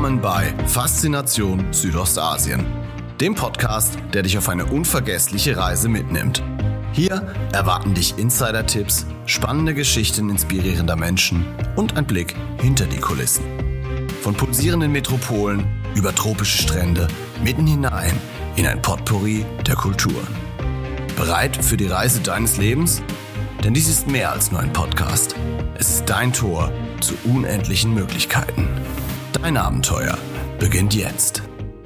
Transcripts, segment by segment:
Willkommen bei Faszination Südostasien, dem Podcast, der dich auf eine unvergessliche Reise mitnimmt. Hier erwarten dich Insider-Tipps, spannende Geschichten inspirierender Menschen und ein Blick hinter die Kulissen. Von pulsierenden Metropolen über tropische Strände mitten hinein in ein Potpourri der Kulturen. Bereit für die Reise deines Lebens? Denn dies ist mehr als nur ein Podcast. Es ist dein Tor zu unendlichen Möglichkeiten. Dein Abenteuer beginnt jetzt.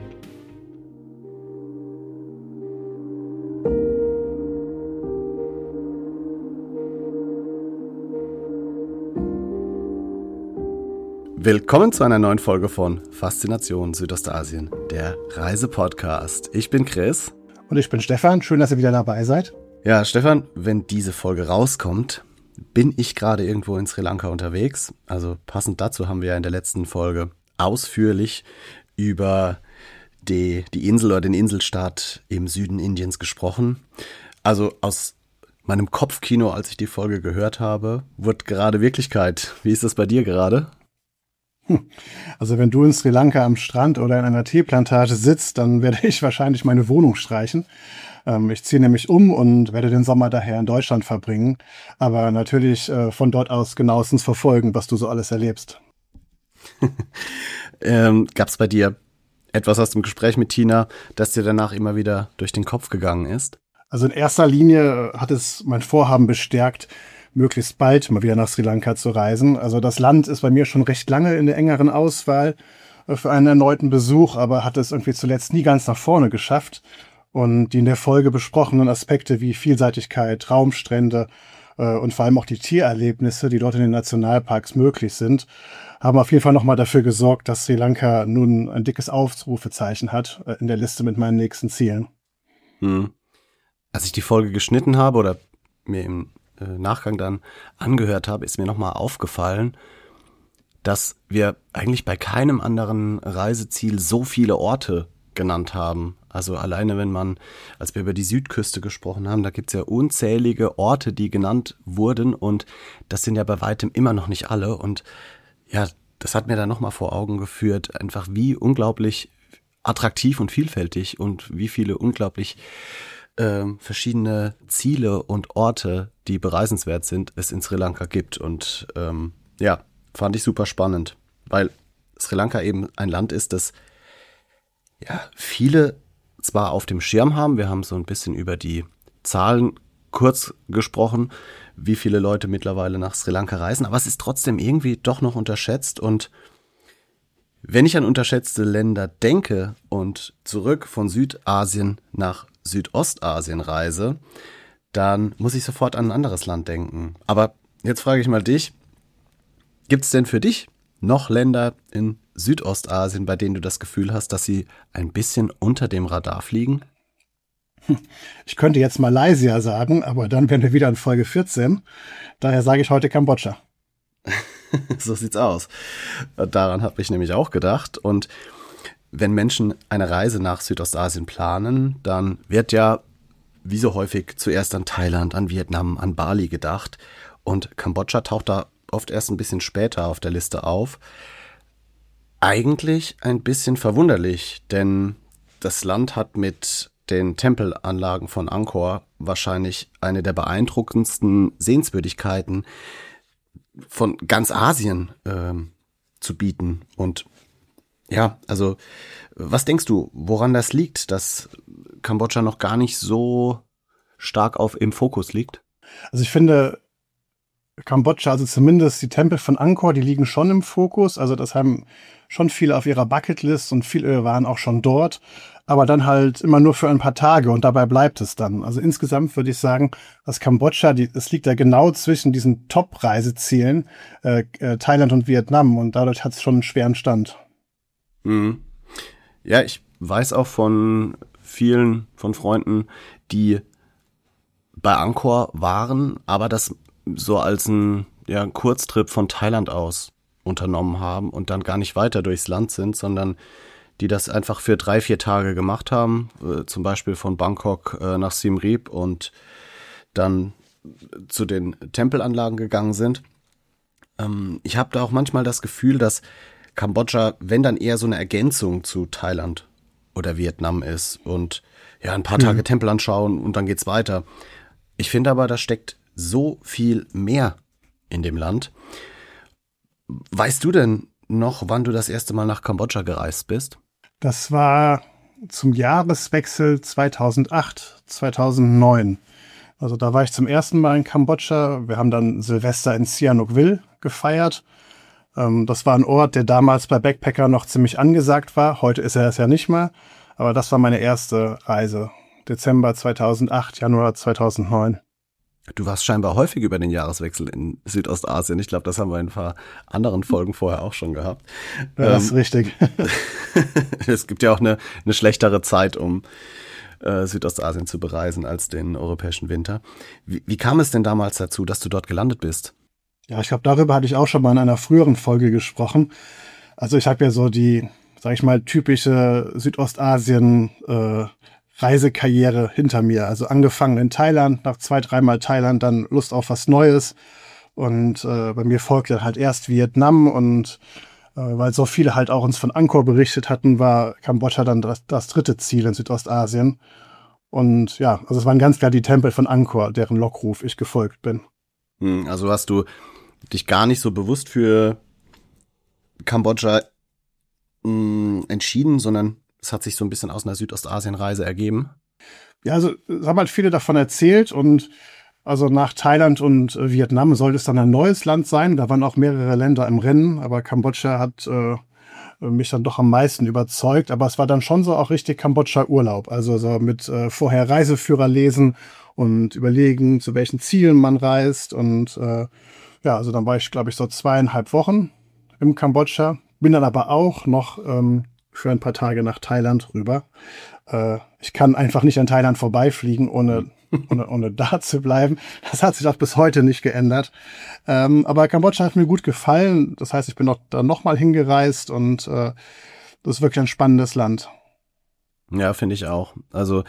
Willkommen zu einer neuen Folge von Faszination Südostasien, der Reisepodcast. Ich bin Chris. Und ich bin Stefan. Schön, dass ihr wieder dabei seid. Ja, Stefan, wenn diese Folge rauskommt, bin ich gerade irgendwo in Sri Lanka unterwegs. Also passend dazu haben wir ja in der letzten Folge ausführlich über die Insel oder den Inselstaat im Süden Indiens gesprochen. Also aus meinem Kopfkino, als ich die Folge gehört habe, wurde gerade Wirklichkeit. Wie ist das bei dir gerade? Also wenn du in Sri Lanka am Strand oder in einer Teeplantage sitzt, dann werde ich wahrscheinlich meine Wohnung streichen. Ich ziehe nämlich um und werde den Sommer daher in Deutschland verbringen. Aber natürlich von dort aus genauestens verfolgen, was du so alles erlebst. Gab es bei dir etwas aus dem Gespräch mit Tina, das dir danach immer wieder durch den Kopf gegangen ist? Also in erster Linie hat es mein Vorhaben bestärkt, möglichst bald mal wieder nach Sri Lanka zu reisen. Also das Land ist bei mir schon recht lange in der engeren Auswahl für einen erneuten Besuch, aber hat es irgendwie zuletzt nie ganz nach vorne geschafft. Und die in der Folge besprochenen Aspekte wie Vielseitigkeit, Traumstrände und vor allem auch die Tiererlebnisse, die dort in den Nationalparks möglich sind, haben auf jeden Fall nochmal dafür gesorgt, dass Sri Lanka nun ein dickes Ausrufezeichen hat in der Liste mit meinen nächsten Zielen. Als ich die Folge geschnitten habe oder mir im Nachgang dann angehört habe, ist mir nochmal aufgefallen, dass wir eigentlich bei keinem anderen Reiseziel so viele Orte genannt haben. Also alleine als wir über die Südküste gesprochen haben, da gibt es ja unzählige Orte, die genannt wurden und das sind ja bei weitem immer noch nicht alle. Und ja, das hat mir dann nochmal vor Augen geführt, einfach wie unglaublich attraktiv und vielfältig und wie viele unglaublich verschiedene Ziele und Orte, die bereisenswert sind, es in Sri Lanka gibt. Und fand ich super spannend, weil Sri Lanka eben ein Land ist, das viele zwar auf dem Schirm haben, wir haben so ein bisschen über die Zahlen kurz gesprochen, wie viele Leute mittlerweile nach Sri Lanka reisen, aber es ist trotzdem irgendwie doch noch unterschätzt. Und wenn ich an unterschätzte Länder denke und zurück von Südasien nach Südostasien reise, dann muss ich sofort an ein anderes Land denken. Aber jetzt frage ich mal dich, gibt es denn für dich noch Länder in Südostasien, bei denen du das Gefühl hast, dass sie ein bisschen unter dem Radar fliegen? Ich könnte jetzt Malaysia sagen, aber dann wären wir wieder in Folge 14. Daher sage ich heute Kambodscha. So sieht's aus. Daran habe ich nämlich auch gedacht. Und wenn Menschen eine Reise nach Südostasien planen, dann wird ja, wie so häufig, zuerst an Thailand, an Vietnam, an Bali gedacht. Und Kambodscha taucht da oft erst ein bisschen später auf der Liste auf. Eigentlich ein bisschen verwunderlich, denn das Land hat mit den Tempelanlagen von Angkor wahrscheinlich eine der beeindruckendsten Sehenswürdigkeiten von ganz Asien zu bieten. Und ja, also was denkst du, woran das liegt, dass Kambodscha noch gar nicht so stark im Fokus liegt? Also ich finde, Kambodscha, also zumindest die Tempel von Angkor, die liegen schon im Fokus. Also das haben schon viele auf ihrer Bucketlist und viele waren auch schon dort. Aber dann halt immer nur für ein paar Tage und dabei bleibt es dann. Also insgesamt würde ich sagen, dass Kambodscha, es liegt ja genau zwischen diesen Top-Reisezielen, Thailand und Vietnam, und dadurch hat es schon einen schweren Stand. Ja, ich weiß auch von vielen von Freunden, die bei Angkor waren, aber das so als ein Kurztrip von Thailand aus unternommen haben und dann gar nicht weiter durchs Land sind, sondern die das einfach für 3-4 Tage gemacht haben, zum Beispiel von Bangkok nach Siem Reap und dann zu den Tempelanlagen gegangen sind. Ich habe da auch manchmal das Gefühl, dass Kambodscha, wenn dann eher so eine Ergänzung zu Thailand oder Vietnam ist und ja, ein paar Tage Tempel anschauen und dann geht's weiter. Ich finde aber, da steckt so viel mehr in dem Land. Weißt du denn noch, wann du das erste Mal nach Kambodscha gereist bist? Das war zum Jahreswechsel 2008, 2009. Also da war ich zum ersten Mal in Kambodscha. Wir haben dann Silvester in Sihanoukville gefeiert. Das war ein Ort, der damals bei Backpacker noch ziemlich angesagt war. Heute ist er es ja nicht mehr. Aber das war meine erste Reise. Dezember 2008, Januar 2009. Du warst scheinbar häufig über den Jahreswechsel in Südostasien. Ich glaube, das haben wir in ein paar anderen Folgen vorher auch schon gehabt. Das ist richtig. Es gibt ja auch eine schlechtere Zeit, um Südostasien zu bereisen als den europäischen Winter. Wie kam es denn damals dazu, dass du dort gelandet bist? Ja, ich glaube, darüber hatte ich auch schon mal in einer früheren Folge gesprochen. Also ich habe ja so die, sag ich mal, typische Südostasien Reisekarriere hinter mir. Also angefangen in Thailand, nach 2-3 Mal Thailand, dann Lust auf was Neues. Und bei mir folgte halt erst Vietnam und weil so viele halt auch uns von Angkor berichtet hatten, war Kambodscha dann das dritte Ziel in Südostasien. Und ja, also es waren ganz klar die Tempel von Angkor, deren Lockruf ich gefolgt bin. Also hast du dich gar nicht so bewusst für Kambodscha entschieden, sondern es hat sich so ein bisschen aus einer Südostasien-Reise ergeben? Ja, also es haben halt viele davon erzählt und also nach Thailand und Vietnam sollte es dann ein neues Land sein. Da waren auch mehrere Länder im Rennen, aber Kambodscha hat mich dann doch am meisten überzeugt. Aber es war dann schon so auch richtig Kambodscha-Urlaub. Also so mit vorher Reiseführer lesen und überlegen, zu welchen Zielen man reist. Und ja, also dann war ich, glaube ich, so 2,5 Wochen im Kambodscha. Bin dann aber auch noch für ein paar Tage nach Thailand rüber. Ich kann einfach nicht an Thailand vorbeifliegen, ohne da zu bleiben. Das hat sich auch bis heute nicht geändert. Aber Kambodscha hat mir gut gefallen. Das heißt, ich bin dann noch mal hingereist und das ist wirklich ein spannendes Land. Ja, finde ich auch. Also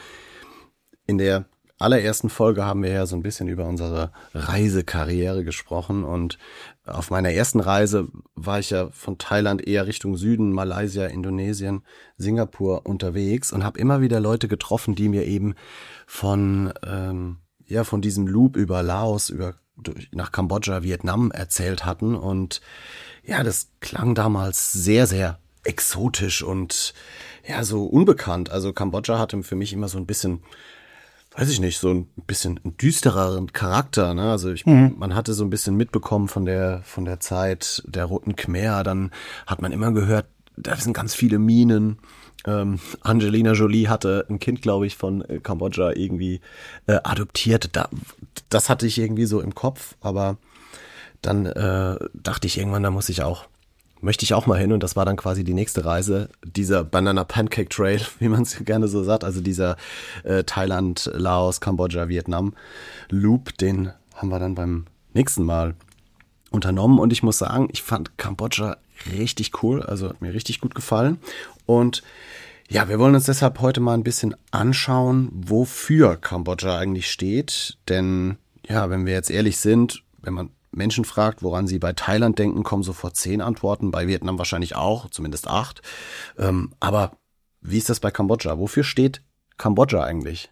in der allerersten Folge haben wir ja so ein bisschen über unsere Reisekarriere gesprochen und auf meiner ersten Reise war ich ja von Thailand eher Richtung Süden, Malaysia, Indonesien, Singapur unterwegs und habe immer wieder Leute getroffen, die mir eben von diesem Loop über Laos, nach Kambodscha, Vietnam erzählt hatten und ja, das klang damals sehr, sehr exotisch und ja, so unbekannt. Also Kambodscha hatte für mich immer so ein bisschen, weiß ich nicht, so ein bisschen einen düstereren Charakter, ne? Also man hatte so ein bisschen mitbekommen von der Zeit der Roten Khmer, dann hat man immer gehört, da sind ganz viele Minen. Angelina Jolie hatte ein Kind, glaube ich, von Kambodscha irgendwie adoptiert. Das hatte ich irgendwie so im Kopf, aber dann dachte ich irgendwann, möchte ich auch mal hin und das war dann quasi die nächste Reise, dieser Banana Pancake Trail, wie man es gerne so sagt, also dieser Thailand, Laos, Kambodscha, Vietnam Loop, den haben wir dann beim nächsten Mal unternommen und ich muss sagen, ich fand Kambodscha richtig cool, also hat mir richtig gut gefallen und ja, wir wollen uns deshalb heute mal ein bisschen anschauen, wofür Kambodscha eigentlich steht, denn ja, wenn wir jetzt ehrlich sind, wenn man Menschen fragt, woran sie bei Thailand denken, kommen sofort 10 Antworten, bei Vietnam wahrscheinlich auch, zumindest 8. Aber wie ist das bei Kambodscha? Wofür steht Kambodscha eigentlich?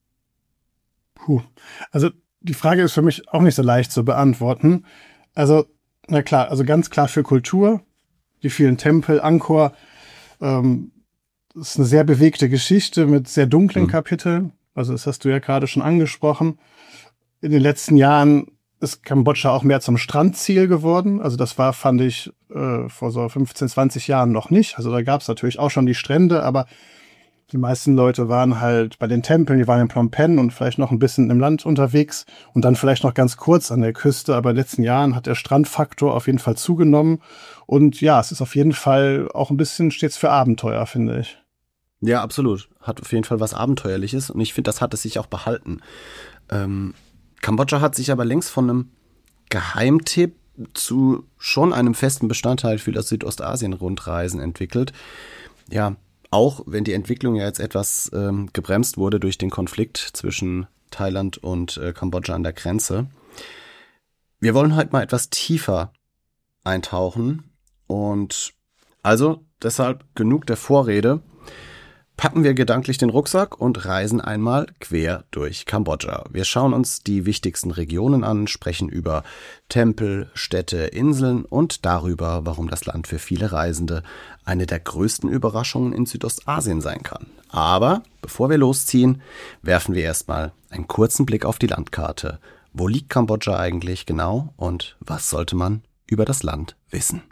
Also die Frage ist für mich auch nicht so leicht zu beantworten. Also, na klar, also ganz klar für Kultur, die vielen Tempel, Angkor, ist eine sehr bewegte Geschichte mit sehr dunklen Kapiteln. Also das hast du ja gerade schon angesprochen. In den letzten Jahren ist Kambodscha auch mehr zum Strandziel geworden. Also das war, fand ich, vor so 15, 20 Jahren noch nicht. Also da gab es natürlich auch schon die Strände, aber die meisten Leute waren halt bei den Tempeln, die waren in Phnom Penh und vielleicht noch ein bisschen im Land unterwegs und dann vielleicht noch ganz kurz an der Küste. Aber in den letzten Jahren hat der Strandfaktor auf jeden Fall zugenommen. Und ja, es ist auf jeden Fall auch ein bisschen stets für Abenteuer, finde ich. Ja, absolut. Hat auf jeden Fall was Abenteuerliches und ich finde, das hat es sich auch behalten. Kambodscha hat sich aber längst von einem Geheimtipp zu schon einem festen Bestandteil für das Südostasien-Rundreisen entwickelt. Ja, auch wenn die Entwicklung ja jetzt etwas gebremst wurde durch den Konflikt zwischen Thailand und Kambodscha an der Grenze. Wir wollen heute mal etwas tiefer eintauchen und Also deshalb genug der Vorrede. Packen wir gedanklich den Rucksack und reisen einmal quer durch Kambodscha. Wir schauen uns die wichtigsten Regionen an, sprechen über Tempel, Städte, Inseln und darüber, warum das Land für viele Reisende eine der größten Überraschungen in Südostasien sein kann. Aber bevor wir losziehen, werfen wir erstmal einen kurzen Blick auf die Landkarte. Wo liegt Kambodscha eigentlich genau und was sollte man über das Land wissen?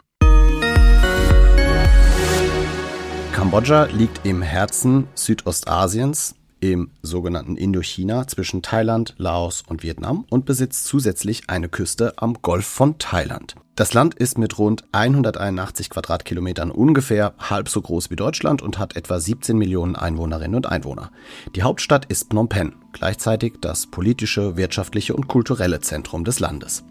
Kambodscha liegt im Herzen Südostasiens, im sogenannten Indochina zwischen Thailand, Laos und Vietnam und besitzt zusätzlich eine Küste am Golf von Thailand. Das Land ist mit rund 181 Quadratkilometern ungefähr halb so groß wie Deutschland und hat etwa 17 Millionen Einwohnerinnen und Einwohner. Die Hauptstadt ist Phnom Penh, gleichzeitig das politische, wirtschaftliche und kulturelle Zentrum des Landes.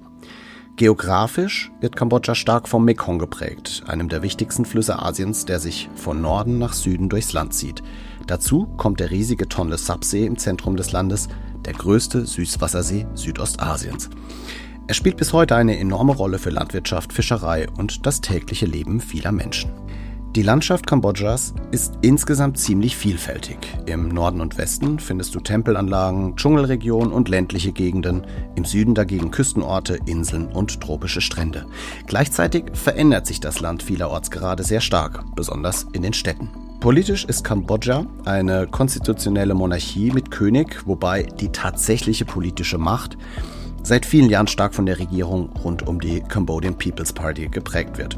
Geografisch wird Kambodscha stark vom Mekong geprägt, einem der wichtigsten Flüsse Asiens, der sich von Norden nach Süden durchs Land zieht. Dazu kommt der riesige Tonle Sap-See im Zentrum des Landes, der größte Süßwassersee Südostasiens. Er spielt bis heute eine enorme Rolle für Landwirtschaft, Fischerei und das tägliche Leben vieler Menschen. Die Landschaft Kambodschas ist insgesamt ziemlich vielfältig. Im Norden und Westen findest du Tempelanlagen, Dschungelregionen und ländliche Gegenden, im Süden dagegen Küstenorte, Inseln und tropische Strände. Gleichzeitig verändert sich das Land vielerorts gerade sehr stark, besonders in den Städten. Politisch ist Kambodscha eine konstitutionelle Monarchie mit König, wobei die tatsächliche politische Macht seit vielen Jahren stark von der Regierung rund um die Cambodian People's Party geprägt wird.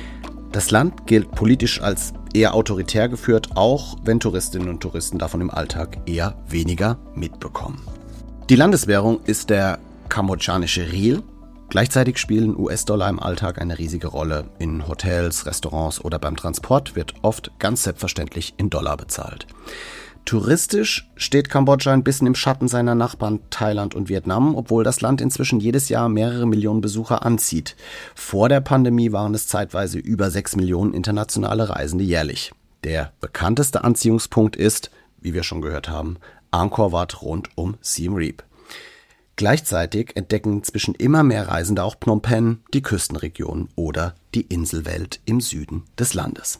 Das Land gilt politisch als eher autoritär geführt, auch wenn Touristinnen und Touristen davon im Alltag eher weniger mitbekommen. Die Landeswährung ist der kambodschanische Riel. Gleichzeitig spielen US-Dollar im Alltag eine riesige Rolle. In Hotels, Restaurants oder beim Transport wird oft ganz selbstverständlich in Dollar bezahlt. Touristisch steht Kambodscha ein bisschen im Schatten seiner Nachbarn Thailand und Vietnam, obwohl das Land inzwischen jedes Jahr mehrere Millionen Besucher anzieht. Vor der Pandemie waren es zeitweise über 6 Millionen internationale Reisende jährlich. Der bekannteste Anziehungspunkt ist, wie wir schon gehört haben, Angkor Wat rund um Siem Reap. Gleichzeitig entdecken inzwischen immer mehr Reisende auch Phnom Penh, die Küstenregion oder die Inselwelt im Süden des Landes.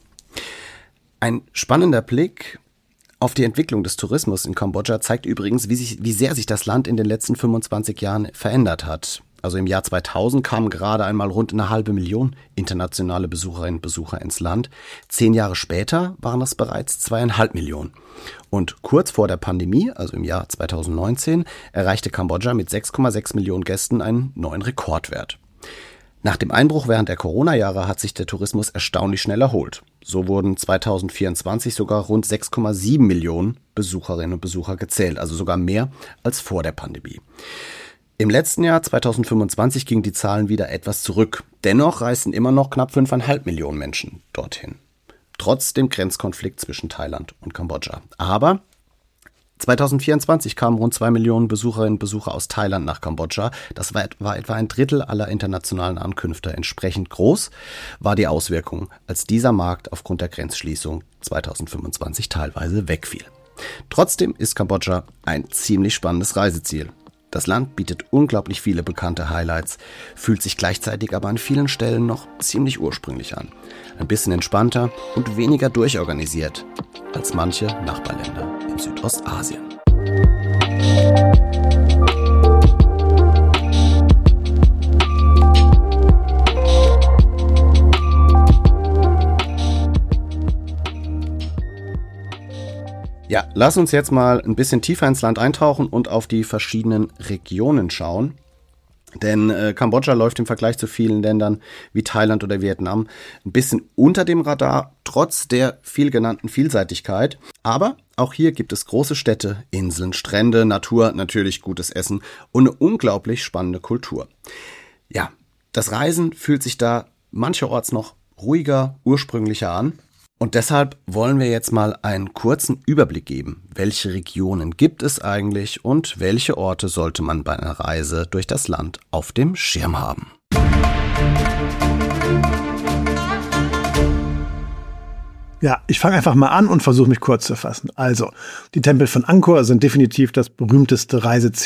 Ein spannender Blick auf die Entwicklung des Tourismus in Kambodscha zeigt übrigens, wie sehr sich das Land in den letzten 25 Jahren verändert hat. Also im Jahr 2000 kamen gerade einmal rund 500.000 internationale Besucherinnen und Besucher ins Land. 10 Jahre später waren es bereits 2,5 Millionen. Und kurz vor der Pandemie, also im Jahr 2019, erreichte Kambodscha mit 6,6 Millionen Gästen einen neuen Rekordwert. Nach dem Einbruch während der Corona-Jahre hat sich der Tourismus erstaunlich schnell erholt. So wurden 2024 sogar rund 6,7 Millionen Besucherinnen und Besucher gezählt, also sogar mehr als vor der Pandemie. Im letzten Jahr, 2025, gingen die Zahlen wieder etwas zurück. Dennoch reisten immer noch knapp 5,5 Millionen Menschen dorthin. Trotz dem Grenzkonflikt zwischen Thailand und Kambodscha. Aber 2024 kamen rund 2 Millionen Besucherinnen und Besucher aus Thailand nach Kambodscha. Das war etwa ein Drittel aller internationalen Ankünfte. Entsprechend groß war die Auswirkung, als dieser Markt aufgrund der Grenzschließung 2025 teilweise wegfiel. Trotzdem ist Kambodscha ein ziemlich spannendes Reiseziel. Das Land bietet unglaublich viele bekannte Highlights, fühlt sich gleichzeitig aber an vielen Stellen noch ziemlich ursprünglich an. Ein bisschen entspannter und weniger durchorganisiert als manche Nachbarländer in Südostasien. Ja, lass uns jetzt mal ein bisschen tiefer ins Land eintauchen und auf die verschiedenen Regionen schauen. Denn Kambodscha läuft im Vergleich zu vielen Ländern wie Thailand oder Vietnam ein bisschen unter dem Radar, trotz der viel genannten Vielseitigkeit. Aber auch hier gibt es große Städte, Inseln, Strände, Natur, natürlich gutes Essen und eine unglaublich spannende Kultur. Ja, das Reisen fühlt sich da mancherorts noch ruhiger, ursprünglicher an. Und deshalb wollen wir jetzt mal einen kurzen Überblick geben. Welche Regionen gibt es eigentlich und welche Orte sollte man bei einer Reise durch das Land auf dem Schirm haben? Ja, ich fange einfach mal an und versuche mich kurz zu fassen. Also, die Tempel von Angkor sind definitiv das berühmteste Reiseziel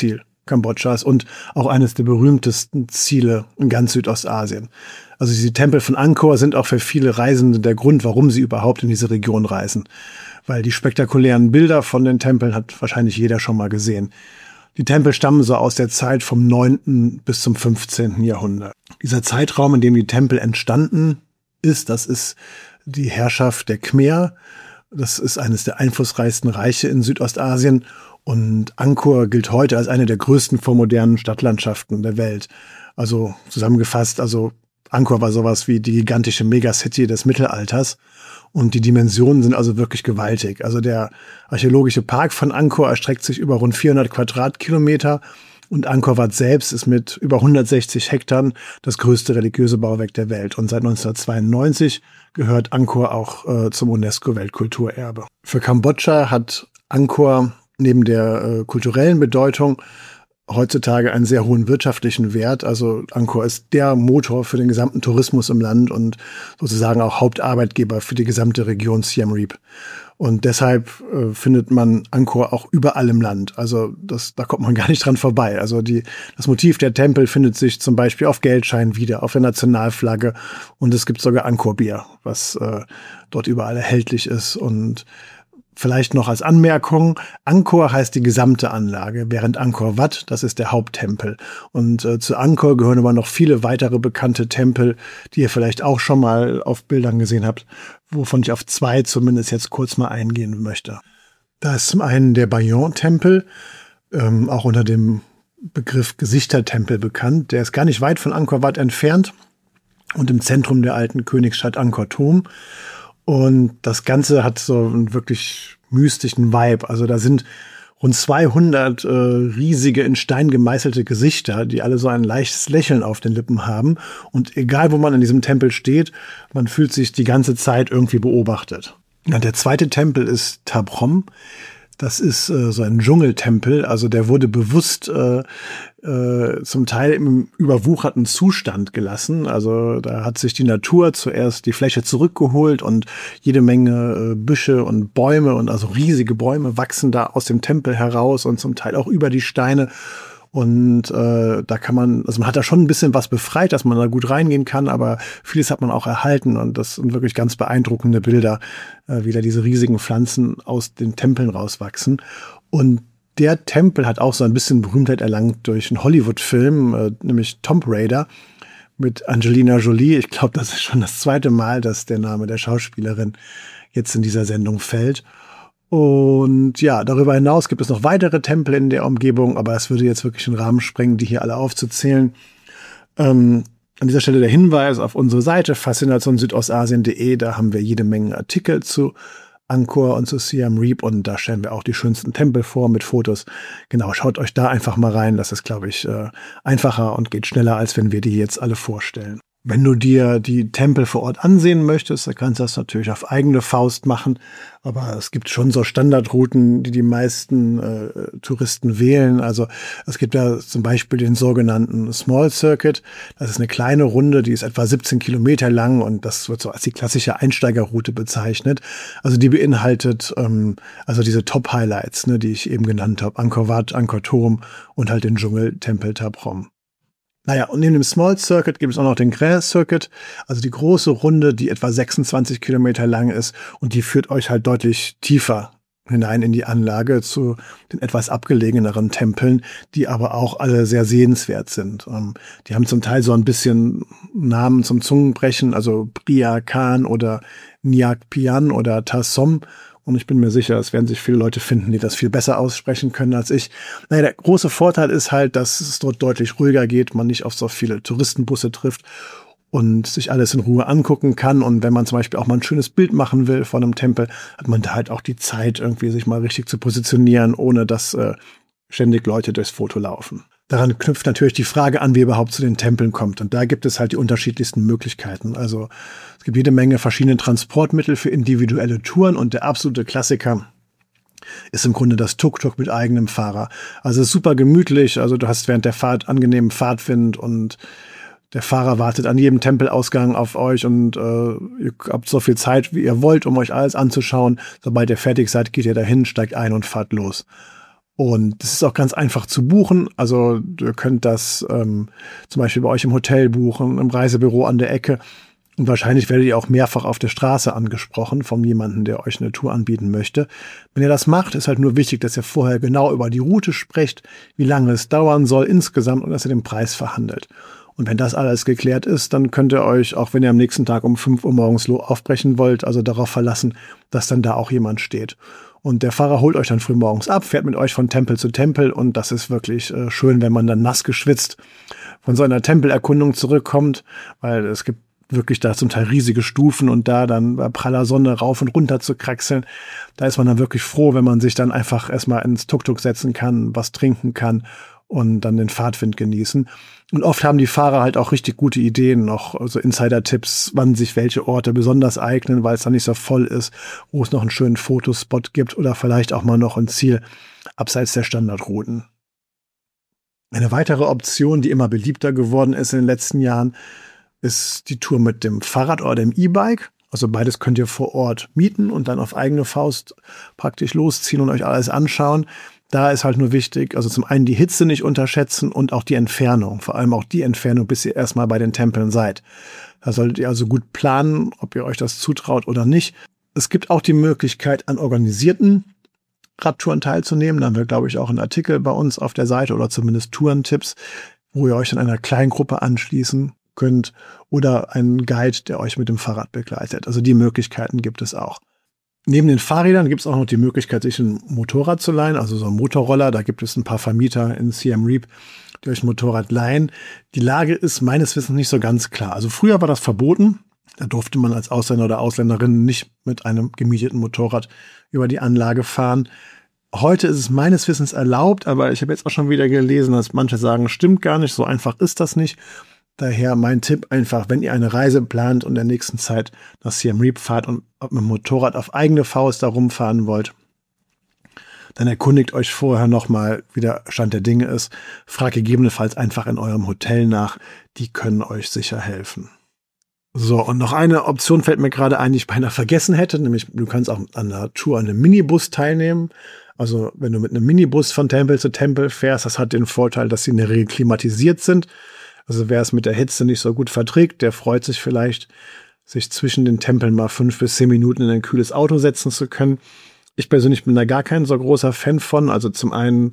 Kambodschas und auch eines der berühmtesten Ziele in ganz Südostasien. Also diese Tempel von Angkor sind auch für viele Reisende der Grund, warum sie überhaupt in diese Region reisen. Weil die spektakulären Bilder von den Tempeln hat wahrscheinlich jeder schon mal gesehen. Die Tempel stammen so aus der Zeit vom 9. bis zum 15. Jahrhundert. Dieser Zeitraum, in dem die Tempel entstanden ist, das ist die Herrschaft der Khmer. Das ist eines der einflussreichsten Reiche in Südostasien. Und Angkor gilt heute als eine der größten vormodernen Stadtlandschaften der Welt. Also zusammengefasst, Angkor war sowas wie die gigantische Megacity des Mittelalters. Und die Dimensionen sind also wirklich gewaltig. Also der archäologische Park von Angkor erstreckt sich über rund 400 Quadratkilometer. Und Angkor Wat selbst ist mit über 160 Hektar das größte religiöse Bauwerk der Welt. Und seit 1992 gehört Angkor auch zum UNESCO-Weltkulturerbe. Für Kambodscha hat Angkor neben der kulturellen Bedeutung heutzutage einen sehr hohen wirtschaftlichen Wert. Also Angkor ist der Motor für den gesamten Tourismus im Land und sozusagen auch Hauptarbeitgeber für die gesamte Region Siem Reap. Und deshalb findet man Angkor auch überall im Land. Also da kommt man gar nicht dran vorbei. Also das Motiv der Tempel findet sich zum Beispiel auf Geldscheinen wieder, auf der Nationalflagge. Und es gibt sogar Angkor-Bier, was dort überall erhältlich ist. Und vielleicht noch als Anmerkung, Angkor heißt die gesamte Anlage, während Angkor Wat, das ist der Haupttempel. Und zu Angkor gehören aber noch viele weitere bekannte Tempel, die ihr vielleicht auch schon mal auf Bildern gesehen habt, wovon ich auf 2 zumindest jetzt kurz mal eingehen möchte. Da ist zum einen der Bayon-Tempel, auch unter dem Begriff Gesichtertempel bekannt. Der ist gar nicht weit von Angkor Wat entfernt und im Zentrum der alten Königsstadt Angkor Thom. Und das Ganze hat so einen wirklich mystischen Vibe. Also da sind rund 200 riesige in Stein gemeißelte Gesichter, die alle so ein leichtes Lächeln auf den Lippen haben. Und egal, wo man in diesem Tempel steht, man fühlt sich die ganze Zeit irgendwie beobachtet. Ja, der zweite Tempel ist Ta Prohm. Das ist so ein Dschungeltempel, also der wurde bewusst zum Teil im überwucherten Zustand gelassen. Also da hat sich die Natur zuerst die Fläche zurückgeholt und jede Menge Büsche und Bäume und also riesige Bäume wachsen da aus dem Tempel heraus und zum Teil auch über die Steine. Und da kann man hat da schon ein bisschen was befreit, dass man da gut reingehen kann, aber vieles hat man auch erhalten und das sind wirklich ganz beeindruckende Bilder, wie da diese riesigen Pflanzen aus den Tempeln rauswachsen. Und der Tempel hat auch so ein bisschen Berühmtheit erlangt durch einen Hollywood-Film, nämlich Tomb Raider mit Angelina Jolie. Ich glaube, das ist schon das 2. Mal, dass der Name der Schauspielerin jetzt in dieser Sendung fällt. Und ja, darüber hinaus gibt es noch weitere Tempel in der Umgebung, aber es würde jetzt wirklich den Rahmen sprengen, die hier alle aufzuzählen. An dieser Stelle der Hinweis auf unsere Seite faszinationsüdostasien.de, da haben wir jede Menge Artikel zu Angkor und zu Siem Reap und da stellen wir auch die schönsten Tempel vor mit Fotos. Genau, schaut euch da einfach mal rein, das ist, glaube ich, einfacher und geht schneller, als wenn wir die jetzt alle vorstellen. Wenn du dir die Tempel vor Ort ansehen möchtest, dann kannst du das natürlich auf eigene Faust machen. Aber es gibt schon so Standardrouten, die meisten Touristen wählen. Also es gibt da zum Beispiel den sogenannten Small Circuit. Das ist eine kleine Runde, die ist etwa 17 Kilometer lang und das wird so als die klassische Einsteigerroute bezeichnet. Also die beinhaltet also diese Top-Highlights, ne, die ich eben genannt habe. Angkor Wat, Angkor Thom und halt den Dschungeltempel Ta Prohm. Naja, und neben dem Small Circuit gibt es auch noch den Grand Circuit, also die große Runde, die etwa 26 Kilometer lang ist und die führt euch halt deutlich tiefer hinein in die Anlage zu den etwas abgelegeneren Tempeln, die aber auch alle sehr sehenswert sind. Die haben zum Teil so ein bisschen Namen zum Zungenbrechen, also Phria Khan oder Nyak Pian oder Ta Som. Und ich bin mir sicher, es werden sich viele Leute finden, die das viel besser aussprechen können als ich. Naja, der große Vorteil ist halt, dass es dort deutlich ruhiger geht, man nicht auf so viele Touristenbusse trifft und sich alles in Ruhe angucken kann. Und wenn man zum Beispiel auch mal ein schönes Bild machen will von einem Tempel, hat man da halt auch die Zeit, irgendwie sich mal richtig zu positionieren, ohne dass ständig Leute durchs Foto laufen. Daran knüpft natürlich die Frage an, wie überhaupt zu den Tempeln kommt. Und da gibt es halt die unterschiedlichsten Möglichkeiten. Also es gibt jede Menge verschiedene Transportmittel für individuelle Touren und der absolute Klassiker ist im Grunde das Tuk-Tuk mit eigenem Fahrer. Also es ist super gemütlich. Also du hast während der Fahrt angenehmen Fahrtwind und der Fahrer wartet an jedem Tempelausgang auf euch und ihr habt so viel Zeit, wie ihr wollt, um euch alles anzuschauen. Sobald ihr fertig seid, geht ihr dahin, steigt ein und fahrt los. Und das ist auch ganz einfach zu buchen. Also ihr könnt das zum Beispiel bei euch im Hotel buchen, im Reisebüro an der Ecke. Und wahrscheinlich werdet ihr auch mehrfach auf der Straße angesprochen von jemandem, der euch eine Tour anbieten möchte. Wenn ihr das macht, ist halt nur wichtig, dass ihr vorher genau über die Route sprecht, wie lange es dauern soll insgesamt und dass ihr den Preis verhandelt. Und wenn das alles geklärt ist, dann könnt ihr euch, auch wenn ihr am nächsten Tag um 5 Uhr morgens aufbrechen wollt, also darauf verlassen, dass dann da auch jemand steht. Und der Fahrer holt euch dann früh morgens ab, fährt mit euch von Tempel zu Tempel und das ist wirklich schön, wenn man dann nass geschwitzt von so einer Tempelerkundung zurückkommt, weil es gibt wirklich da zum Teil riesige Stufen und da dann bei praller Sonne rauf und runter zu kraxeln, da ist man dann wirklich froh, wenn man sich dann einfach erstmal ins Tuk-Tuk setzen kann, was trinken kann und dann den Fahrtwind genießen. Und oft haben die Fahrer halt auch richtig gute Ideen, noch so also Insider-Tipps, wann sich welche Orte besonders eignen, weil es dann nicht so voll ist, wo es noch einen schönen Fotospot gibt oder vielleicht auch mal noch ein Ziel abseits der Standardrouten. Eine weitere Option, die immer beliebter geworden ist in den letzten Jahren, ist die Tour mit dem Fahrrad oder dem E-Bike. Also beides könnt ihr vor Ort mieten und dann auf eigene Faust praktisch losziehen und euch alles anschauen. Da ist halt nur wichtig, also zum einen die Hitze nicht unterschätzen und auch die Entfernung. Vor allem auch die Entfernung, bis ihr erstmal bei den Tempeln seid. Da solltet ihr also gut planen, ob ihr euch das zutraut oder nicht. Es gibt auch die Möglichkeit, an organisierten Radtouren teilzunehmen. Da haben wir, glaube ich, auch einen Artikel bei uns auf der Seite oder zumindest Tourentipps, wo ihr euch in einer kleinen Gruppe anschließen könnt oder einen Guide, der euch mit dem Fahrrad begleitet. Also die Möglichkeiten gibt es auch. Neben den Fahrrädern gibt es auch noch die Möglichkeit, sich ein Motorrad zu leihen, also so ein Motorroller. Da gibt es ein paar Vermieter in Siem Reap, die euch ein Motorrad leihen. Die Lage ist meines Wissens nicht so ganz klar. Also früher war das verboten. Da durfte man als Ausländer oder Ausländerin nicht mit einem gemieteten Motorrad über die Anlage fahren. Heute ist es meines Wissens erlaubt, aber ich habe jetzt auch schon wieder gelesen, dass manche sagen, stimmt gar nicht, so einfach ist das nicht. Daher mein Tipp einfach, wenn ihr eine Reise plant und in der nächsten Zeit nach Siem Reap fahrt und mit dem Motorrad auf eigene Faust da rumfahren wollt, dann erkundigt euch vorher nochmal, wie der Stand der Dinge ist. Fragt gegebenenfalls einfach in eurem Hotel nach. Die können euch sicher helfen. So, und noch eine Option fällt mir gerade ein, die ich beinahe vergessen hätte, nämlich du kannst auch an einer Tour an einem Minibus teilnehmen. Also wenn du mit einem Minibus von Tempel zu Tempel fährst, das hat den Vorteil, dass sie in der Regel klimatisiert sind. Also wer es mit der Hitze nicht so gut verträgt, der freut sich vielleicht, sich zwischen den Tempeln mal 5 bis 10 Minuten in ein kühles Auto setzen zu können. Ich persönlich bin da gar kein so großer Fan von. Also zum einen,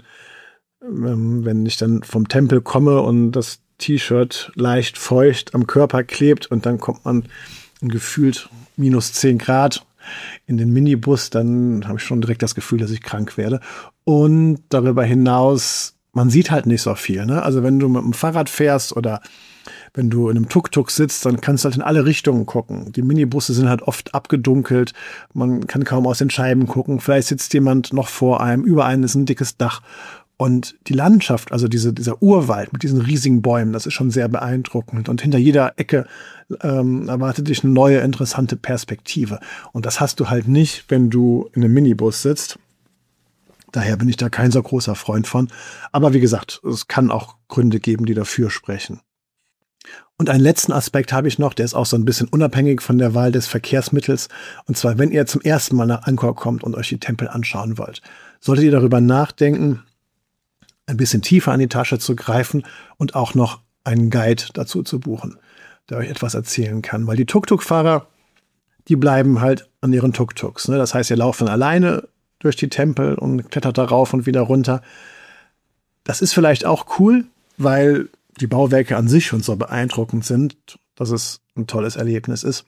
wenn ich dann vom Tempel komme und das T-Shirt leicht feucht am Körper klebt und dann kommt man gefühlt minus 10 Grad in den Minibus, dann habe ich schon direkt das Gefühl, dass ich krank werde. Und darüber hinaus, man sieht halt nicht so viel, ne? Also wenn du mit dem Fahrrad fährst oder wenn du in einem Tuk-Tuk sitzt, dann kannst du halt in alle Richtungen gucken. Die Minibusse sind halt oft abgedunkelt. Man kann kaum aus den Scheiben gucken. Vielleicht sitzt jemand noch vor einem. Über einem ist ein dickes Dach. Und die Landschaft, also dieser Urwald mit diesen riesigen Bäumen, das ist schon sehr beeindruckend. Und hinter jeder Ecke erwartet dich eine neue, interessante Perspektive. Und das hast du halt nicht, wenn du in einem Minibus sitzt. Daher bin ich da kein so großer Freund von. Aber wie gesagt, es kann auch Gründe geben, die dafür sprechen. Und einen letzten Aspekt habe ich noch, der ist auch so ein bisschen unabhängig von der Wahl des Verkehrsmittels. Und zwar, wenn ihr zum ersten Mal nach Angkor kommt und euch die Tempel anschauen wollt, solltet ihr darüber nachdenken, ein bisschen tiefer an die Tasche zu greifen und auch noch einen Guide dazu zu buchen, der euch etwas erzählen kann. Weil die Tuk-Tuk-Fahrer, die bleiben halt an ihren Tuk-Tuks, ne? Das heißt, ihr lauft dann alleine durch die Tempel und klettert da rauf und wieder runter. Das ist vielleicht auch cool, weil die Bauwerke an sich schon so beeindruckend sind, dass es ein tolles Erlebnis ist.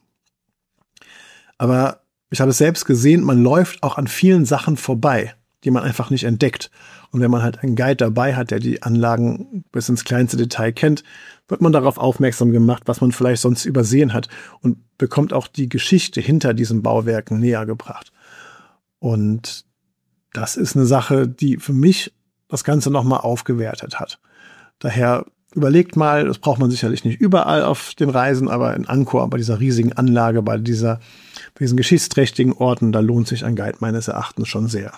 Aber ich habe es selbst gesehen, man läuft auch an vielen Sachen vorbei, die man einfach nicht entdeckt. Und wenn man halt einen Guide dabei hat, der die Anlagen bis ins kleinste Detail kennt, wird man darauf aufmerksam gemacht, was man vielleicht sonst übersehen hat und bekommt auch die Geschichte hinter diesen Bauwerken näher gebracht. Und das ist eine Sache, die für mich das Ganze nochmal aufgewertet hat. Daher überlegt mal, das braucht man sicherlich nicht überall auf den Reisen, aber in Angkor, bei dieser riesigen Anlage, bei diesen geschichtsträchtigen Orten, da lohnt sich ein Guide meines Erachtens schon sehr.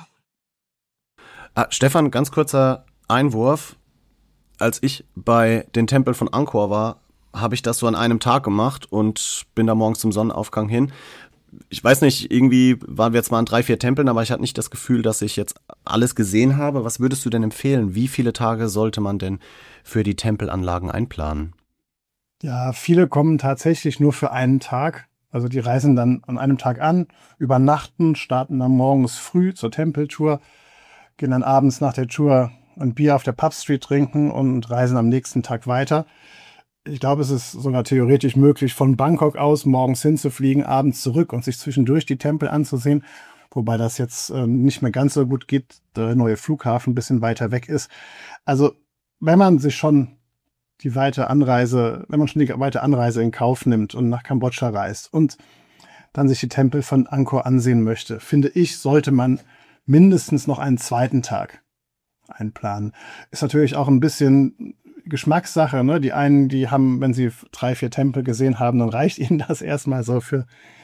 Stefan, ganz kurzer Einwurf. Als ich bei den Tempeln von Angkor war, habe ich das so an einem Tag gemacht und bin da morgens zum Sonnenaufgang hin. ich weiß nicht, irgendwie waren wir jetzt mal an 3, 4 Tempeln, aber ich hatte nicht das Gefühl, dass ich jetzt alles gesehen habe. Was würdest du denn empfehlen? Wie viele Tage sollte man denn für die Tempelanlagen einplanen? Ja, viele kommen tatsächlich nur für einen Tag. Also die reisen dann an einem Tag an, übernachten, starten dann morgens früh zur Tempeltour, gehen dann abends nach der Tour ein Bier auf der Pub Street trinken und reisen am nächsten Tag weiter. Ich glaube, es ist sogar theoretisch möglich, von Bangkok aus morgens hinzufliegen, abends zurück und sich zwischendurch die Tempel anzusehen. Wobei das jetzt nicht mehr ganz so gut geht, der neue Flughafen ein bisschen weiter weg ist. Also wenn man schon die weite Anreise in Kauf nimmt und nach Kambodscha reist und dann sich die Tempel von Angkor ansehen möchte, finde ich, sollte man mindestens noch einen zweiten Tag einplanen. Ist natürlich auch ein bisschen Geschmackssache, ne? Die einen, die haben, wenn sie 3, 4 Tempel gesehen haben, dann reicht ihnen das erstmal so für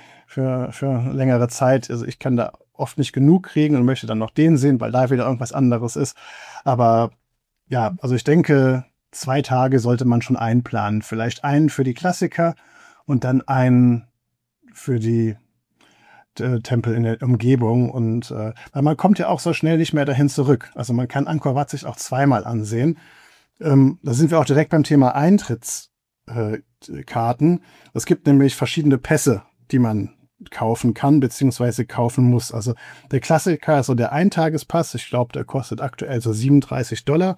längere Zeit. Also ich kann da oft nicht genug kriegen und möchte dann noch den sehen, weil da wieder irgendwas anderes ist. Aber ja, also ich denke, 2 Tage sollte man schon einplanen. Vielleicht einen für die Klassiker und dann einen für die Tempel in der Umgebung. Und weil man kommt ja auch so schnell nicht mehr dahin zurück. Also man kann Angkor Wat sich auch zweimal ansehen. Da sind wir auch direkt beim Thema Eintrittskarten. Es gibt nämlich verschiedene Pässe, die man kaufen kann beziehungsweise kaufen muss. Also der Klassiker ist so der Eintagespass. Ich glaube, der kostet aktuell so $37.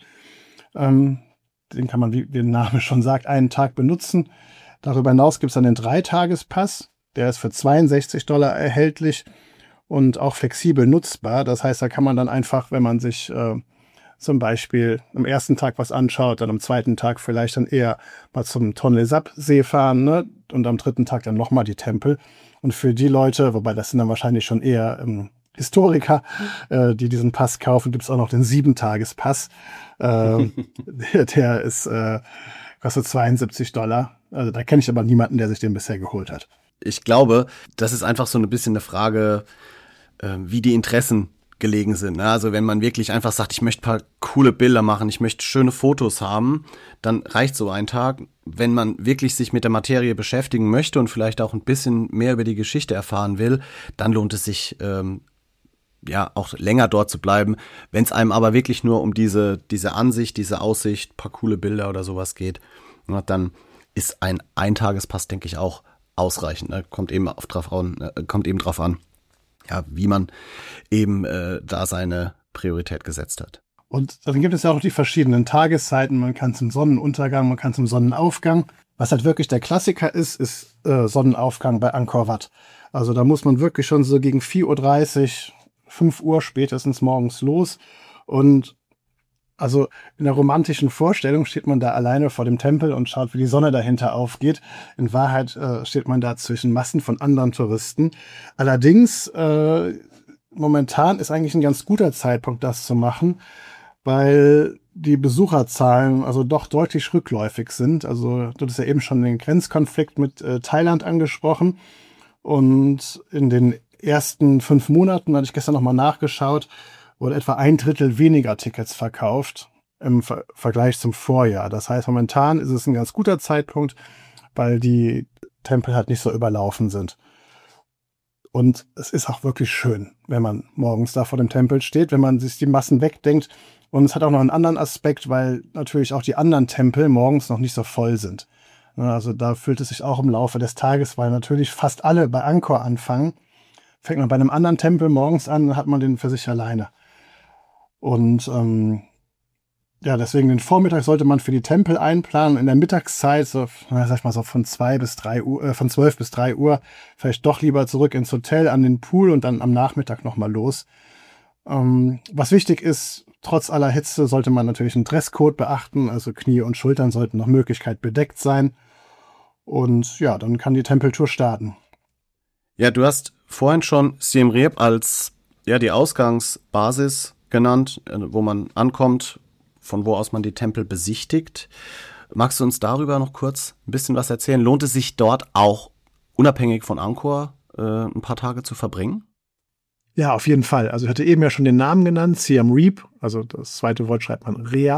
Den kann man, wie der Name schon sagt, einen Tag benutzen. Darüber hinaus gibt es dann den Dreitagespass. Der ist für $62 erhältlich und auch flexibel nutzbar. Das heißt, da kann man dann einfach, wenn man sich zum Beispiel am ersten Tag was anschaut, dann am zweiten Tag vielleicht dann eher mal zum Tonle Sap See fahren, ne? Und am dritten Tag dann nochmal die Tempel. Und für die Leute, wobei das sind dann wahrscheinlich schon eher Historiker, die diesen Pass kaufen, gibt es auch noch den 7-Tages-Pass. Der ist, kostet $72. Also da kenne ich aber niemanden, der sich den bisher geholt hat. Ich glaube, das ist einfach so ein bisschen eine Frage, wie die Interessen gelegen sind. Also wenn man wirklich einfach sagt, ich möchte ein paar coole Bilder machen, ich möchte schöne Fotos haben, dann reicht so ein Tag. Wenn man wirklich sich mit der Materie beschäftigen möchte und vielleicht auch ein bisschen mehr über die Geschichte erfahren will, dann lohnt es sich auch länger dort zu bleiben. Wenn es einem aber wirklich nur um diese Ansicht, diese Aussicht, paar coole Bilder oder sowas geht, dann ist ein Eintagespass, denke ich, auch ausreichend. Kommt eben drauf an, ja, wie man eben da seine Priorität gesetzt hat. Und dann gibt es ja auch die verschiedenen Tageszeiten. Man kann zum Sonnenuntergang, man kann zum Sonnenaufgang. Was halt wirklich der Klassiker ist Sonnenaufgang bei Angkor Wat. Also da muss man wirklich schon so gegen 4:30 Uhr, 5 Uhr spätestens morgens los. Und also in der romantischen Vorstellung steht man da alleine vor dem Tempel und schaut, wie die Sonne dahinter aufgeht. In Wahrheit steht man da zwischen Massen von anderen Touristen. Allerdings, momentan ist eigentlich ein ganz guter Zeitpunkt, das zu machen, weil die Besucherzahlen also doch deutlich rückläufig sind. Also du hast ja eben schon den Grenzkonflikt mit Thailand angesprochen. Und in den ersten 5 Monaten, hatte ich gestern nochmal nachgeschaut, wurde etwa 1/3 weniger Tickets verkauft im Vergleich zum Vorjahr. Das heißt, momentan ist es ein ganz guter Zeitpunkt, weil die Tempel halt nicht so überlaufen sind. Und es ist auch wirklich schön, wenn man morgens da vor dem Tempel steht, wenn man sich die Massen wegdenkt. Und es hat auch noch einen anderen Aspekt, weil natürlich auch die anderen Tempel morgens noch nicht so voll sind. Also da fühlt es sich auch im Laufe des Tages, weil natürlich fast alle bei Angkor anfangen. Fängt man bei einem anderen Tempel morgens an, dann hat man den für sich alleine. Und deswegen den Vormittag sollte man für die Tempel einplanen. In der Mittagszeit, so von 12 bis 3 Uhr, vielleicht doch lieber zurück ins Hotel an den Pool und dann am Nachmittag nochmal los. Was wichtig ist, trotz aller Hitze sollte man natürlich einen Dresscode beachten. Also Knie und Schultern sollten nach Möglichkeit bedeckt sein. Und ja, dann kann die Tempeltour starten. Ja, du hast vorhin schon Siem Reap als die Ausgangsbasis genannt, wo man ankommt, von wo aus man die Tempel besichtigt. Magst du uns darüber noch kurz ein bisschen was erzählen? Lohnt es sich dort auch, unabhängig von Angkor, ein paar Tage zu verbringen? Ja, auf jeden Fall. Also ich hatte eben ja schon den Namen genannt, Siem Reap. Also das zweite Wort schreibt man Reap.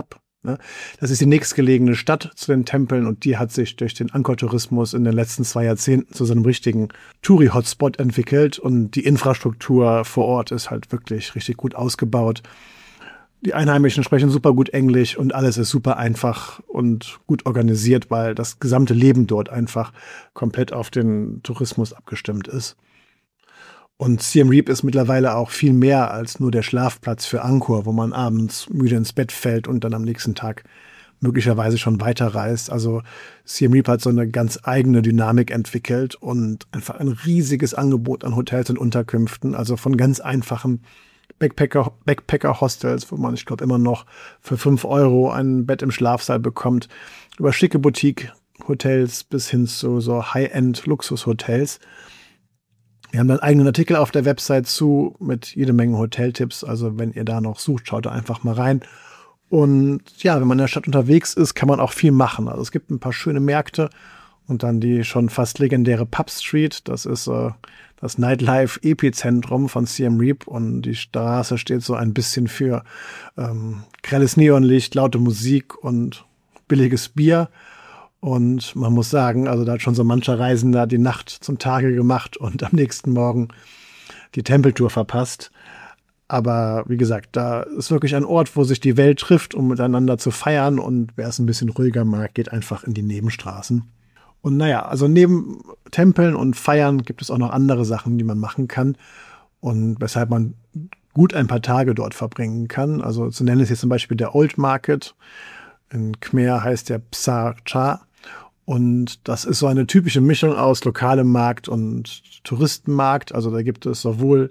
Ne? Das ist die nächstgelegene Stadt zu den Tempeln und die hat sich durch den Angkor-Tourismus in den letzten 2 Jahrzehnten zu so einem richtigen Touri-Hotspot entwickelt und die Infrastruktur vor Ort ist halt wirklich richtig gut ausgebaut. Die Einheimischen sprechen super gut Englisch und alles ist super einfach und gut organisiert, weil das gesamte Leben dort einfach komplett auf den Tourismus abgestimmt ist. Und Siem Reap ist mittlerweile auch viel mehr als nur der Schlafplatz für Angkor, wo man abends müde ins Bett fällt und dann am nächsten Tag möglicherweise schon weiterreist. Also Siem Reap hat so eine ganz eigene Dynamik entwickelt und einfach ein riesiges Angebot an Hotels und Unterkünften, also von ganz einfachen Backpacker-Hostels, wo man, ich glaube, immer noch für 5 € ein Bett im Schlafsaal bekommt, über schicke Boutique-Hotels bis hin zu so High-End-Luxus-Hotels. Wir haben dann einen eigenen Artikel auf der Website zu mit jede Menge Hoteltipps. Also wenn ihr da noch sucht, schaut da einfach mal rein. Und ja, wenn man in der Stadt unterwegs ist, kann man auch viel machen. Also es gibt ein paar schöne Märkte und dann die schon fast legendäre Pub Street. Das ist das Nightlife-Epizentrum von Siem Reap und die Straße steht so ein bisschen für grelles Neonlicht, laute Musik und billiges Bier. Und man muss sagen, also da hat schon so mancher Reisender die Nacht zum Tage gemacht und am nächsten Morgen die Tempeltour verpasst. Aber wie gesagt, da ist wirklich ein Ort, wo sich die Welt trifft, um miteinander zu feiern. Und wer es ein bisschen ruhiger mag, geht einfach in die Nebenstraßen. Und naja, also neben Tempeln und Feiern gibt es auch noch andere Sachen, die man machen kann. Und weshalb man gut ein paar Tage dort verbringen kann. Also zu nennen ist jetzt zum Beispiel der Old Market. In Khmer heißt der Psar Cha. Und das ist so eine typische Mischung aus lokalem Markt und Touristenmarkt. Also da gibt es sowohl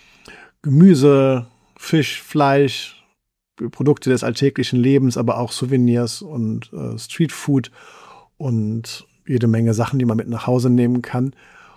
Gemüse, Fisch, Fleisch, Produkte des alltäglichen Lebens, aber auch Souvenirs und Streetfood und jede Menge Sachen, die man mit nach Hause nehmen kann.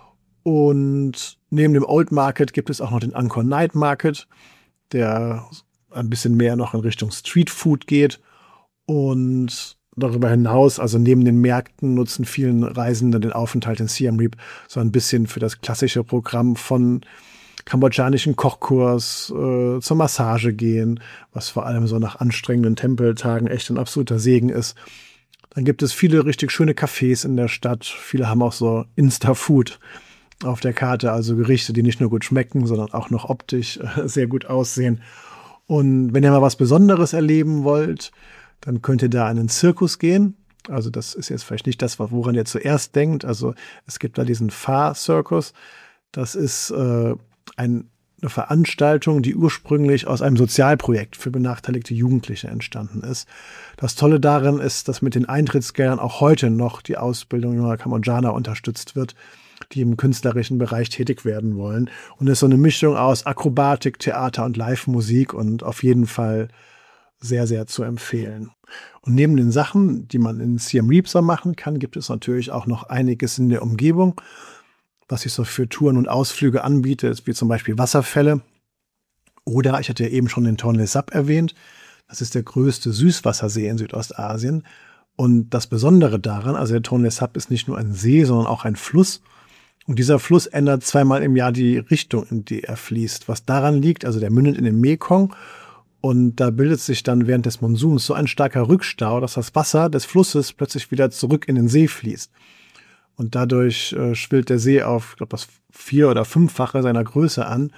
Und neben dem Old Market gibt es auch noch den Angkor Night Market, der ein bisschen mehr noch in Richtung Streetfood geht. Und darüber hinaus, also neben den Märkten, nutzen vielen Reisenden den Aufenthalt in Siem Reap so ein bisschen für das klassische Programm von kambodschanischen Kochkurs zur Massage gehen, was vor allem so nach anstrengenden Tempeltagen echt ein absoluter Segen ist. Dann gibt es viele richtig schöne Cafés in der Stadt. Viele haben auch so Insta-Food auf der Karte, also Gerichte, die nicht nur gut schmecken, sondern auch noch optisch sehr gut aussehen. Und wenn ihr mal was Besonderes erleben wollt, dann könnt ihr da in einen Zirkus gehen. Also das ist jetzt vielleicht nicht das, woran ihr zuerst denkt. Also es gibt da diesen Phar-Circus. Das ist eine Veranstaltung, die ursprünglich aus einem Sozialprojekt für benachteiligte Jugendliche entstanden ist. Das Tolle daran ist, dass mit den Eintrittsgeldern auch heute noch die Ausbildung junger Kambodschaner unterstützt wird, die im künstlerischen Bereich tätig werden wollen. Und es ist so eine Mischung aus Akrobatik, Theater und Live-Musik und auf jeden Fall sehr, sehr zu empfehlen. Und neben den Sachen, die man in Siem Reap so machen kann, gibt es natürlich auch noch einiges in der Umgebung, was sich so für Touren und Ausflüge anbietet, wie zum Beispiel Wasserfälle. Oder, ich hatte ja eben schon den Tonle Sap erwähnt, das ist der größte Süßwassersee in Südostasien. Und das Besondere daran, also der Tonle Sap ist nicht nur ein See, sondern auch ein Fluss. Und dieser Fluss ändert 2-mal im Jahr die Richtung, in die er fließt. Was daran liegt, also der mündet in den Mekong. Und da bildet sich dann während des Monsuns so ein starker Rückstau, dass das Wasser des Flusses plötzlich wieder zurück in den See fließt. Und dadurch schwillt der See auf, ich glaube, das 4- oder 5-fache seiner Größe an.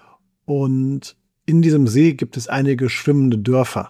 Und in diesem See gibt es einige schwimmende Dörfer,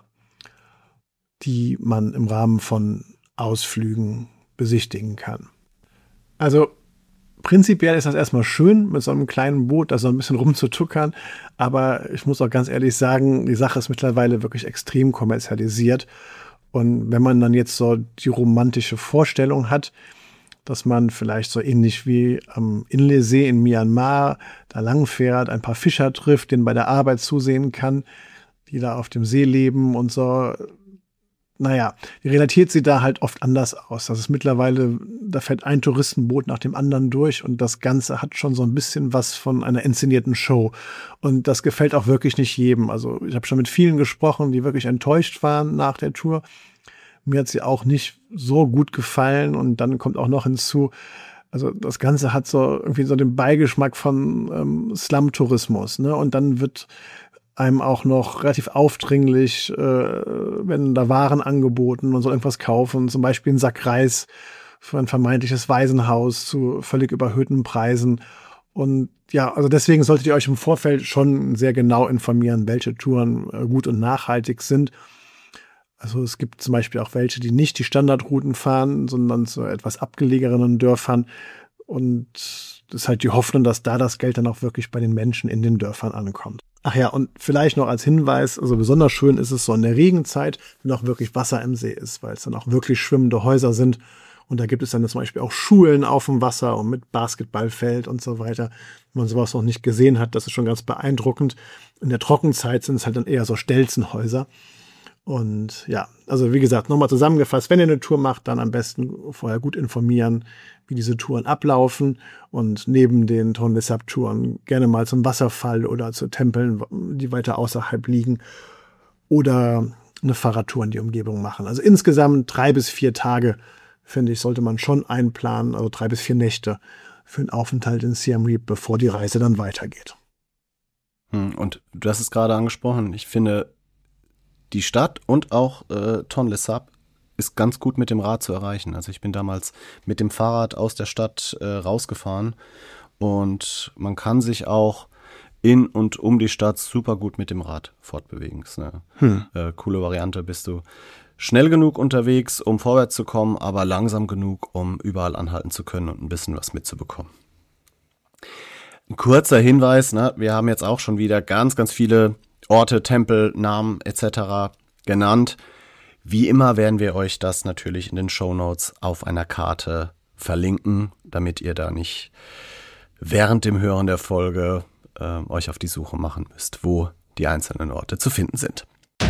die man im Rahmen von Ausflügen besichtigen kann. Also prinzipiell ist das erstmal schön, mit so einem kleinen Boot da so ein bisschen rumzutuckern. Aber ich muss auch ganz ehrlich sagen, die Sache ist mittlerweile wirklich extrem kommerzialisiert. Und wenn man dann jetzt so die romantische Vorstellung hat, dass man vielleicht so ähnlich wie am Inle-See in Myanmar da langfährt, ein paar Fischer trifft, denen bei der Arbeit zusehen kann, die da auf dem See leben und so. Naja, die Realität sieht da halt oft anders aus. Das ist mittlerweile, da fährt ein Touristenboot nach dem anderen durch und das Ganze hat schon so ein bisschen was von einer inszenierten Show. Und das gefällt auch wirklich nicht jedem. Also ich habe schon mit vielen gesprochen, die wirklich enttäuscht waren nach der Tour. Mir hat sie auch nicht so gut gefallen und dann kommt auch noch hinzu, also das Ganze hat so irgendwie so den Beigeschmack von Slum-Tourismus, ne? Und dann wird einem auch noch relativ aufdringlich, wenn da Waren angeboten, man soll irgendwas kaufen, zum Beispiel einen Sack Reis für ein vermeintliches Waisenhaus zu völlig überhöhten Preisen. Und ja, also deswegen solltet ihr euch im Vorfeld schon sehr genau informieren, welche Touren gut und nachhaltig sind. Also es gibt zum Beispiel auch welche, die nicht die Standardrouten fahren, sondern zu etwas abgelegenen Dörfern. Und das ist halt die Hoffnung, dass da das Geld dann auch wirklich bei den Menschen in den Dörfern ankommt. Ach ja, und vielleicht noch als Hinweis, also besonders schön ist es so in der Regenzeit, wenn auch wirklich Wasser im See ist, weil es dann auch wirklich schwimmende Häuser sind. Und da gibt es dann zum Beispiel auch Schulen auf dem Wasser und mit Basketballfeld und so weiter. Wenn man sowas noch nicht gesehen hat, das ist schon ganz beeindruckend. In der Trockenzeit sind es halt dann eher so Stelzenhäuser. Und ja, also wie gesagt, nochmal zusammengefasst, wenn ihr eine Tour macht, dann am besten vorher gut informieren, wie diese Touren ablaufen und neben den Tonle Sap-Touren gerne mal zum Wasserfall oder zu Tempeln, die weiter außerhalb liegen, oder eine Fahrradtour in die Umgebung machen. Also insgesamt 3 bis 4 Tage, finde ich, sollte man schon einplanen, also 3 bis 4 Nächte für einen Aufenthalt in Siem Reap, bevor die Reise dann weitergeht. Und du hast es gerade angesprochen, ich finde, die Stadt und auch Tonle Sap ist ganz gut mit dem Rad zu erreichen. Also ich bin damals mit dem Fahrrad aus der Stadt rausgefahren und man kann sich auch in und um die Stadt super gut mit dem Rad fortbewegen. Das ist eine coole Variante. Bist du schnell genug unterwegs, um vorwärts zu kommen, aber langsam genug, um überall anhalten zu können und ein bisschen was mitzubekommen. Ein kurzer Hinweis, wir haben jetzt auch schon wieder ganz, ganz viele Orte, Tempel, Namen etc. genannt. Wie immer werden wir euch das natürlich in den Shownotes auf einer Karte verlinken, damit ihr da nicht während dem Hören der Folge euch auf die Suche machen müsst, wo die einzelnen Orte zu finden sind.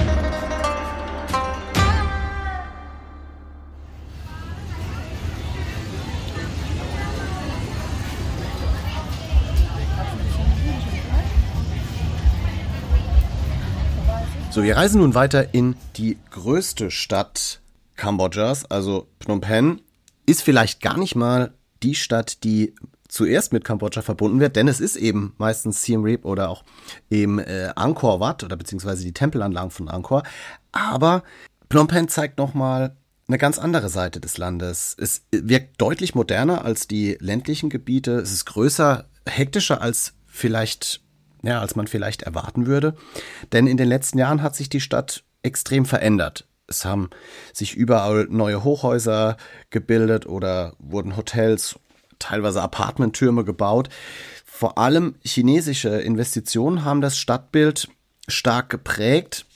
So, wir reisen nun weiter in die größte Stadt Kambodschas, also Phnom Penh. Ist vielleicht gar nicht mal die Stadt, die zuerst mit Kambodscha verbunden wird, denn es ist eben meistens Siem Reap oder auch eben Angkor Wat oder beziehungsweise die Tempelanlagen von Angkor. Aber Phnom Penh zeigt nochmal eine ganz andere Seite des Landes. Es wirkt deutlich moderner als die ländlichen Gebiete. Es ist größer, hektischer als man vielleicht erwarten würde. Denn in den letzten Jahren hat sich die Stadt extrem verändert. Es haben sich überall neue Hochhäuser gebildet oder wurden Hotels, teilweise Apartmenttürme gebaut. Vor allem chinesische Investitionen haben das Stadtbild stark geprägt.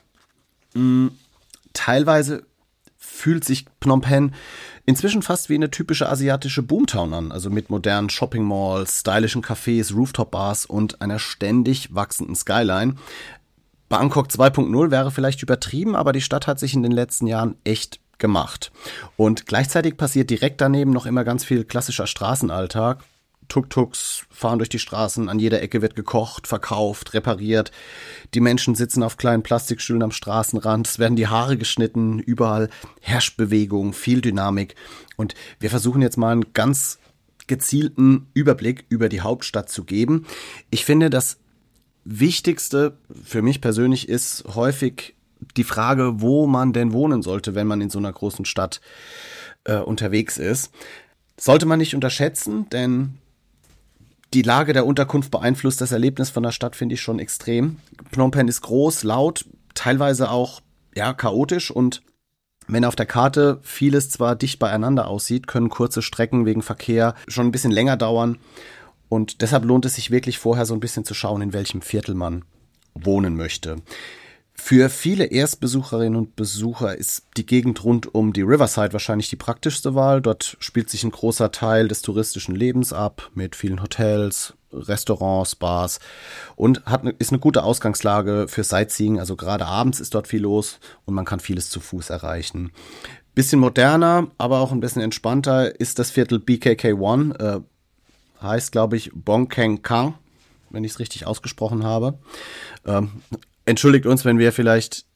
Teilweise fühlt sich Phnom Penh inzwischen fast wie eine typische asiatische Boomtown an, also mit modernen Shopping-Malls, stylischen Cafés, Rooftop-Bars und einer ständig wachsenden Skyline. Bangkok 2.0 wäre vielleicht übertrieben, aber die Stadt hat sich in den letzten Jahren echt gemacht. Und gleichzeitig passiert direkt daneben noch immer ganz viel klassischer Straßenalltag. Tuk-Tuks fahren durch die Straßen, an jeder Ecke wird gekocht, verkauft, repariert. Die Menschen sitzen auf kleinen Plastikstühlen am Straßenrand, es werden die Haare geschnitten, überall herrscht Bewegung, viel Dynamik. Und wir versuchen jetzt mal einen ganz gezielten Überblick über die Hauptstadt zu geben. Ich finde, das Wichtigste für mich persönlich ist häufig die Frage, wo man denn wohnen sollte, wenn man in so einer großen Stadt unterwegs ist. Sollte man nicht unterschätzen, denn die Lage der Unterkunft beeinflusst das Erlebnis von der Stadt, finde ich schon extrem. Phnom Penh ist groß, laut, teilweise auch chaotisch und wenn auf der Karte vieles zwar dicht beieinander aussieht, können kurze Strecken wegen Verkehr schon ein bisschen länger dauern und deshalb lohnt es sich wirklich vorher so ein bisschen zu schauen, in welchem Viertel man wohnen möchte. Für viele Erstbesucherinnen und Besucher ist die Gegend rund um die Riverside wahrscheinlich die praktischste Wahl. Dort spielt sich ein großer Teil des touristischen Lebens ab mit vielen Hotels, Restaurants, Bars und ist eine gute Ausgangslage für Sightseeing. Also gerade abends ist dort viel los und man kann vieles zu Fuß erreichen. Bisschen moderner, aber auch ein bisschen entspannter ist das Viertel BKK1, heißt glaube ich Bong Keng Kang, wenn ich es richtig ausgesprochen habe. Entschuldigt uns, wenn wir vielleicht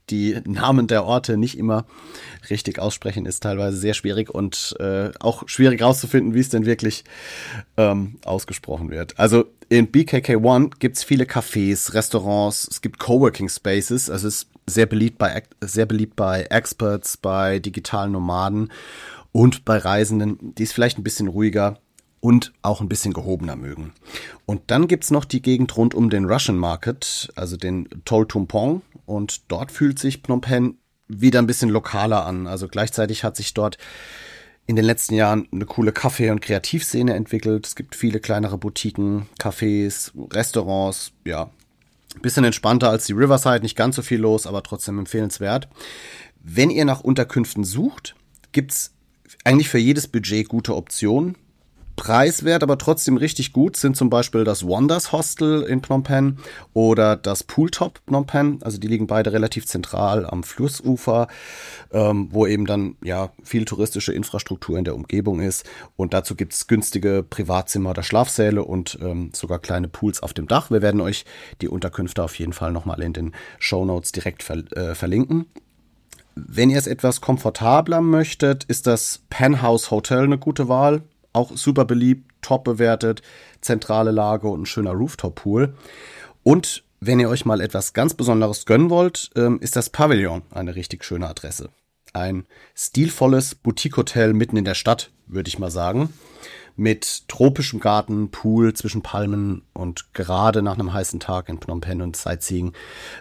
die Namen der Orte nicht immer richtig aussprechen, ist teilweise sehr schwierig und auch schwierig rauszufinden, wie es denn wirklich ausgesprochen wird. Also in BKK1 gibt's viele Cafés, Restaurants, es gibt Coworking Spaces, also es ist sehr beliebt bei Experts, bei digitalen Nomaden und bei Reisenden, die es vielleicht ein bisschen ruhiger und auch ein bisschen gehobener mögen. Und dann gibt's noch die Gegend rund um den Russian Market, also den Tol Tumpong. Und dort fühlt sich Phnom Penh wieder ein bisschen lokaler an. Also gleichzeitig hat sich dort in den letzten Jahren eine coole Kaffee- und Kreativszene entwickelt. Es gibt viele kleinere Boutiquen, Cafés, Restaurants. Ja, ein bisschen entspannter als die Riverside, nicht ganz so viel los, aber trotzdem empfehlenswert. Wenn ihr nach Unterkünften sucht, gibt's eigentlich für jedes Budget gute Optionen. Preiswert, aber trotzdem richtig gut sind zum Beispiel das Wonders Hostel in Phnom Penh oder das Pooltop Phnom Penh. Also die liegen beide relativ zentral am Flussufer, wo eben dann ja viel touristische Infrastruktur in der Umgebung ist. Und dazu gibt's günstige Privatzimmer oder Schlafsäle und sogar kleine Pools auf dem Dach. Wir werden euch die Unterkünfte auf jeden Fall nochmal in den Shownotes direkt verlinken. Wenn ihr es etwas komfortabler möchtet, ist das Penthouse Hotel eine gute Wahl. Auch super beliebt, top bewertet, zentrale Lage und ein schöner Rooftop-Pool. Und wenn ihr euch mal etwas ganz Besonderes gönnen wollt, ist das Pavillon eine richtig schöne Adresse. Ein stilvolles Boutique-Hotel mitten in der Stadt, würde ich mal sagen. Mit tropischem Garten, Pool zwischen Palmen und gerade nach einem heißen Tag in Phnom Penh und Sightseeing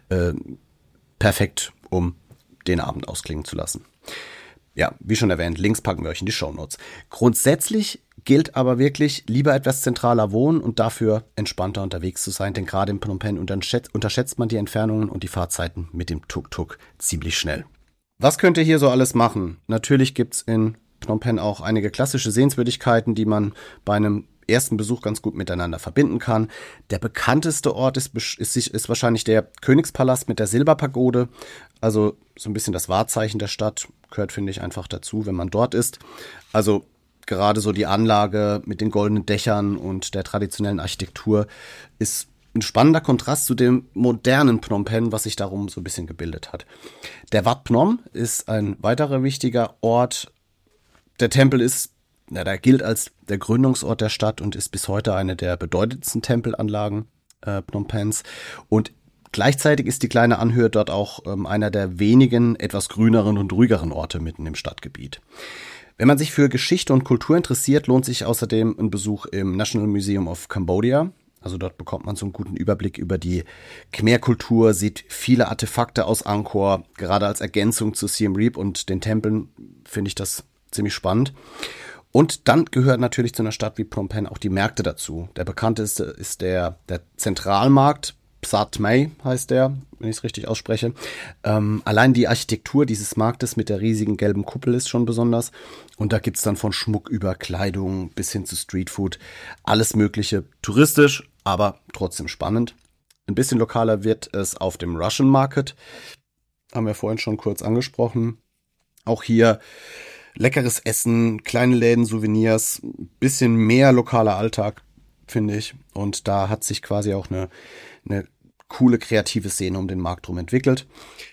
perfekt, um den Abend ausklingen zu lassen. Ja, wie schon erwähnt, Links packen wir euch in die Shownotes. Grundsätzlich gilt aber wirklich, lieber etwas zentraler wohnen und dafür entspannter unterwegs zu sein, denn gerade in Phnom Penh unterschätzt man die Entfernungen und die Fahrzeiten mit dem Tuk-Tuk ziemlich schnell. Was könnt ihr hier so alles machen? Natürlich gibt's in Phnom Penh auch einige klassische Sehenswürdigkeiten, die man bei einem ersten Besuch ganz gut miteinander verbinden kann. Der bekannteste Ort ist wahrscheinlich der Königspalast mit der Silberpagode, also so ein bisschen das Wahrzeichen der Stadt, gehört, finde ich, einfach dazu, wenn man dort ist. Also gerade so die Anlage mit den goldenen Dächern und der traditionellen Architektur ist ein spannender Kontrast zu dem modernen Phnom Penh, was sich darum so ein bisschen gebildet hat. Der Wat Phnom ist ein weiterer wichtiger Ort. Der Tempel der gilt als der Gründungsort der Stadt und ist bis heute eine der bedeutendsten Tempelanlagen Phnom Penhs. Und gleichzeitig ist die kleine Anhöhe dort auch einer der wenigen etwas grüneren und ruhigeren Orte mitten im Stadtgebiet. Wenn man sich für Geschichte und Kultur interessiert, lohnt sich außerdem ein Besuch im National Museum of Cambodia. Also dort bekommt man so einen guten Überblick über die Khmer-Kultur, sieht viele Artefakte aus Angkor, gerade als Ergänzung zu Siem Reap und den Tempeln finde ich das ziemlich spannend. Und dann gehört natürlich zu einer Stadt wie Phnom Penh auch die Märkte dazu. Der bekannteste ist der Zentralmarkt, Psat May heißt der, wenn ich es richtig ausspreche. Allein die Architektur dieses Marktes mit der riesigen gelben Kuppel ist schon besonders. Und da gibt's dann von Schmuck über Kleidung bis hin zu Streetfood alles Mögliche. Touristisch, aber trotzdem spannend. Ein bisschen lokaler wird es auf dem Russian Market. Haben wir vorhin schon kurz angesprochen. Auch hier leckeres Essen, kleine Läden, Souvenirs, bisschen mehr lokaler Alltag, finde ich. Und da hat sich quasi auch eine coole kreative Szene um den Markt rum entwickelt.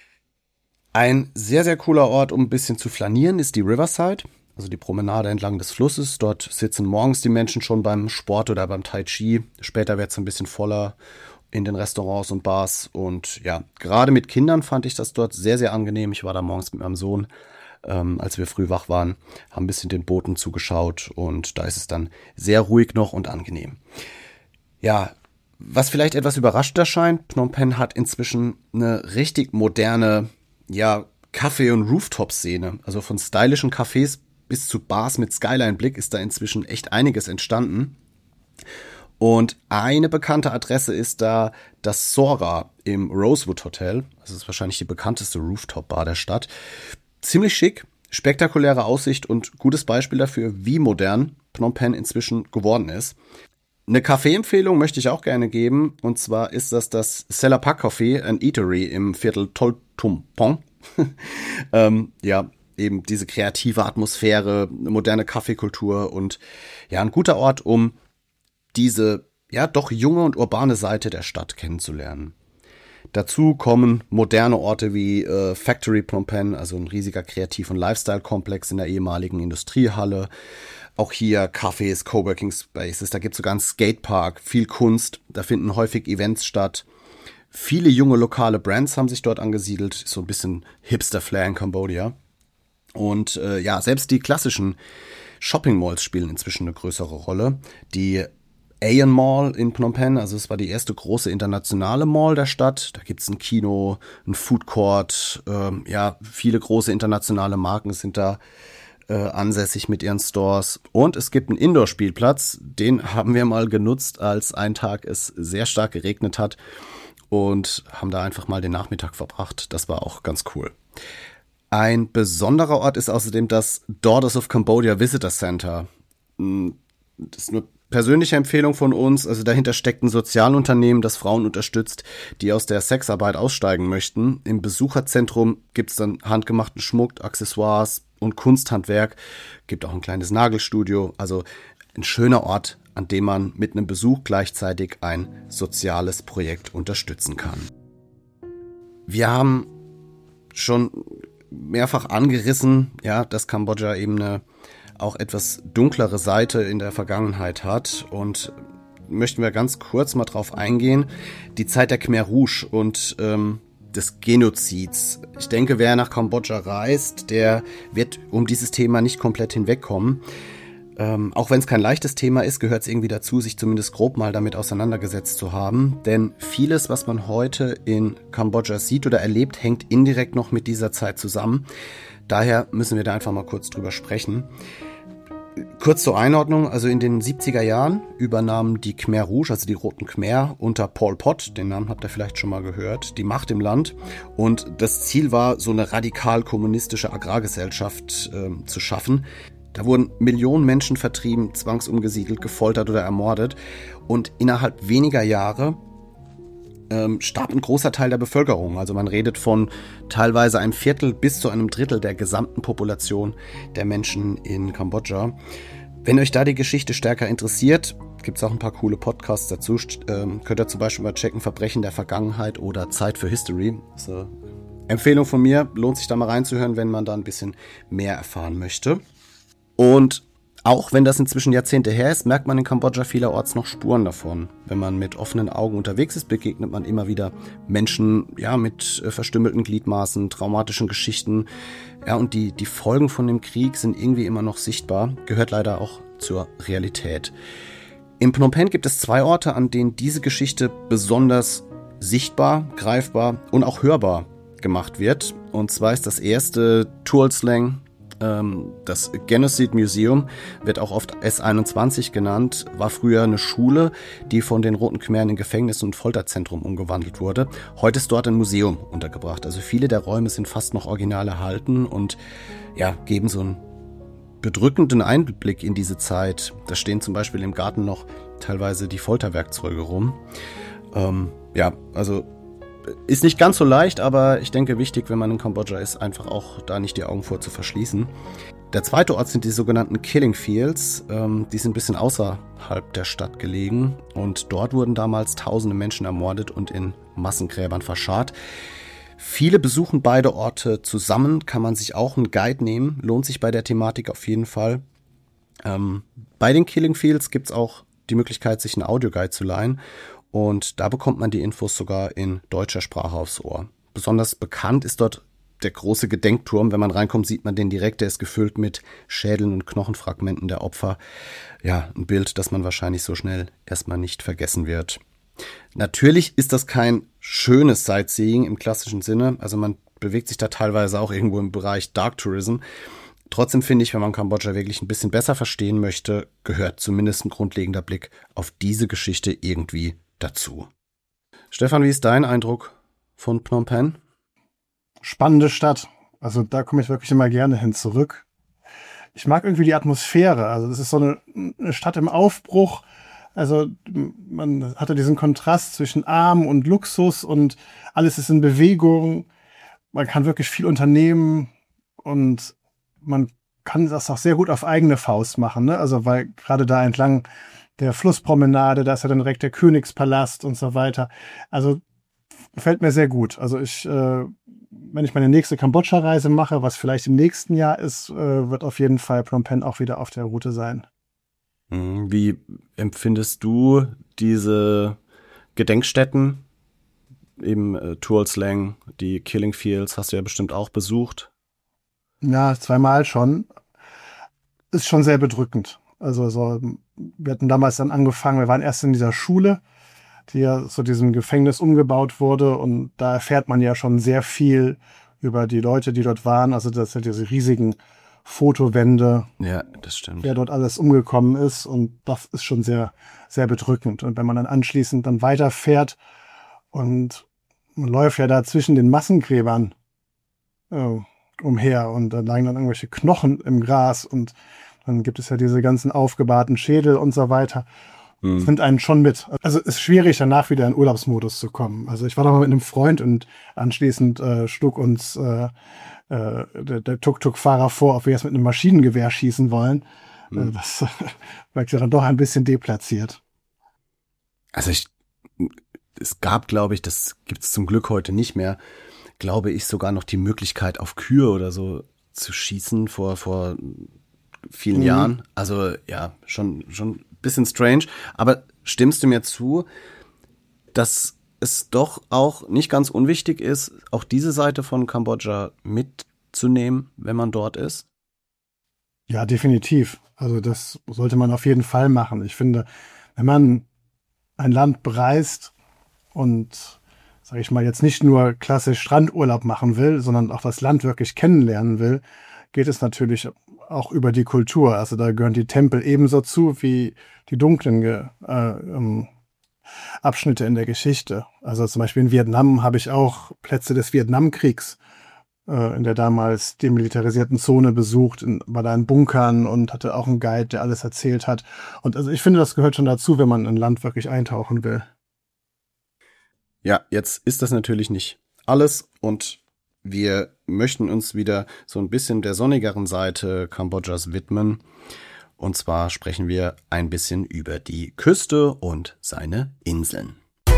Ein sehr, sehr cooler Ort, um ein bisschen zu flanieren, ist die Riverside, also die Promenade entlang des Flusses. Dort sitzen morgens die Menschen schon beim Sport oder beim Tai Chi. Später wird es ein bisschen voller in den Restaurants und Bars. Und ja, gerade mit Kindern fand ich das dort sehr, sehr angenehm. Ich war da morgens mit meinem Sohn, als wir früh wach waren, haben ein bisschen den Booten zugeschaut und da ist es dann sehr ruhig noch und angenehm. Ja, was vielleicht etwas überrascht erscheint, Phnom Penh hat inzwischen eine richtig moderne, ja, Kaffee- und Rooftop-Szene. Also von stylischen Cafés bis zu Bars mit Skyline-Blick ist da inzwischen echt einiges entstanden. Und eine bekannte Adresse ist da das Sora im Rosewood Hotel. Das ist wahrscheinlich die bekannteste Rooftop-Bar der Stadt. Ziemlich schick, spektakuläre Aussicht und gutes Beispiel dafür, wie modern Phnom Penh inzwischen geworden ist. Eine Kaffeeempfehlung möchte ich auch gerne geben, und zwar ist das Selapak Café and Eatery im Viertel Tol Tumpong. Ja, eben diese kreative Atmosphäre, moderne Kaffeekultur und ja, ein guter Ort, um diese ja doch junge und urbane Seite der Stadt kennenzulernen. Dazu kommen moderne Orte wie Factory Phnom Penh, also ein riesiger Kreativ- und Lifestyle-Komplex in der ehemaligen Industriehalle. Auch hier Cafés, Coworking Spaces, da gibt es sogar einen Skatepark, viel Kunst, da finden häufig Events statt. Viele junge lokale Brands haben sich dort angesiedelt, so ein bisschen Hipster-Flair in Kambodscha. Und selbst die klassischen Shopping-Malls spielen inzwischen eine größere Rolle. Die Aeon Mall in Phnom Penh, also es war die erste große internationale Mall der Stadt. Da gibt's ein Kino, ein Food Court, viele große internationale Marken sind da ansässig mit ihren Stores. Und es gibt einen Indoor-Spielplatz, den haben wir mal genutzt, als ein Tag es sehr stark geregnet hat und haben da einfach mal den Nachmittag verbracht. Das war auch ganz cool. Ein besonderer Ort ist außerdem das Daughters of Cambodia Visitor Center. Das ist eine persönliche Empfehlung von uns. Also dahinter steckt ein Sozialunternehmen, das Frauen unterstützt, die aus der Sexarbeit aussteigen möchten. Im Besucherzentrum gibt's dann handgemachten Schmuck, Accessoires und Kunsthandwerk. Gibt auch ein kleines Nagelstudio. Also ein schöner Ort, an dem man mit einem Besuch gleichzeitig ein soziales Projekt unterstützen kann. Wir haben schon mehrfach angerissen, dass Kambodscha eben eine auch etwas dunklere Seite in der Vergangenheit hat, und möchten wir ganz kurz mal drauf eingehen. Die Zeit der Khmer Rouge und des Genozids. Ich denke, wer nach Kambodscha reist, der wird um dieses Thema nicht komplett hinwegkommen. Auch wenn es kein leichtes Thema ist, gehört es irgendwie dazu, sich zumindest grob mal damit auseinandergesetzt zu haben. Denn vieles, was man heute in Kambodscha sieht oder erlebt, hängt indirekt noch mit dieser Zeit zusammen. Daher müssen wir da einfach mal kurz drüber sprechen. Kurz zur Einordnung, also in den 70er Jahren übernahmen die Khmer Rouge, also die Roten Khmer, unter Pol Pot, den Namen habt ihr vielleicht schon mal gehört, die Macht im Land. Und das Ziel war, so eine radikal kommunistische Agrargesellschaft zu schaffen. Da wurden Millionen Menschen vertrieben, zwangsumgesiedelt, gefoltert oder ermordet. Und innerhalb weniger Jahre starb ein großer Teil der Bevölkerung. Also man redet von teilweise einem Viertel bis zu einem Drittel der gesamten Population der Menschen in Kambodscha. Wenn euch da die Geschichte stärker interessiert, gibt es auch ein paar coole Podcasts dazu. Könnt ihr zum Beispiel mal checken, Verbrechen der Vergangenheit oder Zeit für History. Das ist eine Empfehlung von mir, lohnt sich da mal reinzuhören, wenn man da ein bisschen mehr erfahren möchte. Und auch wenn das inzwischen Jahrzehnte her ist, merkt man in Kambodscha vielerorts noch Spuren davon. Wenn man mit offenen Augen unterwegs ist, begegnet man immer wieder Menschen mit verstümmelten Gliedmaßen, traumatischen Geschichten. Ja, und die Folgen von dem Krieg sind irgendwie immer noch sichtbar, gehört leider auch zur Realität. In Phnom Penh gibt es 2 Orte, an denen diese Geschichte besonders sichtbar, greifbar und auch hörbar gemacht wird. Und zwar ist das erste Tuol Sleng. Das Genocide Museum wird auch oft S21 genannt, war früher eine Schule, die von den Roten Khmeren in Gefängnis und Folterzentrum umgewandelt wurde. Heute ist dort ein Museum untergebracht. Also viele der Räume sind fast noch original erhalten und geben so einen bedrückenden Einblick in diese Zeit. Da stehen zum Beispiel im Garten noch teilweise die Folterwerkzeuge rum. Ist nicht ganz so leicht, aber ich denke wichtig, wenn man in Kambodscha ist, einfach auch da nicht die Augen vor zu verschließen. Der zweite Ort sind die sogenannten Killing Fields. Die sind ein bisschen außerhalb der Stadt gelegen und dort wurden damals tausende Menschen ermordet und in Massengräbern verscharrt. Viele besuchen beide Orte zusammen, kann man sich auch einen Guide nehmen, lohnt sich bei der Thematik auf jeden Fall. Bei den Killing Fields gibt es auch die Möglichkeit, sich einen Audioguide zu leihen. Und da bekommt man die Infos sogar in deutscher Sprache aufs Ohr. Besonders bekannt ist dort der große Gedenkturm. Wenn man reinkommt, sieht man den direkt. Der ist gefüllt mit Schädeln und Knochenfragmenten der Opfer. Ja, ein Bild, das man wahrscheinlich so schnell erstmal nicht vergessen wird. Natürlich ist das kein schönes Sightseeing im klassischen Sinne. Also man bewegt sich da teilweise auch irgendwo im Bereich Dark Tourism. Trotzdem finde ich, wenn man Kambodscha wirklich ein bisschen besser verstehen möchte, gehört zumindest ein grundlegender Blick auf diese Geschichte irgendwie dazu. Stefan, wie ist dein Eindruck von Phnom Penh? Spannende Stadt. Also da komme ich wirklich immer gerne hin zurück. Ich mag irgendwie die Atmosphäre. Also das ist so eine Stadt im Aufbruch. Also man hatte diesen Kontrast zwischen Arm und Luxus und alles ist in Bewegung. Man kann wirklich viel unternehmen und man kann das auch sehr gut auf eigene Faust machen, ne? Also weil gerade da entlang der Flusspromenade, da ist ja dann direkt der Königspalast und so weiter. Also gefällt mir sehr gut. Also wenn ich meine nächste Kambodscha-Reise mache, was vielleicht im nächsten Jahr ist, wird auf jeden Fall Phnom Penh auch wieder auf der Route sein. Wie empfindest du diese Gedenkstätten? Eben Tuol Sleng, die Killing Fields hast du ja bestimmt auch besucht. Ja, 2-mal schon. Ist schon sehr bedrückend. Also wir hatten damals dann angefangen, wir waren erst in dieser Schule, die ja zu diesem Gefängnis umgebaut wurde, und da erfährt man ja schon sehr viel über die Leute, die dort waren. Also das sind diese riesigen Fotowände. Ja, das stimmt. Wer dort alles umgekommen ist, und das ist schon sehr, sehr bedrückend. Und wenn man dann anschließend dann weiterfährt und man läuft ja da zwischen den Massengräbern umher, und da lagen dann irgendwelche Knochen im Gras, und dann gibt es ja diese ganzen aufgebahrten Schädel und so weiter. Das nimmt einen schon mit. Also es ist schwierig, danach wieder in Urlaubsmodus zu kommen. Also ich war da mal mit einem Freund, und anschließend schlug uns der Tuk-Tuk-Fahrer vor, ob wir jetzt mit einem Maschinengewehr schießen wollen. Das wirkt ja dann doch ein bisschen deplatziert. Also es gab, glaube ich, das gibt es zum Glück heute nicht mehr, glaube ich, sogar noch die Möglichkeit, auf Kühe oder so zu schießen vor vielen Jahren. Also ja, schon ein bisschen strange. Aber stimmst du mir zu, dass es doch auch nicht ganz unwichtig ist, auch diese Seite von Kambodscha mitzunehmen, wenn man dort ist? Ja, definitiv. Also das sollte man auf jeden Fall machen. Ich finde, wenn man ein Land bereist und, sage ich mal, jetzt nicht nur klassisch Strandurlaub machen will, sondern auch das Land wirklich kennenlernen will, geht es natürlich auch über die Kultur. Also da gehören die Tempel ebenso zu wie die dunklen Abschnitte in der Geschichte. Also zum Beispiel in Vietnam habe ich auch Plätze des Vietnamkriegs in der damals demilitarisierten Zone besucht, war da in Bunkern und hatte auch einen Guide, der alles erzählt hat. Und also ich finde, das gehört schon dazu, wenn man in ein Land wirklich eintauchen will. Ja, jetzt ist das natürlich nicht alles, und wir möchten uns wieder so ein bisschen der sonnigeren Seite Kambodschas widmen. Und zwar sprechen wir ein bisschen über die Küste und seine Inseln.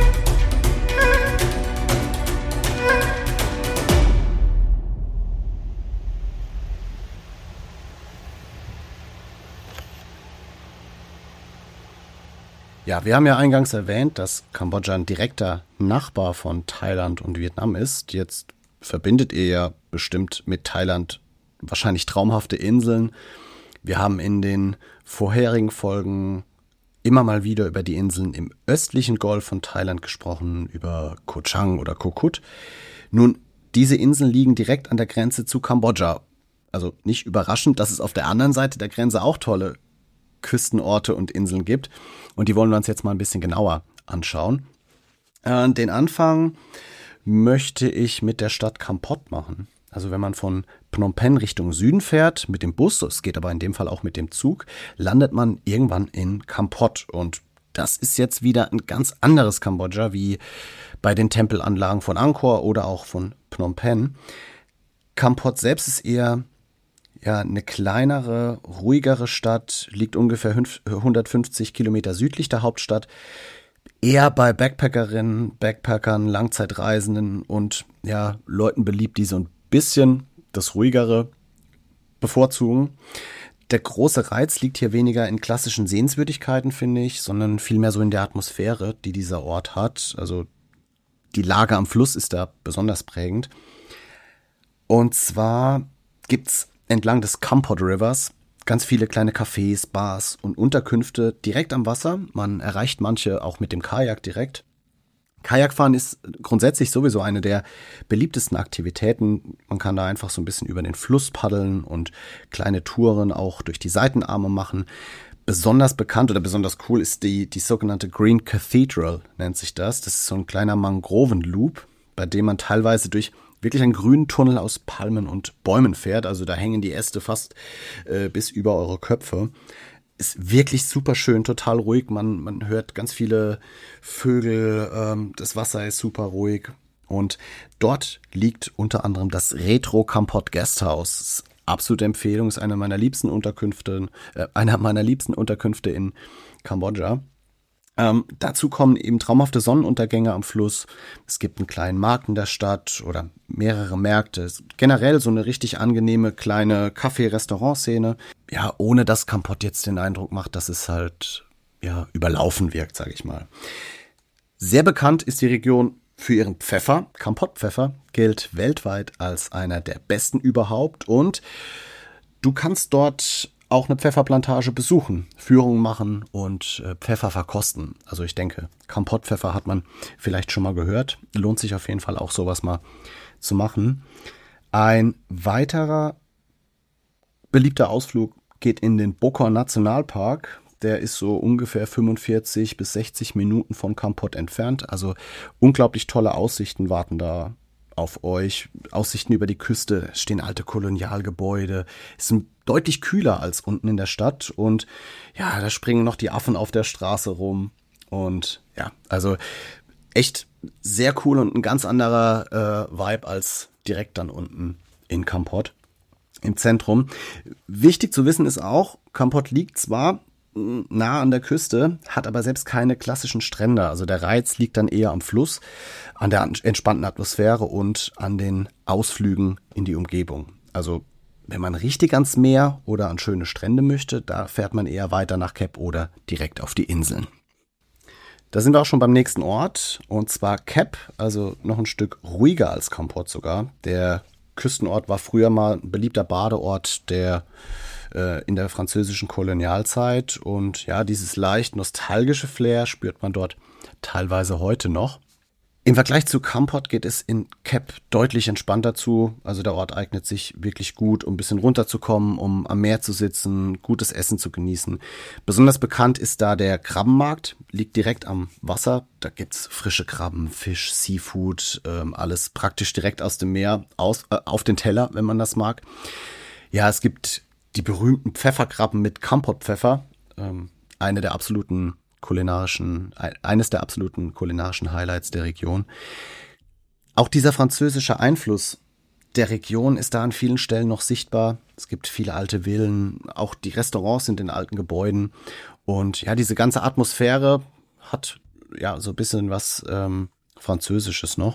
Ja, wir haben ja eingangs erwähnt, dass Kambodscha ein direkter Nachbar von Thailand und Vietnam ist. Jetzt verbindet ihr ja bestimmt mit Thailand wahrscheinlich traumhafte Inseln. Wir haben in den vorherigen Folgen immer mal wieder über die Inseln im östlichen Golf von Thailand gesprochen, über Koh Chang oder Koh Kut. Nun, diese Inseln liegen direkt an der Grenze zu Kambodscha. Also nicht überraschend, dass es auf der anderen Seite der Grenze auch tolle Küstenorte und Inseln gibt. Und die wollen wir uns jetzt mal ein bisschen genauer anschauen. Den Anfang möchte ich mit der Stadt Kampot machen. Also wenn man von Phnom Penh Richtung Süden fährt, mit dem Bus, es geht aber in dem Fall auch mit dem Zug, landet man irgendwann in Kampot. Und das ist jetzt wieder ein ganz anderes Kambodscha, wie bei den Tempelanlagen von Angkor oder auch von Phnom Penh. Kampot selbst ist eher eine kleinere, ruhigere Stadt, liegt ungefähr 150 Kilometer südlich der Hauptstadt. Eher bei Backpackerinnen, Backpackern, Langzeitreisenden und ja, Leuten beliebt, die so ein bisschen das Ruhigere bevorzugen. Der große Reiz liegt hier weniger in klassischen Sehenswürdigkeiten, finde ich, sondern vielmehr so in der Atmosphäre, die dieser Ort hat. Also die Lage am Fluss ist da besonders prägend. Und zwar gibt's entlang des Kampot Rivers ganz viele kleine Cafés, Bars und Unterkünfte direkt am Wasser. Man erreicht manche auch mit dem Kajak direkt. Kajakfahren ist grundsätzlich sowieso eine der beliebtesten Aktivitäten. Man kann da einfach so ein bisschen über den Fluss paddeln und kleine Touren auch durch die Seitenarme machen. Besonders bekannt oder besonders cool ist die sogenannte Green Cathedral, nennt sich das. Das ist so ein kleiner Mangrovenloop, bei dem man teilweise durch wirklich einen grünen Tunnel aus Palmen und Bäumen fährt. Also da hängen die Äste fast bis über eure Köpfe. Ist wirklich super schön, total ruhig. Man hört ganz viele Vögel. Das Wasser ist super ruhig. Und dort liegt unter anderem das Retro Kampot Guesthouse. Absolute Empfehlung, ist einer meiner liebsten Unterkünfte in Kambodscha. Dazu kommen eben traumhafte Sonnenuntergänge am Fluss. Es gibt einen kleinen Markt in der Stadt oder mehrere Märkte. Generell so eine richtig angenehme kleine Café-Restaurant-Szene. Ja, ohne dass Kampot jetzt den Eindruck macht, dass es halt ja überlaufen wirkt, sage ich mal. Sehr bekannt ist die Region für ihren Pfeffer. Kampot-Pfeffer gilt weltweit als einer der besten überhaupt. Und du kannst dort auch eine Pfefferplantage besuchen, Führungen machen und Pfeffer verkosten. Also ich denke, Kampot-Pfeffer hat man vielleicht schon mal gehört. Lohnt sich auf jeden Fall auch sowas mal zu machen. Ein weiterer beliebter Ausflug geht in den Bokor Nationalpark. Der ist so ungefähr 45 bis 60 Minuten von Kampot entfernt. Also unglaublich tolle Aussichten warten da auf euch. Aussichten über die Küste, es stehen alte Kolonialgebäude. Es ist deutlich kühler als unten in der Stadt. Und ja, da springen noch die Affen auf der Straße rum. Und ja, also echt sehr cool und ein ganz anderer Vibe als direkt dann unten in Kampot im Zentrum. Wichtig zu wissen ist auch, Kampot liegt zwar nah an der Küste, hat aber selbst keine klassischen Strände. Also der Reiz liegt dann eher am Fluss, an der entspannten Atmosphäre und an den Ausflügen in die Umgebung. Also wenn man richtig ans Meer oder an schöne Strände möchte, da fährt man eher weiter nach Kep oder direkt auf die Inseln. Da sind wir auch schon beim nächsten Ort, und zwar Kep, also noch ein Stück ruhiger als Kampot sogar. Der Küstenort war früher mal ein beliebter Badeort in der französischen Kolonialzeit, und ja, dieses leicht nostalgische Flair spürt man dort teilweise heute noch. Im Vergleich zu Kampot geht es in Kep deutlich entspannter zu. Also der Ort eignet sich wirklich gut, um ein bisschen runterzukommen, um am Meer zu sitzen, gutes Essen zu genießen. Besonders bekannt ist da der Krabbenmarkt, liegt direkt am Wasser. Da gibt's frische Krabben, Fisch, Seafood, alles praktisch direkt aus dem Meer auf den Teller, wenn man das mag. Ja, es gibt die berühmten Pfefferkrabben mit Kampot-Pfeffer, eines der absoluten kulinarischen Highlights der Region. Auch dieser französische Einfluss der Region ist da an vielen Stellen noch sichtbar. Es gibt viele alte Villen, auch die Restaurants sind in alten Gebäuden, und ja, diese ganze Atmosphäre hat ja so ein bisschen was Französisches noch.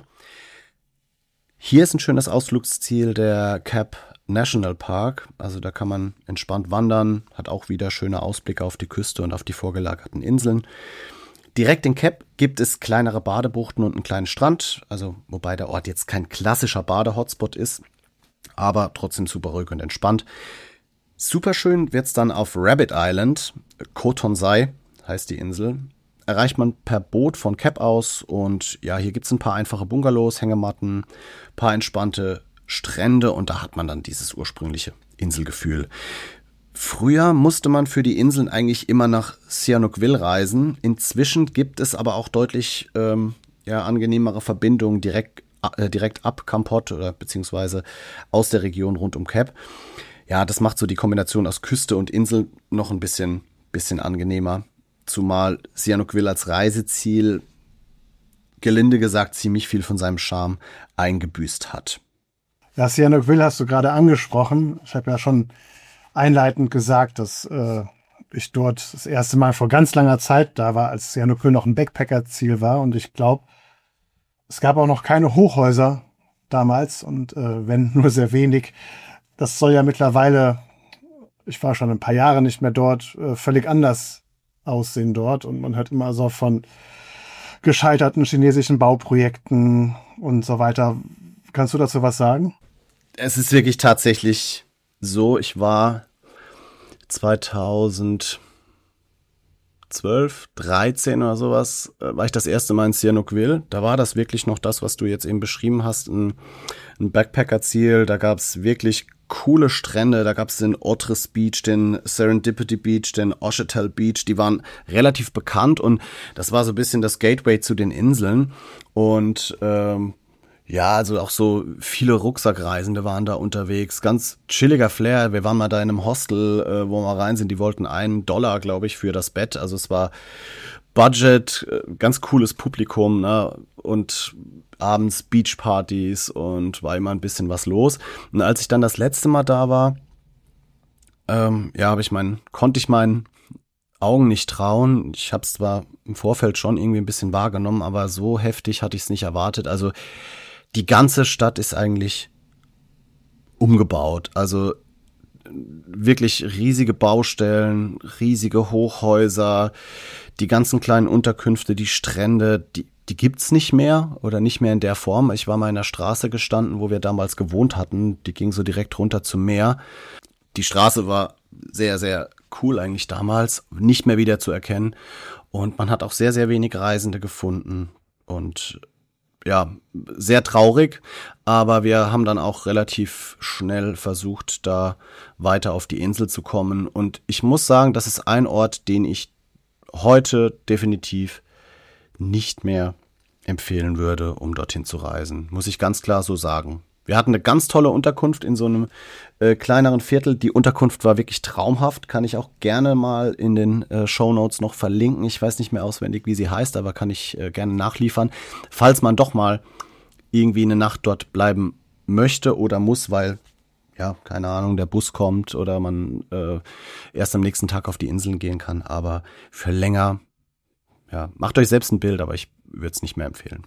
Hier ist ein schönes Ausflugsziel der Kep National Park, also da kann man entspannt wandern, hat auch wieder schöne Ausblicke auf die Küste und auf die vorgelagerten Inseln. Direkt in Kep gibt es kleinere Badebuchten und einen kleinen Strand, also wobei der Ort jetzt kein klassischer Badehotspot ist, aber trotzdem super ruhig und entspannt. Super schön wird's dann auf Rabbit Island, Koh Tonsai heißt die Insel. Erreicht man per Boot von Kep aus, und ja, hier gibt's ein paar einfache Bungalows, Hängematten, paar entspannte Strände, und da hat man dann dieses ursprüngliche Inselgefühl. Früher musste man für die Inseln eigentlich immer nach Sihanoukville reisen. Inzwischen gibt es aber auch deutlich angenehmere Verbindungen direkt ab Kampot oder beziehungsweise aus der Region rund um Kep. Ja, das macht so die Kombination aus Küste und Insel noch ein bisschen angenehmer. Zumal Sihanoukville als Reiseziel, gelinde gesagt, ziemlich viel von seinem Charme eingebüßt hat. Ja, Sihanoukville hast du gerade angesprochen. Ich habe ja schon einleitend gesagt, dass ich dort das erste Mal vor ganz langer Zeit da war, als Sihanoukville noch ein Backpacker-Ziel war. Und ich glaube, es gab auch noch keine Hochhäuser damals, und wenn nur sehr wenig. Das soll ja mittlerweile, ich war schon ein paar Jahre nicht mehr dort, völlig anders aussehen dort. Und man hört immer so von gescheiterten chinesischen Bauprojekten und so weiter. Kannst du dazu was sagen? Es ist wirklich tatsächlich so, ich war 2012, 13 oder sowas, war ich das erste Mal in Sihanoukville. Da war das wirklich noch das, was du jetzt eben beschrieben hast, ein Backpacker-Ziel. Da gab es wirklich coole Strände, da gab es den Otres Beach, den Serendipity Beach, den Ochetel Beach, die waren relativ bekannt, und das war so ein bisschen das Gateway zu den Inseln. Und ja, also auch so viele Rucksackreisende waren da unterwegs. Ganz chilliger Flair. Wir waren mal da in einem Hostel, wo wir rein sind. Die wollten $1, glaube ich, für das Bett. Also es war Budget, ganz cooles Publikum, ne? Und abends Beachpartys, und war immer ein bisschen was los. Und als ich dann das letzte Mal da war, konnte ich meinen Augen nicht trauen. Ich habe es zwar im Vorfeld schon irgendwie ein bisschen wahrgenommen, aber so heftig hatte ich es nicht erwartet. Also die ganze Stadt ist eigentlich umgebaut. Also wirklich riesige Baustellen, riesige Hochhäuser, die ganzen kleinen Unterkünfte, die Strände, die gibt's nicht mehr oder nicht mehr in der Form. Ich war mal in der Straße gestanden, wo wir damals gewohnt hatten. Die ging so direkt runter zum Meer. Die Straße war sehr, sehr cool eigentlich damals, nicht mehr wieder zu erkennen. Und man hat auch sehr, sehr wenig Reisende gefunden. Und ja, sehr traurig, aber wir haben dann auch relativ schnell versucht, da weiter auf die Insel zu kommen. Und ich muss sagen, das ist ein Ort, den ich heute definitiv nicht mehr empfehlen würde, um dorthin zu reisen. Muss ich ganz klar so sagen. Wir hatten eine ganz tolle Unterkunft in so einem kleineren Viertel. Die Unterkunft war wirklich traumhaft. Kann ich auch gerne mal in den Shownotes noch verlinken. Ich weiß nicht mehr auswendig, wie sie heißt, aber kann ich gerne nachliefern. Falls man doch mal irgendwie eine Nacht dort bleiben möchte oder muss, weil, ja, keine Ahnung, der Bus kommt oder man erst am nächsten Tag auf die Inseln gehen kann. Aber für länger, ja, macht euch selbst ein Bild, aber ich würde es nicht mehr empfehlen.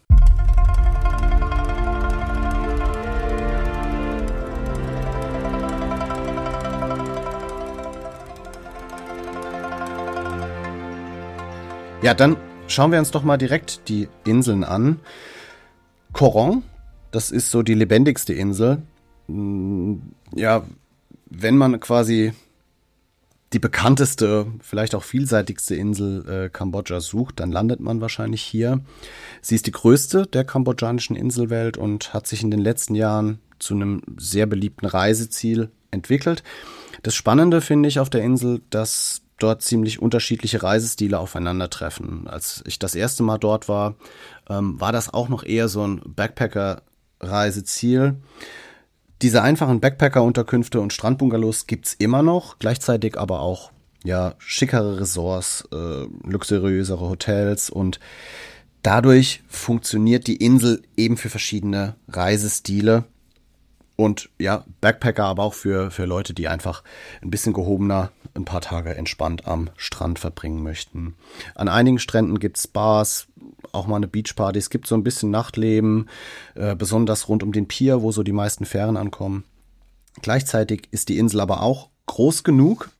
Ja, dann schauen wir uns doch mal direkt die Inseln an. Koh Rong, das ist so die lebendigste Insel. Ja, wenn man quasi die bekannteste, vielleicht auch vielseitigste Insel Kambodschas sucht, dann landet man wahrscheinlich hier. Sie ist die größte der kambodschanischen Inselwelt und hat sich in den letzten Jahren zu einem sehr beliebten Reiseziel entwickelt. Das Spannende finde ich auf der Insel, dass dort ziemlich unterschiedliche Reisestile aufeinandertreffen. Als ich das erste Mal dort war, war das auch noch eher so ein Backpacker-Reiseziel. Diese einfachen Backpacker-Unterkünfte und Strandbungalows gibt's immer noch, gleichzeitig aber auch ja schickere Resorts, luxuriösere Hotels und dadurch funktioniert die Insel eben für verschiedene Reisestile. Und ja, Backpacker, aber auch für Leute, die einfach ein bisschen gehobener ein paar Tage entspannt am Strand verbringen möchten. An einigen Stränden gibt's Bars, auch mal eine Beachparty. Es gibt so ein bisschen Nachtleben, besonders rund um den Pier, wo so die meisten Fähren ankommen. Gleichzeitig ist die Insel aber auch groß genug,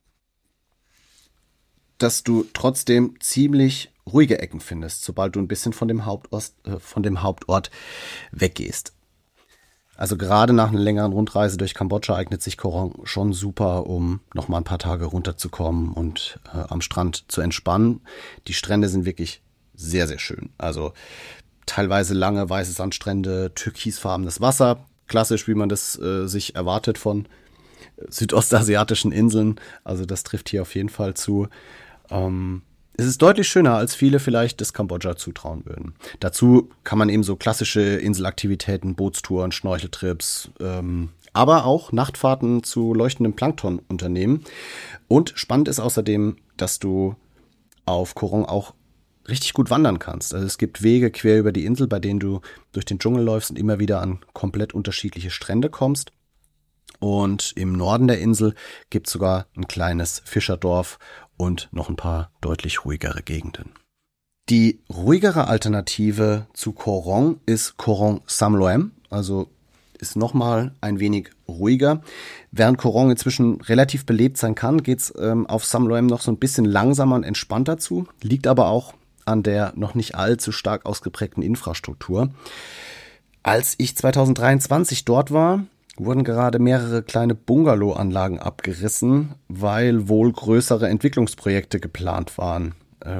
dass du trotzdem ziemlich ruhige Ecken findest, sobald du ein bisschen von dem Hauptort weggehst. Also gerade nach einer längeren Rundreise durch Kambodscha eignet sich Koh Rong schon super, um noch mal ein paar Tage runterzukommen und am Strand zu entspannen. Die Strände sind wirklich sehr, sehr schön. Also teilweise lange weiße Sandstrände, türkisfarbenes Wasser. Klassisch, wie man das sich erwartet von südostasiatischen Inseln. Also das trifft hier auf jeden Fall zu. Es ist deutlich schöner, als viele vielleicht das Kambodscha zutrauen würden. Dazu kann man eben so klassische Inselaktivitäten, Bootstouren, Schnorcheltrips, aber auch Nachtfahrten zu leuchtendem Plankton unternehmen. Und spannend ist außerdem, dass du auf Koh Rong auch richtig gut wandern kannst. Also es gibt Wege quer über die Insel, bei denen du durch den Dschungel läufst und immer wieder an komplett unterschiedliche Strände kommst. Und im Norden der Insel gibt es sogar ein kleines Fischerdorf und noch ein paar deutlich ruhigere Gegenden. Die ruhigere Alternative zu Koh Rong ist Koh Rong Sam Loem, also ist nochmal ein wenig ruhiger. Während Koh Rong inzwischen relativ belebt sein kann, geht es auf Sam Loem noch so ein bisschen langsamer und entspannter zu, liegt aber auch an der noch nicht allzu stark ausgeprägten Infrastruktur. Als ich 2023 dort war, wurden gerade mehrere kleine Bungalow-Anlagen abgerissen, weil wohl größere Entwicklungsprojekte geplant waren.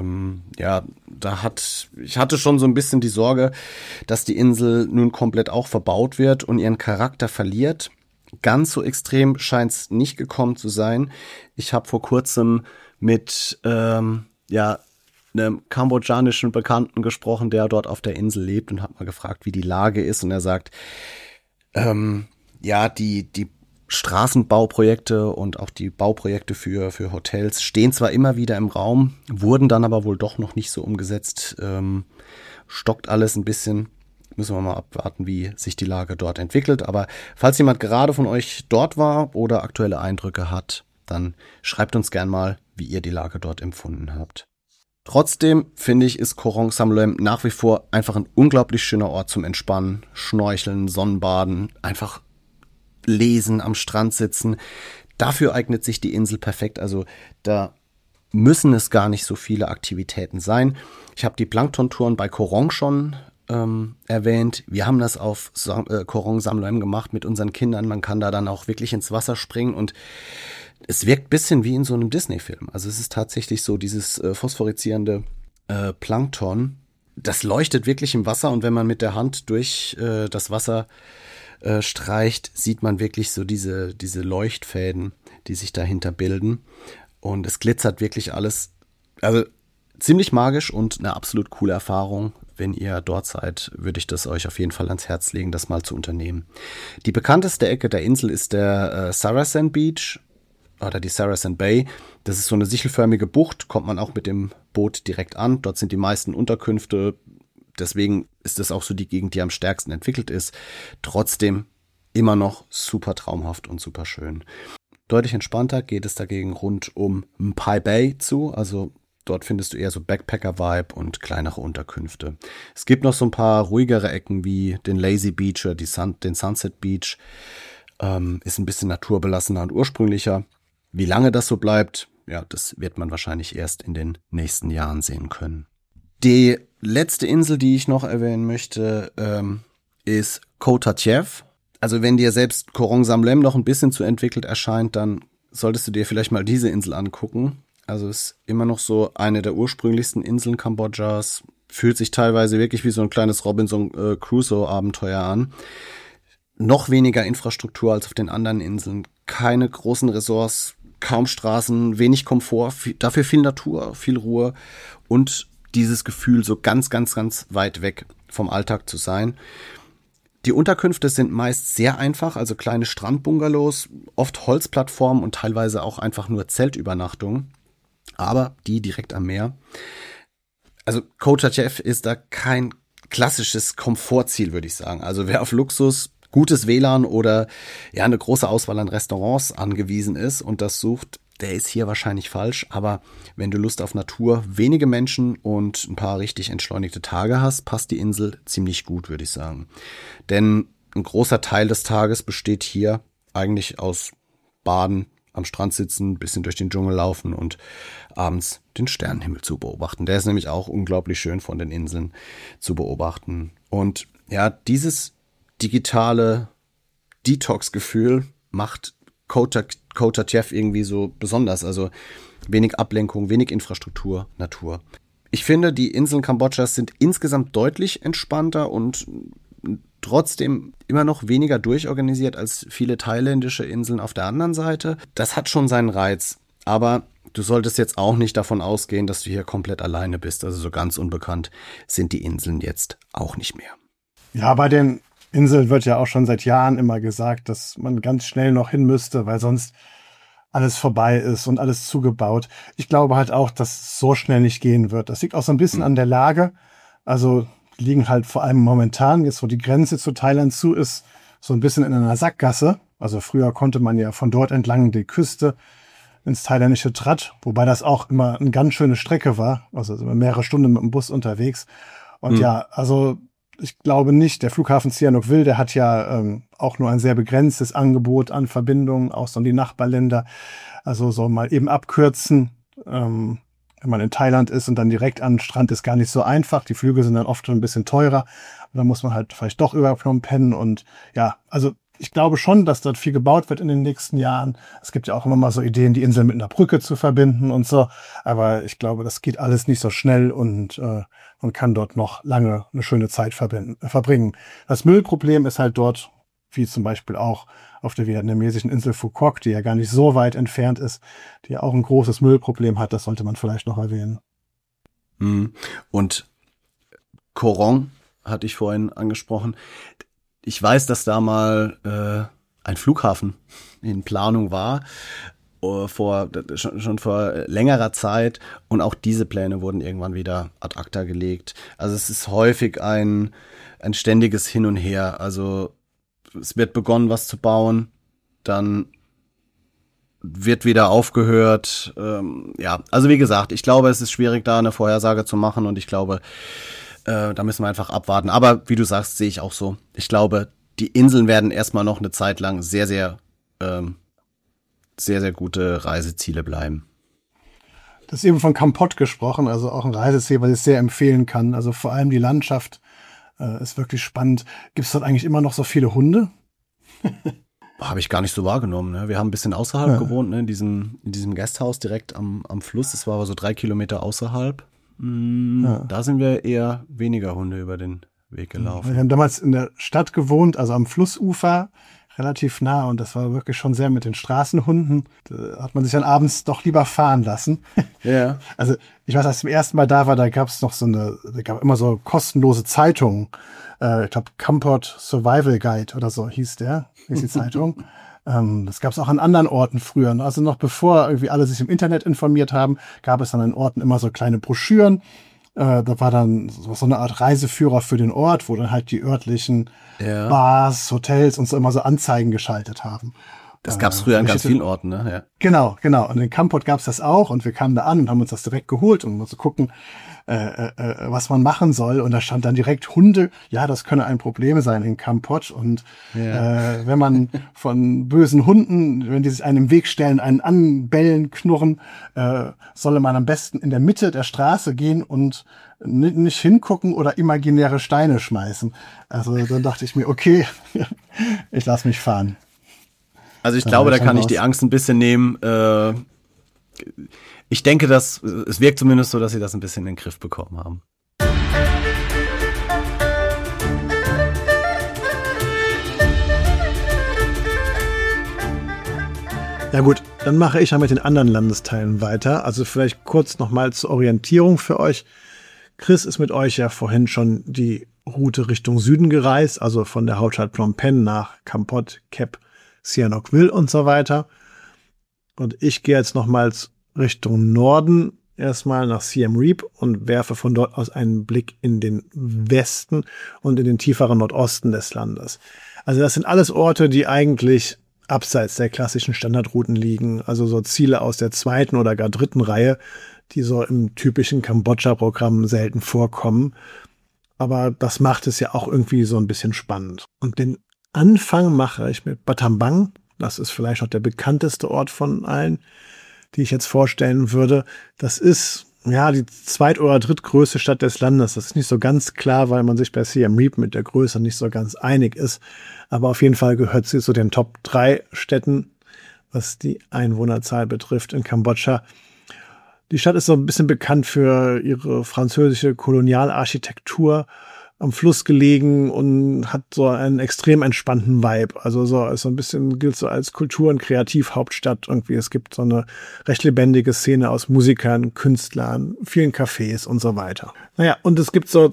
Ich hatte schon so ein bisschen die Sorge, dass die Insel nun komplett auch verbaut wird und ihren Charakter verliert. Ganz so extrem scheint es nicht gekommen zu sein. Ich habe vor kurzem mit einem kambodschanischen Bekannten gesprochen, der dort auf der Insel lebt und habe mal gefragt, wie die Lage ist. Und er sagt, die Straßenbauprojekte und auch die Bauprojekte für Hotels stehen zwar immer wieder im Raum, wurden dann aber wohl doch noch nicht so umgesetzt. Stockt alles ein bisschen. Müssen wir mal abwarten, wie sich die Lage dort entwickelt. Aber falls jemand gerade von euch dort war oder aktuelle Eindrücke hat, dann schreibt uns gern mal, wie ihr die Lage dort empfunden habt. Trotzdem finde ich, ist Koh Rong Samloem nach wie vor einfach ein unglaublich schöner Ort zum Entspannen, Schnorcheln, Sonnenbaden, einfach lesen, am Strand sitzen. Dafür eignet sich die Insel perfekt. Also da müssen es gar nicht so viele Aktivitäten sein. Ich habe die Planktontouren bei Koh Rong schon erwähnt. Wir haben das auf Koh Rong Samloem gemacht mit unseren Kindern. Man kann da dann auch wirklich ins Wasser springen und es wirkt ein bisschen wie in so einem Disney-Film. Also es ist tatsächlich so dieses phosphoreszierende Plankton. Das leuchtet wirklich im Wasser und wenn man mit der Hand durch das Wasser streicht, sieht man wirklich so diese Leuchtfäden, die sich dahinter bilden. Und es glitzert wirklich alles. Also ziemlich magisch und eine absolut coole Erfahrung. Wenn ihr dort seid, würde ich das euch auf jeden Fall ans Herz legen, das mal zu unternehmen. Die bekannteste Ecke der Insel ist der Saracen Beach oder die Saracen Bay. Das ist so eine sichelförmige Bucht, kommt man auch mit dem Boot direkt an. Dort sind die meisten Unterkünfte. Deswegen ist das auch so die Gegend, die am stärksten entwickelt ist. Trotzdem immer noch super traumhaft und super schön. Deutlich entspannter geht es dagegen rund um Mpai Bay zu. Also dort findest du eher so Backpacker-Vibe und kleinere Unterkünfte. Es gibt noch so ein paar ruhigere Ecken wie den Lazy Beach oder den Sunset Beach. Ist ein bisschen naturbelassener und ursprünglicher. Wie lange das so bleibt, ja, das wird man wahrscheinlich erst in den nächsten Jahren sehen können. Die letzte Insel, die ich noch erwähnen möchte, ist Koh Tachiev. Also wenn dir selbst Koh Rong Samloem noch ein bisschen zu entwickelt erscheint, dann solltest du dir vielleicht mal diese Insel angucken. Also ist immer noch so eine der ursprünglichsten Inseln Kambodschas. Fühlt sich teilweise wirklich wie so ein kleines Robinson Crusoe-Abenteuer an. Noch weniger Infrastruktur als auf den anderen Inseln. Keine großen Ressorts, kaum Straßen, wenig Komfort, dafür viel Natur, viel Ruhe und dieses Gefühl, so ganz, ganz, ganz weit weg vom Alltag zu sein. Die Unterkünfte sind meist sehr einfach, also kleine Strandbungalows, oft Holzplattformen und teilweise auch einfach nur Zeltübernachtungen, aber die direkt am Meer. Also Koh Tachiev ist da kein klassisches Komfortziel, würde ich sagen. Also wer auf Luxus, gutes WLAN oder ja eine große Auswahl an Restaurants angewiesen ist und das sucht, der ist hier wahrscheinlich falsch. Aber wenn du Lust auf Natur, wenige Menschen und ein paar richtig entschleunigte Tage hast, passt die Insel ziemlich gut, würde ich sagen. Denn ein großer Teil des Tages besteht hier eigentlich aus Baden, am Strand sitzen, ein bisschen durch den Dschungel laufen und abends den Sternenhimmel zu beobachten. Der ist nämlich auch unglaublich schön von den Inseln zu beobachten. Und ja, dieses digitale Detox-Gefühl macht Koh Tachiev irgendwie so besonders. Also wenig Ablenkung, wenig Infrastruktur, Natur. Ich finde, die Inseln Kambodschas sind insgesamt deutlich entspannter und trotzdem immer noch weniger durchorganisiert als viele thailändische Inseln auf der anderen Seite. Das hat schon seinen Reiz, aber du solltest jetzt auch nicht davon ausgehen, dass du hier komplett alleine bist. Also so ganz unbekannt sind die Inseln jetzt auch nicht mehr. Ja, bei den Inseln wird ja auch schon seit Jahren immer gesagt, dass man ganz schnell noch hin müsste, weil sonst alles vorbei ist und alles zugebaut. Ich glaube halt auch, dass es so schnell nicht gehen wird. Das liegt auch so ein bisschen an der Lage. Also liegen halt vor allem momentan, jetzt wo die Grenze zu Thailand zu ist, so ein bisschen in einer Sackgasse. Also früher konnte man ja von dort entlang die Küste ins thailändische Trat, wobei das auch immer eine ganz schöne Strecke war. Also sind wir mehrere Stunden mit dem Bus unterwegs. Und ja, also ich glaube nicht, der Flughafen Sihanoukville, der hat ja auch nur ein sehr begrenztes Angebot an Verbindungen, auch so in die Nachbarländer. Also so mal eben abkürzen, wenn man in Thailand ist und dann direkt an den Strand, ist gar nicht so einfach. Die Flüge sind dann oft schon ein bisschen teurer. Und dann muss man halt vielleicht doch über Phnom Penh. Und ja, also ich glaube schon, dass dort viel gebaut wird in den nächsten Jahren. Es gibt ja auch immer mal so Ideen, die Insel mit einer Brücke zu verbinden und so. Aber ich glaube, das geht alles nicht so schnell und man kann dort noch lange eine schöne Zeit verbringen. Das Müllproblem ist halt dort, wie zum Beispiel auch auf der vietnamesischen Insel Phu Quoc, die ja gar nicht so weit entfernt ist, die ja auch ein großes Müllproblem hat. Das sollte man vielleicht noch erwähnen. Und Koh Rong hatte ich vorhin angesprochen. Ich weiß, dass da mal ein Flughafen in Planung war, schon vor längerer Zeit. Und auch diese Pläne wurden irgendwann wieder ad acta gelegt. Also es ist häufig ein ständiges Hin und Her. Also es wird begonnen, was zu bauen, dann wird wieder aufgehört. Ja, also wie gesagt, ich glaube, es ist schwierig, da eine Vorhersage zu machen und ich glaube, da müssen wir einfach abwarten. Aber wie du sagst, sehe ich auch so. Ich glaube, die Inseln werden erstmal noch eine Zeit lang sehr, sehr gute Reiseziele bleiben. Du hast eben von Kampot gesprochen, also auch ein Reiseziel, was ich sehr empfehlen kann. Also vor allem die Landschaft ist wirklich spannend. Gibt es dort eigentlich immer noch so viele Hunde? Habe ich gar nicht so wahrgenommen. Ne? Wir haben ein bisschen außerhalb gewohnt, ne? in diesem Gasthaus direkt am Fluss. Das war aber so 3 Kilometer außerhalb. Da sind wir eher weniger Hunde über den Weg gelaufen. Wir haben damals in der Stadt gewohnt, also am Flussufer, relativ nah. Und das war wirklich schon sehr mit den Straßenhunden. Da hat man sich dann abends doch lieber fahren lassen. Ja. Also ich weiß, als ich zum ersten Mal da war, da gab es noch da gab immer so kostenlose Zeitungen. Ich glaube, Kampot Survival Guide oder so hieß die Zeitung. Das gab es auch an anderen Orten früher. Also noch bevor irgendwie alle sich im Internet informiert haben, gab es dann an Orten immer so kleine Broschüren. Da war dann so eine Art Reiseführer für den Ort, wo dann halt die örtlichen Bars, Hotels und so immer so Anzeigen geschaltet haben. Das gab es früher an ganz vielen Orten, ne? Ja. Genau. Und in Kampot gab es das auch und wir kamen da an und haben uns das direkt geholt, um mal zu gucken, was man machen soll. Und da stand dann direkt Hunde. Ja, das könne ein Problem sein in Kampot. Und wenn man von bösen Hunden, wenn die sich einem im Weg stellen, einen anbellen, knurren, solle man am besten in der Mitte der Straße gehen und nicht hingucken oder imaginäre Steine schmeißen. Also dann dachte ich mir, okay, ich lasse mich fahren. Also ich glaube, da kann ich die Angst ein bisschen nehmen. Ich denke, es wirkt zumindest so, dass sie das ein bisschen in den Griff bekommen haben. Ja gut, dann mache ich ja mit den anderen Landesteilen weiter. Also vielleicht kurz nochmal zur Orientierung für euch. Chris ist mit euch ja vorhin schon die Route Richtung Süden gereist, also von der Hauptstadt Phnom Penh nach Kampot, Kep, Sihanoukville und so weiter. Und ich gehe jetzt nochmals Richtung Norden, erstmal nach Siem Reap und werfe von dort aus einen Blick in den Westen und in den tieferen Nordosten des Landes. Also das sind alles Orte, die eigentlich abseits der klassischen Standardrouten liegen, also so Ziele aus der 2. oder gar 3. Reihe, die so im typischen Kambodscha-Programm selten vorkommen. Aber das macht es ja auch irgendwie so ein bisschen spannend. Und den Anfang mache ich mit Battambang. Das ist vielleicht noch der bekannteste Ort von allen, die ich jetzt vorstellen würde. Das ist ja die 2. oder 3. größte Stadt des Landes. Das ist nicht so ganz klar, weil man sich bei Siem Reap mit der Größe nicht so ganz einig ist. Aber auf jeden Fall gehört sie zu den Top 3 Städten, was die Einwohnerzahl betrifft in Kambodscha. Die Stadt ist so ein bisschen bekannt für ihre französische Kolonialarchitektur, am Fluss gelegen und hat so einen extrem entspannten Vibe. Also so ist so ein bisschen, gilt so als Kultur- und Kreativhauptstadt irgendwie. Es gibt so eine recht lebendige Szene aus Musikern, Künstlern, vielen Cafés und so weiter. Naja, und es gibt so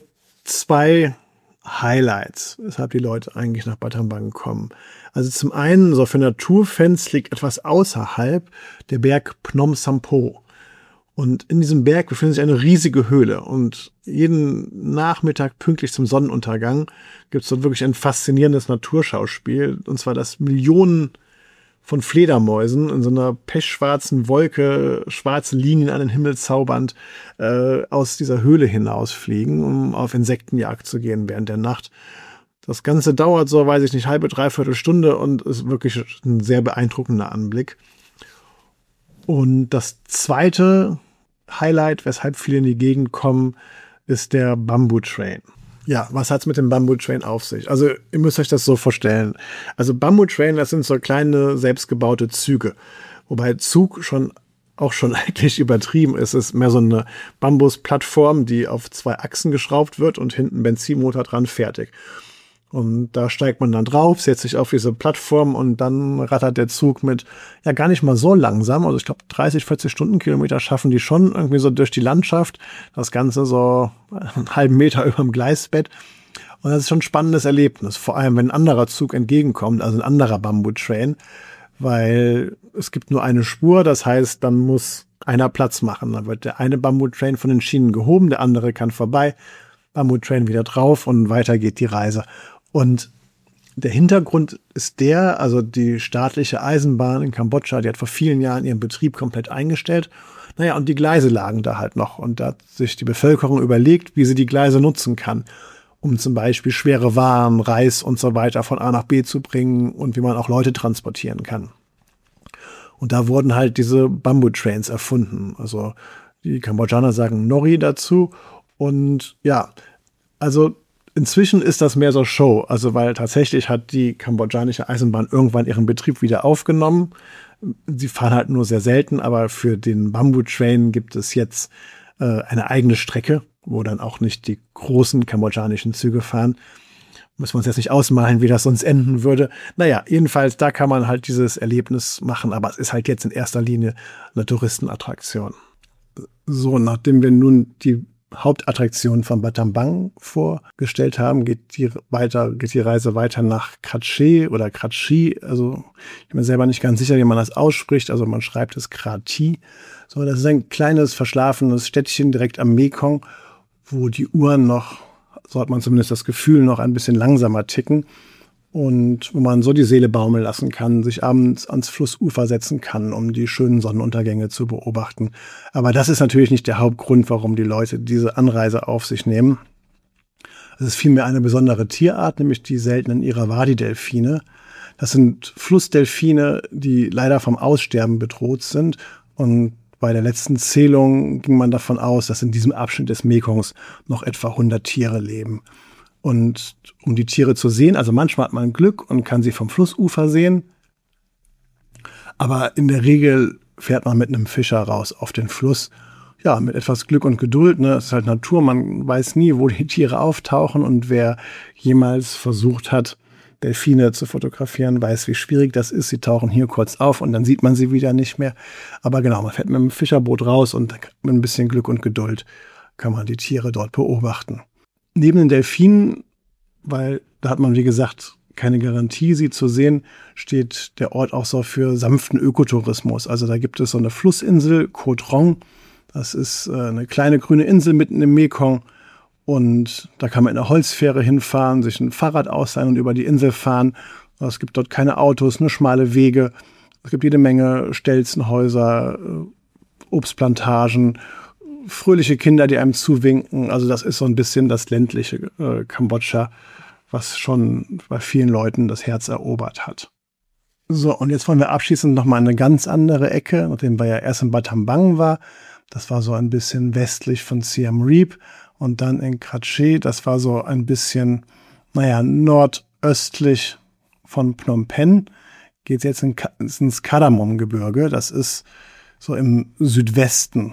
2 Highlights, weshalb die Leute eigentlich nach Battambang kommen. Also zum einen, so für Naturfans liegt etwas außerhalb der Berg Phnom Sampho. Und in diesem Berg befindet sich eine riesige Höhle. Und jeden Nachmittag pünktlich zum Sonnenuntergang gibt es dort wirklich ein faszinierendes Naturschauspiel. Und zwar, dass Millionen von Fledermäusen in so einer pechschwarzen Wolke schwarze Linien an den Himmel zaubernd aus dieser Höhle hinausfliegen, um auf Insektenjagd zu gehen während der Nacht. Das Ganze dauert so, weiß ich nicht, halbe, dreiviertel Stunde und ist wirklich ein sehr beeindruckender Anblick. Und das zweite Highlight, weshalb viele in die Gegend kommen, ist der Bamboo Train. Ja, was hat's mit dem Bamboo Train auf sich? Also ihr müsst euch das so vorstellen. Also Bamboo Train, das sind so kleine selbstgebaute Züge. Wobei Zug schon eigentlich übertrieben ist. Es ist mehr so eine Bambusplattform, die auf 2 Achsen geschraubt wird und hinten Benzinmotor dran, fertig. Und da steigt man dann drauf, setzt sich auf diese Plattform und dann rattert der Zug mit, ja gar nicht mal so langsam, also ich glaube 30, 40 Stundenkilometer schaffen die schon irgendwie so durch die Landschaft, das Ganze so einen halben Meter über dem Gleisbett. Und das ist schon ein spannendes Erlebnis, vor allem wenn ein anderer Zug entgegenkommt, also ein anderer Bamboo-Train, weil es gibt nur eine Spur, das heißt, dann muss einer Platz machen. Dann wird der eine Bamboo-Train von den Schienen gehoben, der andere kann vorbei, Bamboo-Train wieder drauf und weiter geht die Reise. Und Der Hintergrund ist also die staatliche Eisenbahn in Kambodscha, die hat vor vielen Jahren ihren Betrieb komplett eingestellt. Naja, und die Gleise lagen da halt noch. Und da hat sich die Bevölkerung überlegt, wie sie die Gleise nutzen kann, um zum Beispiel schwere Waren, Reis und so weiter von A nach B zu bringen und wie man auch Leute transportieren kann. Und da wurden halt diese Bamboo-Trains erfunden. Also die Kambodschaner sagen Nori dazu. Und ja, also inzwischen ist das mehr so Show. Also weil tatsächlich hat die kambodschanische Eisenbahn irgendwann ihren Betrieb wieder aufgenommen. Sie fahren halt nur sehr selten, aber für den Bamboo-Train gibt es jetzt eine eigene Strecke, wo dann auch nicht die großen kambodschanischen Züge fahren. Müssen wir uns jetzt nicht ausmalen, wie das sonst enden würde. Naja, jedenfalls, da kann man halt dieses Erlebnis machen, aber es ist halt jetzt in erster Linie eine Touristenattraktion. So, nachdem wir nun die Hauptattraktion von Battambang vorgestellt haben, geht die Reise weiter nach Kratchee oder Kratchi. Also ich bin mir selber nicht ganz sicher, wie man das ausspricht. Also man schreibt es Kratchi. So, das ist ein kleines, verschlafenes Städtchen direkt am Mekong, wo die Uhren noch, so hat man zumindest das Gefühl, noch ein bisschen langsamer ticken. Und wo man so die Seele baumeln lassen kann, sich abends ans Flussufer setzen kann, um die schönen Sonnenuntergänge zu beobachten. Aber das ist natürlich nicht der Hauptgrund, warum die Leute diese Anreise auf sich nehmen. Es ist vielmehr eine besondere Tierart, nämlich die seltenen Irrawaddy-Delfine. Das sind Flussdelfine, die leider vom Aussterben bedroht sind. Und bei der letzten Zählung ging man davon aus, dass in diesem Abschnitt des Mekongs noch etwa 100 Tiere leben. Und um die Tiere zu sehen, also manchmal hat man Glück und kann sie vom Flussufer sehen, aber in der Regel fährt man mit einem Fischer raus auf den Fluss. Ja, mit etwas Glück und Geduld, ne? Es ist halt Natur, man weiß nie, wo die Tiere auftauchen, und wer jemals versucht hat, Delfine zu fotografieren, weiß, wie schwierig das ist. Sie tauchen hier kurz auf und dann sieht man sie wieder nicht mehr. Aber genau, man fährt mit einem Fischerboot raus und mit ein bisschen Glück und Geduld kann man die Tiere dort beobachten. Neben den Delfinen, weil da hat man, wie gesagt, keine Garantie, sie zu sehen, steht der Ort auch so für sanften Ökotourismus. Also da gibt es so eine Flussinsel, Koh Trong. Das ist eine kleine grüne Insel mitten im Mekong. Und da kann man in einer Holzfähre hinfahren, sich ein Fahrrad ausleihen und über die Insel fahren. Es gibt dort keine Autos, nur schmale Wege. Es gibt jede Menge Stelzenhäuser, Obstplantagen, fröhliche Kinder, die einem zuwinken. Also das ist so ein bisschen das ländliche Kambodscha, was schon bei vielen Leuten das Herz erobert hat. So, und jetzt wollen wir abschließend nochmal eine ganz andere Ecke, nachdem wir ja erst in Battambang war. Das war so ein bisschen westlich von Siem Reap. Und dann in Kratchee, das war so ein bisschen, nordöstlich von Phnom Penh, geht es jetzt ins Kardamom-Gebirge. Das ist so im Südwesten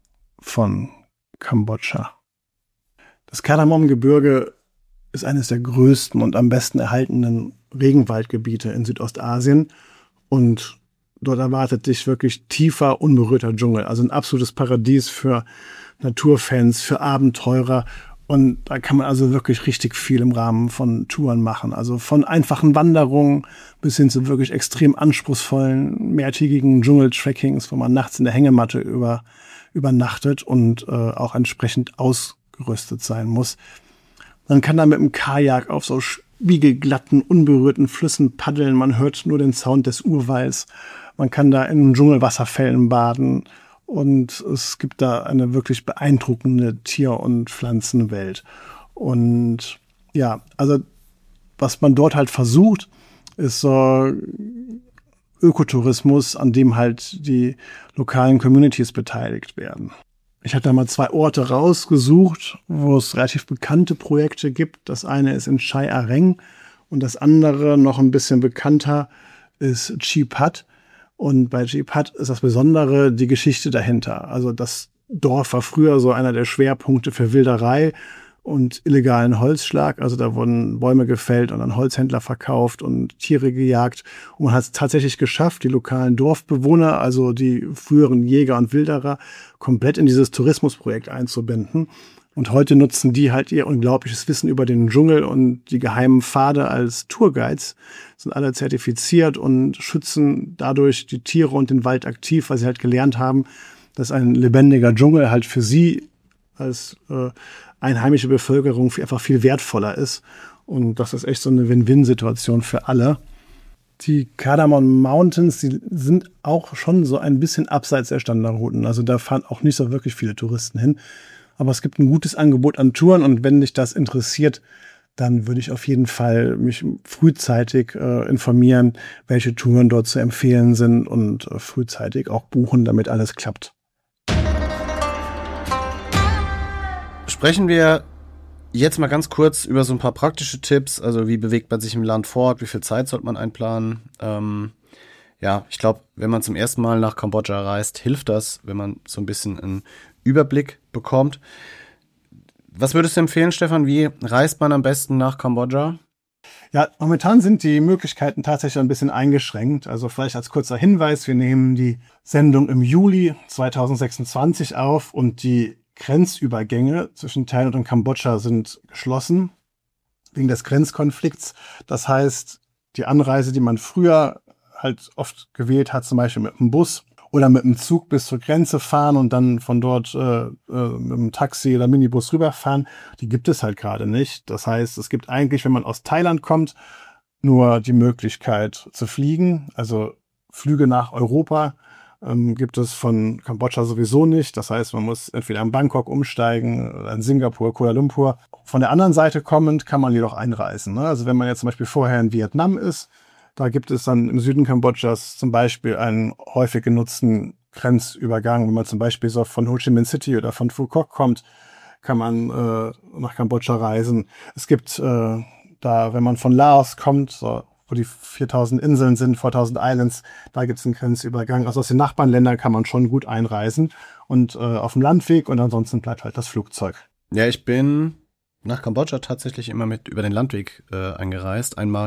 von Kambodscha. Das Kardamom-Gebirge ist eines der größten und am besten erhaltenen Regenwaldgebiete in Südostasien. Und dort erwartet dich wirklich tiefer, unberührter Dschungel. Also ein absolutes Paradies für Naturfans, für Abenteurer. Und da kann man also wirklich richtig viel im Rahmen von Touren machen. Also von einfachen Wanderungen bis hin zu wirklich extrem anspruchsvollen, mehrtägigen Dschungeltrackings, wo man nachts in der Hängematte übernachtet und auch entsprechend ausgerüstet sein muss. Man kann da mit dem Kajak auf so spiegelglatten, unberührten Flüssen paddeln. Man hört nur den Sound des Urwalds. Man kann da in Dschungelwasserfällen baden. Und es gibt da eine wirklich beeindruckende Tier- und Pflanzenwelt. Und ja, also was man dort halt versucht, ist so Ökotourismus, an dem halt die lokalen Communities beteiligt werden. Ich hatte da mal 2 Orte rausgesucht, wo es relativ bekannte Projekte gibt. Das eine ist in Chai Areng und das andere, noch ein bisschen bekannter, ist Chi Pat. Und bei Chi Pat ist das Besondere die Geschichte dahinter. Also das Dorf war früher so einer der Schwerpunkte für Wilderei und illegalen Holzschlag. Also da wurden Bäume gefällt und an Holzhändler verkauft und Tiere gejagt. Und man hat es tatsächlich geschafft, die lokalen Dorfbewohner, also die früheren Jäger und Wilderer, komplett in dieses Tourismusprojekt einzubinden. Und heute nutzen die halt ihr unglaubliches Wissen über den Dschungel und die geheimen Pfade als Tourguides, sind alle zertifiziert und schützen dadurch die Tiere und den Wald aktiv, weil sie halt gelernt haben, dass ein lebendiger Dschungel halt für sie als einheimische Bevölkerung einfach viel wertvoller ist. Und das ist echt so eine Win-Win-Situation für alle. Die Cardamom Mountains, die sind auch schon so ein bisschen abseits der Standardrouten. Also da fahren auch nicht so wirklich viele Touristen hin. Aber es gibt ein gutes Angebot an Touren und wenn dich das interessiert, dann würde ich auf jeden Fall mich frühzeitig informieren, welche Touren dort zu empfehlen sind und frühzeitig auch buchen, damit alles klappt. Sprechen wir jetzt mal ganz kurz über so ein paar praktische Tipps. Also wie bewegt man sich im Land fort, wie viel Zeit sollte man einplanen? Ich glaube, wenn man zum ersten Mal nach Kambodscha reist, hilft das, wenn man so ein bisschen einen Überblick bekommt. Was würdest du empfehlen, Stefan? Wie reist man am besten nach Kambodscha? Ja, momentan sind die Möglichkeiten tatsächlich ein bisschen eingeschränkt. Also vielleicht als kurzer Hinweis, wir nehmen die Sendung im Juli 2026 auf und die Grenzübergänge zwischen Thailand und Kambodscha sind geschlossen wegen des Grenzkonflikts. Das heißt, die Anreise, die man früher halt oft gewählt hat, zum Beispiel mit dem Bus oder mit dem Zug bis zur Grenze fahren und dann von dort mit dem Taxi oder Minibus rüberfahren, die gibt es halt gerade nicht. Das heißt, es gibt eigentlich, wenn man aus Thailand kommt, nur die Möglichkeit zu fliegen. Also Flüge nach Europa gibt es von Kambodscha sowieso nicht. Das heißt, man muss entweder in Bangkok umsteigen oder in Singapur, Kuala Lumpur. Von der anderen Seite kommend kann man jedoch einreisen. Ne? Also wenn man jetzt zum Beispiel vorher in Vietnam ist, da gibt es dann im Süden Kambodschas zum Beispiel einen häufig genutzten Grenzübergang. Wenn man zum Beispiel so von Ho Chi Minh City oder von Phu Quoc kommt, kann man nach Kambodscha reisen. Es gibt da, wenn man von Laos kommt, so, wo die 4000 Inseln sind, 4000 Islands, da gibt es einen Grenzübergang. Also aus den Nachbarländern kann man schon gut einreisen und auf dem Landweg und ansonsten bleibt halt das Flugzeug. Ja, ich bin nach Kambodscha tatsächlich immer über den Landweg eingereist. Einmal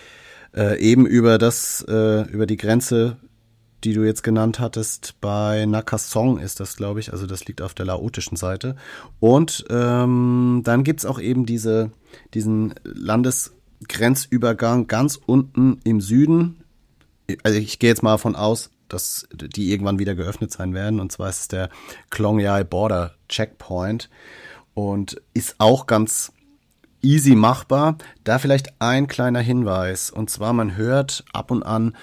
eben über die Grenze, die du jetzt genannt hattest, bei Nakassong ist das, glaube ich, also das liegt auf der laotischen Seite. Und dann gibt's auch eben diesen Landesgrenzübergang ganz unten im Süden. Also ich gehe jetzt mal davon aus, dass die irgendwann wieder geöffnet sein werden. Und zwar ist es der Klong Yai Border Checkpoint und ist auch ganz easy machbar. Da vielleicht ein kleiner Hinweis. Und zwar, man hört ab und an,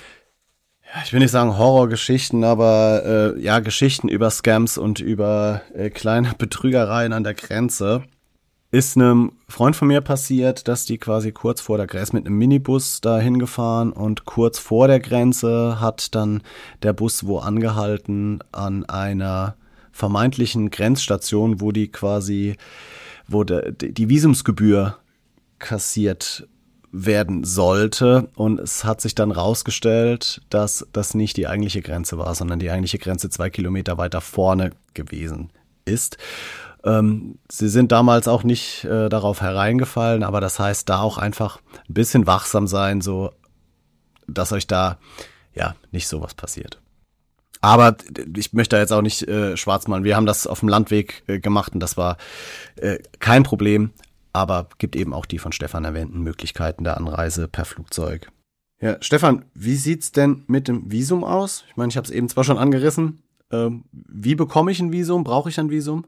ja, ich will nicht sagen Horrorgeschichten, aber Geschichten über Scams und über kleine Betrügereien an der Grenze. Ist einem Freund von mir passiert, dass die quasi kurz vor der Grenze mit einem Minibus da hingefahren und kurz vor der Grenze hat dann der Bus wo angehalten an einer vermeintlichen Grenzstation, wo die Visumsgebühr kassiert werden sollte. Und es hat sich dann rausgestellt, dass das nicht die eigentliche Grenze war, sondern die eigentliche Grenze 2 Kilometer weiter vorne gewesen ist. Sie sind damals auch nicht darauf hereingefallen, aber das heißt, da auch einfach ein bisschen wachsam sein, so dass euch da ja nicht sowas passiert. Aber ich möchte da jetzt auch nicht schwarz malen. Wir haben das auf dem Landweg gemacht und das war kein Problem. Aber gibt eben auch die von Stefan erwähnten Möglichkeiten der Anreise per Flugzeug. Ja, Stefan, wie sieht's denn mit dem Visum aus? Ich meine, ich habe es eben zwar schon angerissen. Wie bekomme ich ein Visum? Brauche ich ein Visum?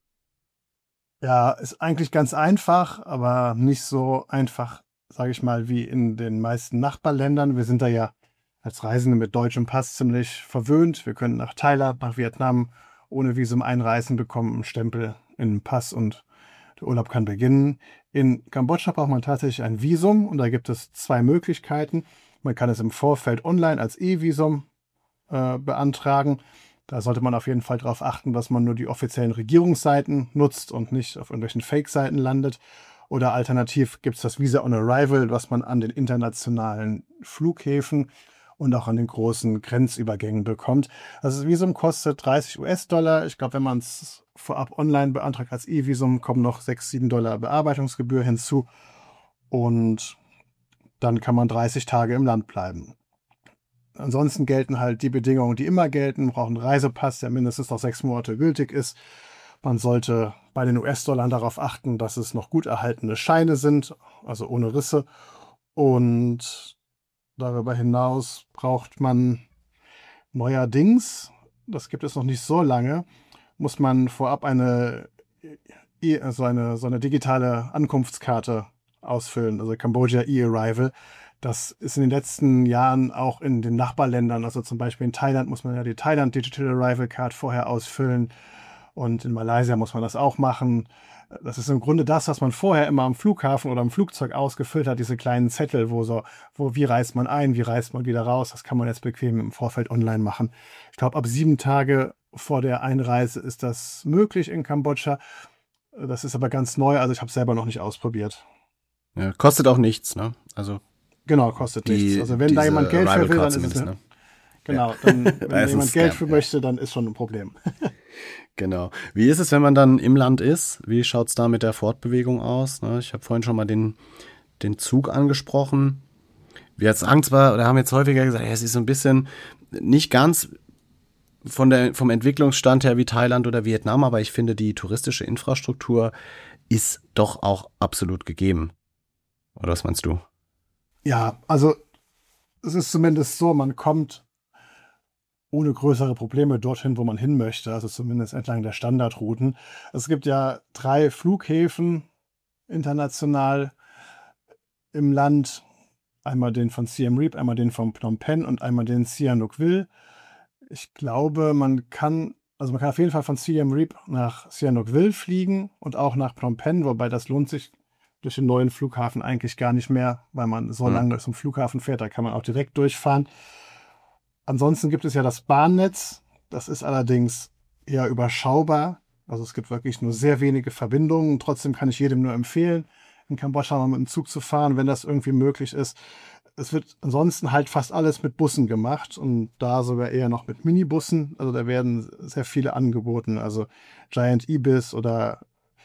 Ja, ist eigentlich ganz einfach, aber nicht so einfach, sage ich mal, wie in den meisten Nachbarländern. Wir sind da ja als Reisende mit deutschem Pass ziemlich verwöhnt. Wir können nach Thailand, nach Vietnam ohne Visum einreisen, bekommen einen Stempel in den Pass und der Urlaub kann beginnen. In Kambodscha braucht man tatsächlich ein Visum und da gibt es zwei Möglichkeiten. Man kann es im Vorfeld online als E-Visum beantragen. Da sollte man auf jeden Fall darauf achten, dass man nur die offiziellen Regierungsseiten nutzt und nicht auf irgendwelchen Fake-Seiten landet. Oder alternativ gibt es das Visa on Arrival, was man an den internationalen Flughäfen und auch an den großen Grenzübergängen bekommt. Also das Visum kostet 30 US-Dollar. Ich glaube, wenn man es vorab online beantragt als E-Visum, kommen noch 6, 7 Dollar Bearbeitungsgebühr hinzu. Und dann kann man 30 Tage im Land bleiben. Ansonsten gelten halt die Bedingungen, die immer gelten. Man braucht einen Reisepass, der mindestens noch 6 Monate gültig ist. Man sollte bei den US-Dollar darauf achten, dass es noch gut erhaltene Scheine sind, also ohne Risse. Und darüber hinaus braucht man neuerdings, das gibt es noch nicht so lange, muss man vorab eine digitale Ankunftskarte ausfüllen, also Cambodia E-Arrival. Das ist in den letzten Jahren auch in den Nachbarländern, also zum Beispiel in Thailand muss man ja die Thailand Digital Arrival Card vorher ausfüllen und in Malaysia muss man das auch machen. Das ist im Grunde das, was man vorher immer am Flughafen oder am Flugzeug ausgefüllt hat, diese kleinen Zettel, wie reist man ein, wie reist man wieder raus. Das kann man jetzt bequem im Vorfeld online machen. Ich glaube, ab 7 Tage vor der Einreise ist das möglich in Kambodscha. Das ist aber ganz neu, also ich habe es selber noch nicht ausprobiert. Ja, kostet auch nichts, ne? Also genau, kostet nichts. Also wenn da jemand Geld für will, dann ist es genau, dann, wenn jemand Geld für möchte, dann ist schon ein Problem. Genau. Wie ist es, wenn man dann im Land ist? Wie schaut's da mit der Fortbewegung aus? Ich habe vorhin schon mal den Zug angesprochen. Wir sagen zwar, oder haben jetzt häufiger gesagt, es ist so ein bisschen nicht ganz vom Entwicklungsstand her wie Thailand oder Vietnam, aber ich finde, die touristische Infrastruktur ist doch auch absolut gegeben. Oder was meinst du? Ja, also es ist zumindest so, man kommt ohne größere Probleme dorthin, wo man hin möchte, also zumindest entlang der Standardrouten. Es gibt ja 3 Flughäfen international im Land. Einmal den von Siem Reap, einmal den von Phnom Penh und einmal den Sihanoukville. Ich glaube, man kann auf jeden Fall von Siem Reap nach Sihanoukville fliegen und auch nach Phnom Penh, wobei das lohnt sich durch den neuen Flughafen eigentlich gar nicht mehr, weil man so lange zum Flughafen fährt, da kann man auch direkt durchfahren. Ansonsten gibt es ja das Bahnnetz, das ist allerdings eher überschaubar, also es gibt wirklich nur sehr wenige Verbindungen, trotzdem kann ich jedem nur empfehlen, in Kambodscha mal mit dem Zug zu fahren, wenn das irgendwie möglich ist. Es wird ansonsten halt fast alles mit Bussen gemacht und da sogar eher noch mit Minibussen, also da werden sehr viele angeboten, also Giant Ibis oder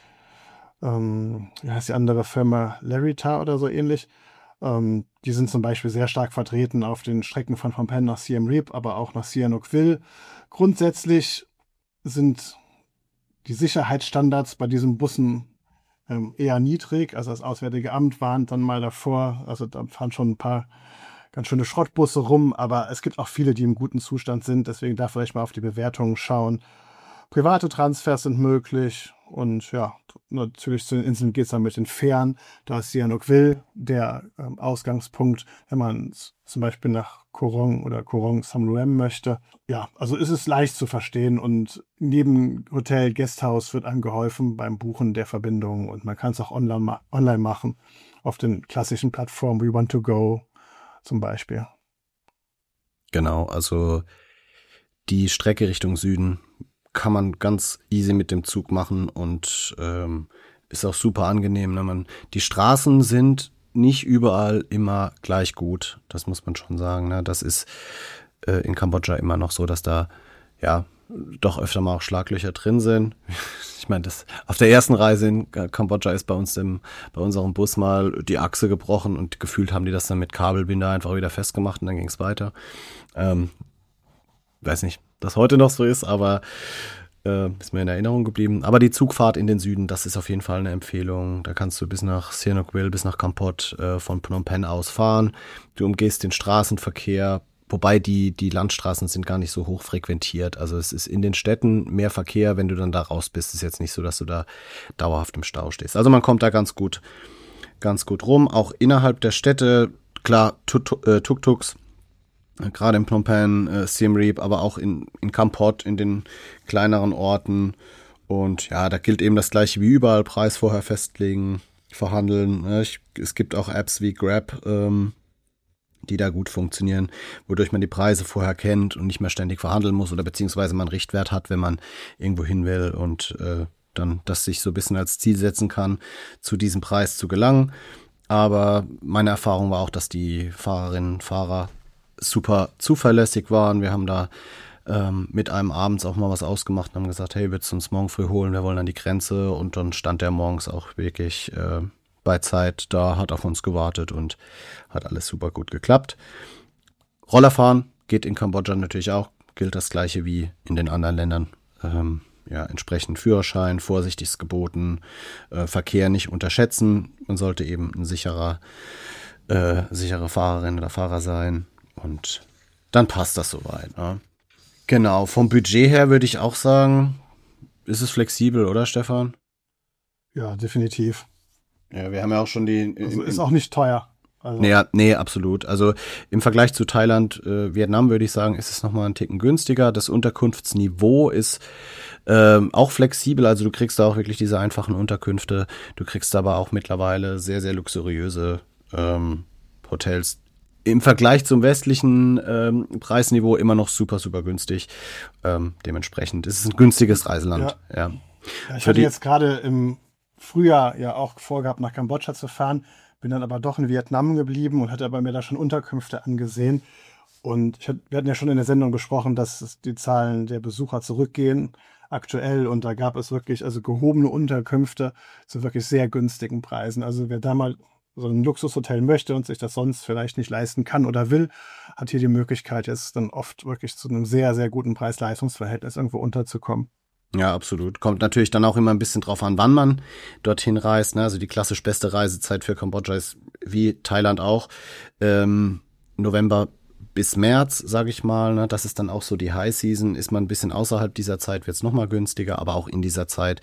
wie heißt die andere Firma, Larita oder so ähnlich. Die sind zum Beispiel sehr stark vertreten auf den Strecken von Phnom Penh nach Siem Reap, aber auch nach Sihanoukville. Grundsätzlich sind die Sicherheitsstandards bei diesen Bussen eher niedrig. Also das Auswärtige Amt warnt dann mal davor. Also da fahren schon ein paar ganz schöne Schrottbusse rum, aber es gibt auch viele, die im guten Zustand sind. Deswegen darf vielleicht mal auf die Bewertungen schauen. Private Transfers sind möglich und ja, natürlich zu den Inseln geht es dann mit den Fähren. Da ist Sihanoukville der Ausgangspunkt, wenn man zum Beispiel nach Korong oder Korong Samluem möchte. Ja, also ist es leicht zu verstehen und neben Hotel, Guesthouse wird einem geholfen beim Buchen der Verbindung und man kann es auch online machen auf den klassischen Plattformen wie Want2Go zum Beispiel. Genau, also die Strecke Richtung Süden kann man ganz easy mit dem Zug machen und ist auch super angenehm. Ne? Die Straßen sind nicht überall immer gleich gut, das muss man schon sagen. Ne? Das ist in Kambodscha immer noch so, dass da ja doch öfter mal auch Schlaglöcher drin sind. Ich meine, das auf der ersten Reise in Kambodscha ist bei unserem Bus mal die Achse gebrochen und gefühlt haben die das dann mit Kabelbinder einfach wieder festgemacht und dann ging es weiter. Weiß nicht, das heute noch so ist, aber ist mir in Erinnerung geblieben. Aber die Zugfahrt in den Süden, das ist auf jeden Fall eine Empfehlung. Da kannst du bis nach Sihanoukville, bis nach Kampot von Phnom Penh aus fahren. Du umgehst den Straßenverkehr, wobei die Landstraßen sind gar nicht so hoch frequentiert. Also es ist in den Städten mehr Verkehr, wenn du dann da raus bist. Es ist jetzt nicht so, dass du da dauerhaft im Stau stehst. Also man kommt da ganz gut rum. Auch innerhalb der Städte, klar, Tuk-Tuks, gerade in Phnom Penh, Siem Reap, aber auch in Kampot, in den kleineren Orten. Und ja, da gilt eben das Gleiche wie überall, Preis vorher festlegen, verhandeln. Es gibt auch Apps wie Grab, die da gut funktionieren, wodurch man die Preise vorher kennt und nicht mehr ständig verhandeln muss oder beziehungsweise man einen Richtwert hat, wenn man irgendwo hin will und dann das sich so ein bisschen als Ziel setzen kann, zu diesem Preis zu gelangen. Aber meine Erfahrung war auch, dass die Fahrerinnen und Fahrer super zuverlässig waren. Wir haben da mit einem abends auch mal was ausgemacht und haben gesagt, hey, willst du uns morgen früh holen? Wir wollen an die Grenze. Und dann stand der morgens auch wirklich bei Zeit da, hat auf uns gewartet und hat alles super gut geklappt. Rollerfahren geht in Kambodscha natürlich auch, gilt das Gleiche wie in den anderen Ländern. Entsprechend Führerschein, vorsichtig ist geboten, Verkehr nicht unterschätzen. Man sollte eben ein sichere Fahrerin oder Fahrer sein. Und dann passt das soweit. Ne? Genau, vom Budget her würde ich auch sagen, ist es flexibel, oder Stefan? Ja, definitiv. Ja, wir haben ja auch schon die... Also ist auch nicht teuer. Also. Nee, absolut. Also im Vergleich zu Thailand, Vietnam würde ich sagen, ist es nochmal einen Ticken günstiger. Das Unterkunftsniveau ist auch flexibel. Also du kriegst da auch wirklich diese einfachen Unterkünfte. Du kriegst aber auch mittlerweile sehr, sehr luxuriöse Hotels. Im Vergleich zum westlichen Preisniveau immer noch super, super günstig. Dementsprechend ist es ein günstiges Reiseland. Ja. Ich hatte jetzt gerade im Frühjahr ja auch vorgehabt, nach Kambodscha zu fahren. Bin dann aber doch in Vietnam geblieben und hatte aber mir da schon Unterkünfte angesehen. Und wir hatten ja schon in der Sendung besprochen, dass die Zahlen der Besucher zurückgehen aktuell. Und da gab es wirklich also gehobene Unterkünfte zu wirklich sehr günstigen Preisen. Also wer da mal so ein Luxushotel möchte und sich das sonst vielleicht nicht leisten kann oder will, hat hier die Möglichkeit, jetzt dann oft wirklich zu einem sehr, sehr guten Preis-Leistungs-Verhältnis irgendwo unterzukommen. Ja, absolut. Kommt natürlich dann auch immer ein bisschen drauf an, wann man dorthin reist. Ne? Also die klassisch beste Reisezeit für Kambodscha ist wie Thailand auch November bis März, sage ich mal. Ne? Das ist dann auch so die High Season. Ist man ein bisschen außerhalb dieser Zeit, wird es nochmal günstiger, aber auch in dieser Zeit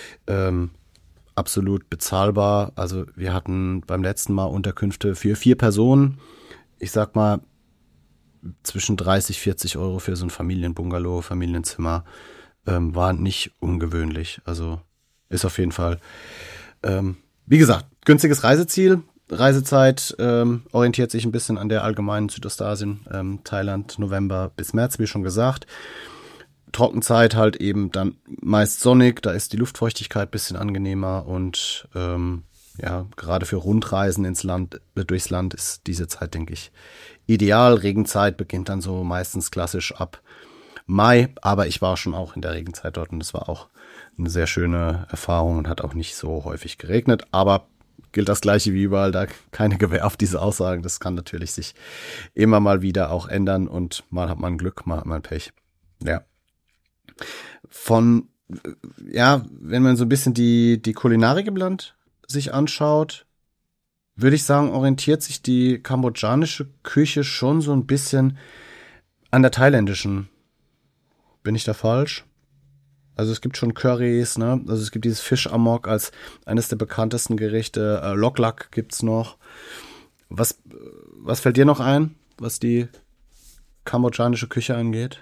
absolut bezahlbar. Also wir hatten beim letzten Mal Unterkünfte für 4 Personen. Ich sag mal zwischen 30, 40 Euro für so ein Familienbungalow, Familienzimmer. War nicht ungewöhnlich. Also ist auf jeden Fall, wie gesagt, günstiges Reiseziel. Reisezeit orientiert sich ein bisschen an der allgemeinen Südostasien, Thailand, November bis März, wie schon gesagt. Trockenzeit halt eben dann meist sonnig, da ist die Luftfeuchtigkeit ein bisschen angenehmer und ja, gerade für Rundreisen durchs Land ist diese Zeit, denke ich, ideal. Regenzeit beginnt dann so meistens klassisch ab Mai, aber ich war schon auch in der Regenzeit dort und es war auch eine sehr schöne Erfahrung und hat auch nicht so häufig geregnet, aber gilt das Gleiche wie überall, da keine Gewähr auf diese Aussagen. Das kann natürlich sich immer mal wieder auch ändern und mal hat man Glück, mal hat man Pech. Ja. Wenn man so ein bisschen die Kulinarik im Land sich anschaut, würde ich sagen, orientiert sich die kambodschanische Küche schon so ein bisschen an der thailändischen. Bin ich da falsch? Also es gibt schon Currys, ne? Also es gibt dieses Fisch Amok als eines der bekanntesten Gerichte. Lok Lak gibt's noch. Was fällt dir noch ein, was die kambodschanische Küche angeht?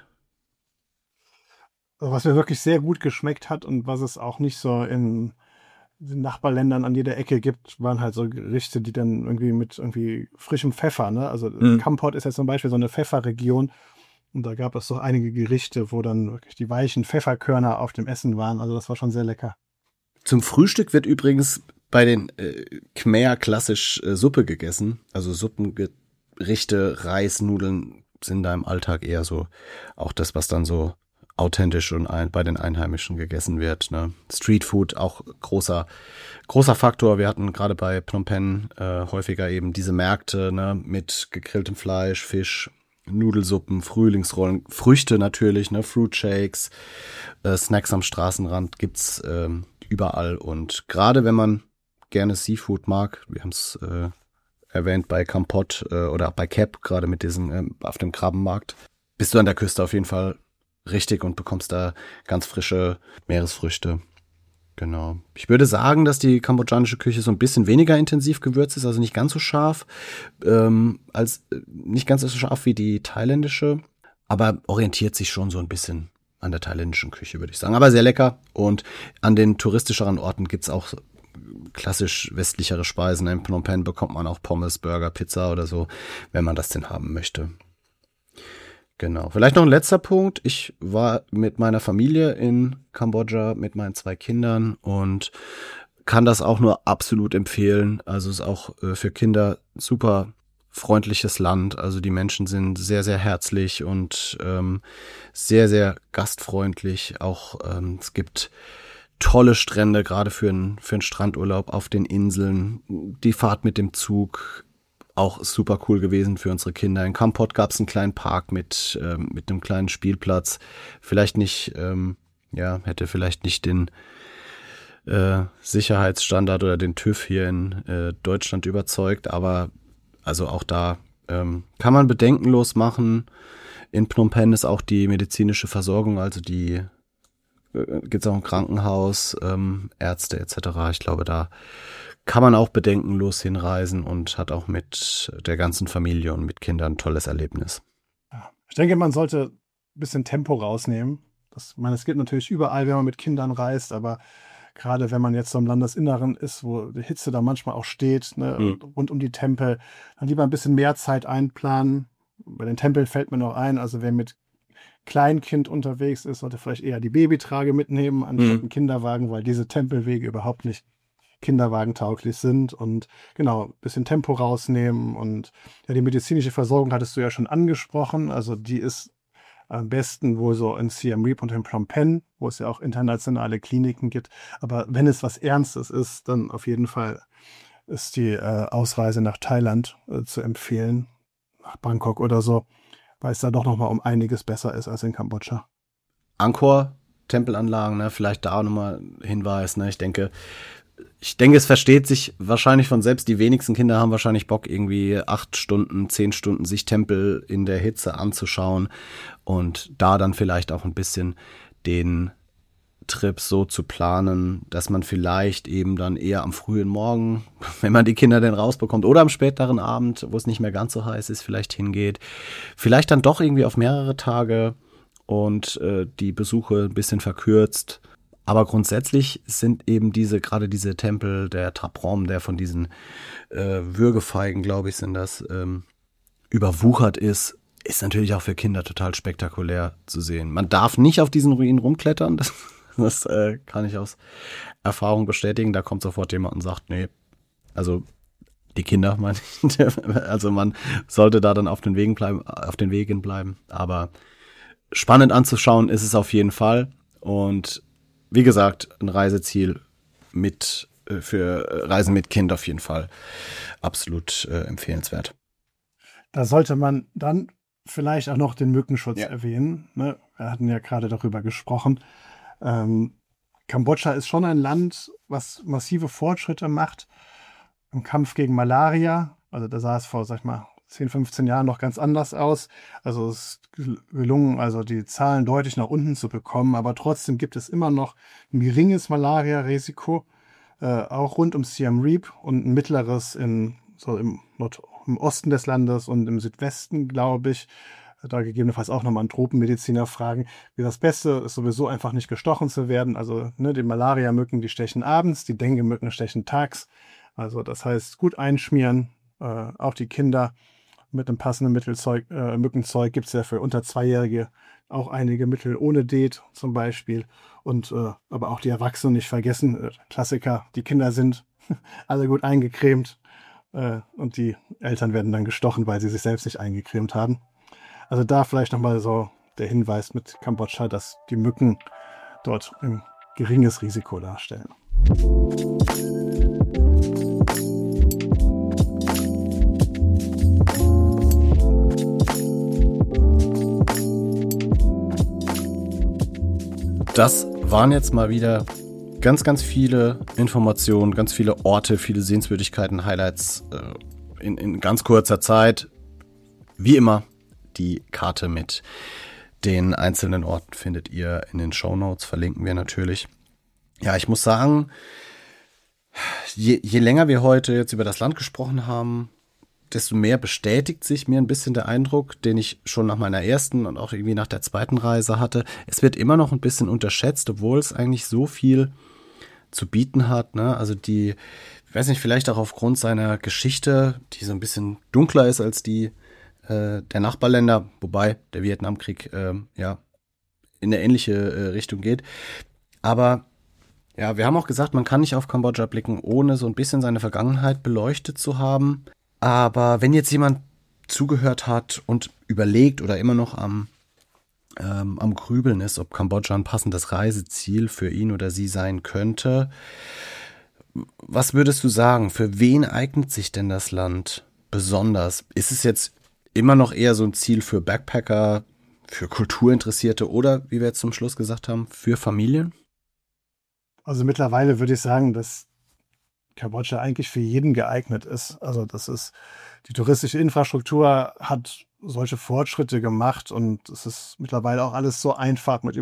Was mir wirklich sehr gut geschmeckt hat und was es auch nicht so in den Nachbarländern an jeder Ecke gibt, waren halt so Gerichte, die dann irgendwie mit irgendwie frischem Pfeffer, ne? Also Kampot ist ja zum Beispiel so eine Pfefferregion. Und da gab es doch einige Gerichte, wo dann wirklich die weichen Pfefferkörner auf dem Essen waren. Also das war schon sehr lecker. Zum Frühstück wird übrigens bei den Khmer klassisch Suppe gegessen. Also Suppengerichte, Reis, Nudeln sind da im Alltag eher so auch das, was dann so authentisch und bei den Einheimischen gegessen wird. Ne? Streetfood auch großer Faktor. Wir hatten gerade bei Phnom Penh häufiger eben diese Märkte, ne, mit gegrilltem Fleisch, Fisch, Nudelsuppen, Frühlingsrollen, Früchte natürlich, ne, Fruitshakes, Snacks am Straßenrand gibt's überall. Und gerade wenn man gerne Seafood mag, wir haben es erwähnt bei Kampot oder bei Kep, gerade mit diesen auf dem Krabbenmarkt, bist du an der Küste auf jeden Fall richtig und bekommst da ganz frische Meeresfrüchte. Genau. Ich würde sagen, dass die kambodschanische Küche so ein bisschen weniger intensiv gewürzt ist, also nicht ganz so scharf, nicht ganz so scharf wie die thailändische, aber orientiert sich schon so ein bisschen an der thailändischen Küche, würde ich sagen. Aber sehr lecker und an den touristischeren Orten gibt's auch klassisch westlichere Speisen. In Phnom Penh bekommt man auch Pommes, Burger, Pizza oder so, wenn man das denn haben möchte. Genau. Vielleicht noch ein letzter Punkt. Ich war mit meiner Familie in Kambodscha mit meinen 2 Kindern und kann das auch nur absolut empfehlen. Also es ist auch für Kinder super freundliches Land. Also die Menschen sind sehr, sehr herzlich und sehr, sehr gastfreundlich. Auch es gibt tolle Strände, gerade für einen Strandurlaub auf den Inseln. Die Fahrt mit dem Zug auch super cool gewesen für unsere Kinder. In Kampot gab es einen kleinen Park mit einem kleinen Spielplatz. Vielleicht nicht, hätte vielleicht nicht den Sicherheitsstandard oder den TÜV hier in Deutschland überzeugt, aber also auch da kann man bedenkenlos machen. In Phnom Penh ist auch die medizinische Versorgung, also gibt's auch ein Krankenhaus, Ärzte etc. Ich glaube, da kann man auch bedenkenlos hinreisen und hat auch mit der ganzen Familie und mit Kindern ein tolles Erlebnis. Ja. Ich denke, man sollte ein bisschen Tempo rausnehmen. Ich meine, es geht natürlich überall, wenn man mit Kindern reist, aber gerade wenn man jetzt so im Landesinneren ist, wo die Hitze da manchmal auch steht, ne, rund um die Tempel, dann lieber ein bisschen mehr Zeit einplanen. Bei den Tempeln fällt mir noch ein, also wer mit Kleinkind unterwegs ist, sollte vielleicht eher die Babytrage mitnehmen, anstatt einen Kinderwagen, weil diese Tempelwege überhaupt nicht kinderwagentauglich sind. Und genau, ein bisschen Tempo rausnehmen. Und ja, die medizinische Versorgung hattest du ja schon angesprochen. Also die ist am besten wohl so in Siem Reap und in Phnom Penh, wo es ja auch internationale Kliniken gibt. Aber wenn es was Ernstes ist, dann auf jeden Fall ist die Ausreise nach Thailand zu empfehlen, nach Bangkok oder so, weil es da doch nochmal um einiges besser ist als in Kambodscha. Angkor, Tempelanlagen, ne, vielleicht da nochmal Hinweis, ne, ich denke, es versteht sich wahrscheinlich von selbst. Die wenigsten Kinder haben wahrscheinlich Bock, irgendwie 8 Stunden, 10 Stunden sich Tempel in der Hitze anzuschauen und da dann vielleicht auch ein bisschen den Trip so zu planen, dass man vielleicht eben dann eher am frühen Morgen, wenn man die Kinder denn rausbekommt, oder am späteren Abend, wo es nicht mehr ganz so heiß ist, vielleicht hingeht. Vielleicht dann doch irgendwie auf mehrere Tage und die Besuche ein bisschen verkürzt. Aber grundsätzlich sind eben gerade diese Tempel, der Thra Prom, der von diesen Würgefeigen, glaube ich, sind das, überwuchert ist natürlich auch für Kinder total spektakulär zu sehen. Man darf nicht auf diesen Ruinen rumklettern, das kann ich aus Erfahrung bestätigen. Da kommt sofort jemand und sagt, nee, also die Kinder, meine ich, also man sollte da dann auf den Wegen bleiben. Aber spannend anzuschauen ist es auf jeden Fall. Und wie gesagt, ein Reiseziel für Reisen mit Kind auf jeden Fall absolut empfehlenswert. Da sollte man dann vielleicht auch noch den Mückenschutz erwähnen. Ne? Wir hatten ja gerade darüber gesprochen. Kambodscha ist schon ein Land, was massive Fortschritte macht im Kampf gegen Malaria. Also da sah es vor, sag ich mal, 10, 15 Jahren noch ganz anders aus. Also es ist gelungen, also die Zahlen deutlich nach unten zu bekommen, aber trotzdem gibt es immer noch ein geringes Malaria-Risiko, auch rund um Siem Reap und ein mittleres im Osten des Landes und im Südwesten, glaube ich. Da gegebenenfalls auch nochmal einen Tropenmediziner fragen. Wie das Beste ist sowieso einfach nicht gestochen zu werden. Also die Malaria-Mücken, die stechen abends, die Dengue-Mücken stechen tags. Also das heißt, gut einschmieren, auch die Kinder mit einem passenden Mückenzeug gibt es ja für unter 2-Jährige auch einige Mittel ohne Det zum Beispiel. Und aber auch die Erwachsenen nicht vergessen. Klassiker, die Kinder sind alle gut eingecremt und die Eltern werden dann gestochen, weil sie sich selbst nicht eingecremt haben. Also da vielleicht nochmal so der Hinweis mit Kambodscha, dass die Mücken dort ein geringes Risiko darstellen. Das waren jetzt mal wieder ganz, ganz viele Informationen, ganz viele Orte, viele Sehenswürdigkeiten, Highlights in ganz kurzer Zeit. Wie immer, die Karte mit den einzelnen Orten findet ihr in den Shownotes, verlinken wir natürlich. Ja, ich muss sagen, je länger wir heute jetzt über das Land gesprochen haben, desto mehr bestätigt sich mir ein bisschen der Eindruck, den ich schon nach meiner ersten und auch irgendwie nach der zweiten Reise hatte. Es wird immer noch ein bisschen unterschätzt, obwohl es eigentlich so viel zu bieten hat, ne? Also ich weiß nicht, vielleicht auch aufgrund seiner Geschichte, die so ein bisschen dunkler ist als die der Nachbarländer, wobei der Vietnamkrieg in eine ähnliche Richtung geht. Aber ja, wir haben auch gesagt, man kann nicht auf Kambodscha blicken, ohne so ein bisschen seine Vergangenheit beleuchtet zu haben. Aber wenn jetzt jemand zugehört hat und überlegt oder immer noch am Grübeln ist, ob Kambodscha ein passendes Reiseziel für ihn oder sie sein könnte, was würdest du sagen? Für wen eignet sich denn das Land besonders? Ist es jetzt immer noch eher so ein Ziel für Backpacker, für Kulturinteressierte oder, wie wir jetzt zum Schluss gesagt haben, für Familien? Also mittlerweile würde ich sagen, dass Kambodscha eigentlich für jeden geeignet ist. Also die touristische Infrastruktur hat solche Fortschritte gemacht und es ist mittlerweile auch alles so einfach mit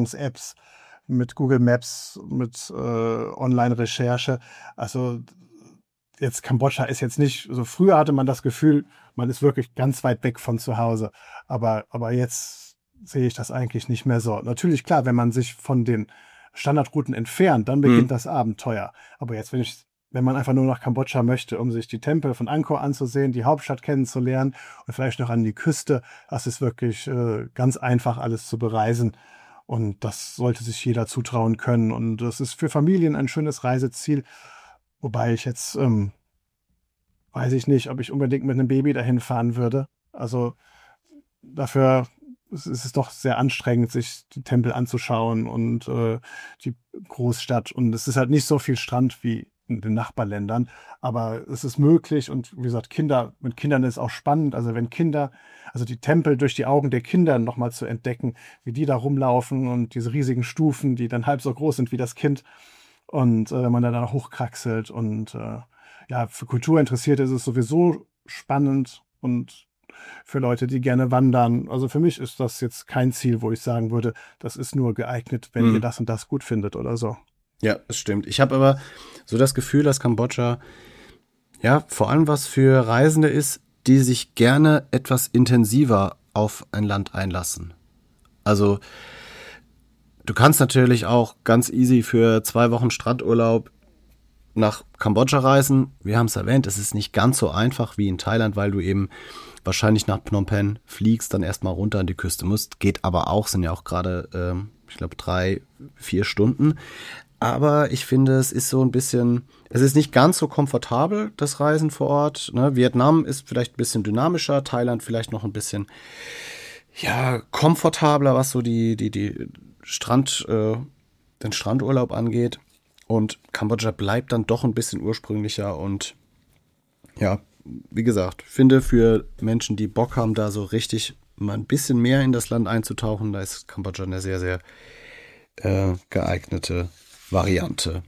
Übersetzungs-Apps, mit Google Maps, mit Online-Recherche. Also jetzt Kambodscha ist jetzt nicht, so früher hatte man das Gefühl, man ist wirklich ganz weit weg von zu Hause. Aber jetzt sehe ich das eigentlich nicht mehr so. Natürlich, klar, wenn man sich von den Standardrouten entfernt, dann beginnt das Abenteuer. Aber jetzt, wenn man einfach nur nach Kambodscha möchte, um sich die Tempel von Angkor anzusehen, die Hauptstadt kennenzulernen und vielleicht noch an die Küste, das ist wirklich ganz einfach alles zu bereisen. Und das sollte sich jeder zutrauen können. Und das ist für Familien ein schönes Reiseziel. Wobei ich jetzt, weiß ich nicht, ob ich unbedingt mit einem Baby dahin fahren würde. Also dafür ist es doch sehr anstrengend, sich die Tempel anzuschauen und die Großstadt. Und es ist halt nicht so viel Strand wie in den Nachbarländern. Aber es ist möglich und wie gesagt, mit Kindern ist es auch spannend. Also also die Tempel durch die Augen der Kinder nochmal zu entdecken, wie die da rumlaufen und diese riesigen Stufen, die dann halb so groß sind wie das Kind. Und wenn man da hochkraxelt und ja, für Kulturinteressierte ist es sowieso spannend und für Leute, die gerne wandern. Also für mich ist das jetzt kein Ziel, wo ich sagen würde, das ist nur geeignet, wenn ihr das und das gut findet oder so. Ja, das stimmt. Ich habe aber so das Gefühl, dass Kambodscha ja vor allem was für Reisende ist, die sich gerne etwas intensiver auf ein Land einlassen. Also du kannst natürlich auch ganz easy für 2 Wochen Strandurlaub nach Kambodscha reisen. Wir haben es erwähnt, es ist nicht ganz so einfach wie in Thailand, weil du eben wahrscheinlich nach Phnom Penh fliegst, dann erstmal runter an die Küste musst. Geht aber auch, sind ja auch gerade, ich glaube, 3-4 Stunden. Aber ich finde, es ist so ein bisschen, es ist nicht ganz so komfortabel, das Reisen vor Ort. Ne? Vietnam ist vielleicht ein bisschen dynamischer, Thailand vielleicht noch ein bisschen, ja, komfortabler, was so die den Strandurlaub angeht. Und Kambodscha bleibt dann doch ein bisschen ursprünglicher und ja, wie gesagt, finde für Menschen, die Bock haben, da so richtig mal ein bisschen mehr in das Land einzutauchen, da ist Kambodscha eine sehr, sehr geeignete Variante.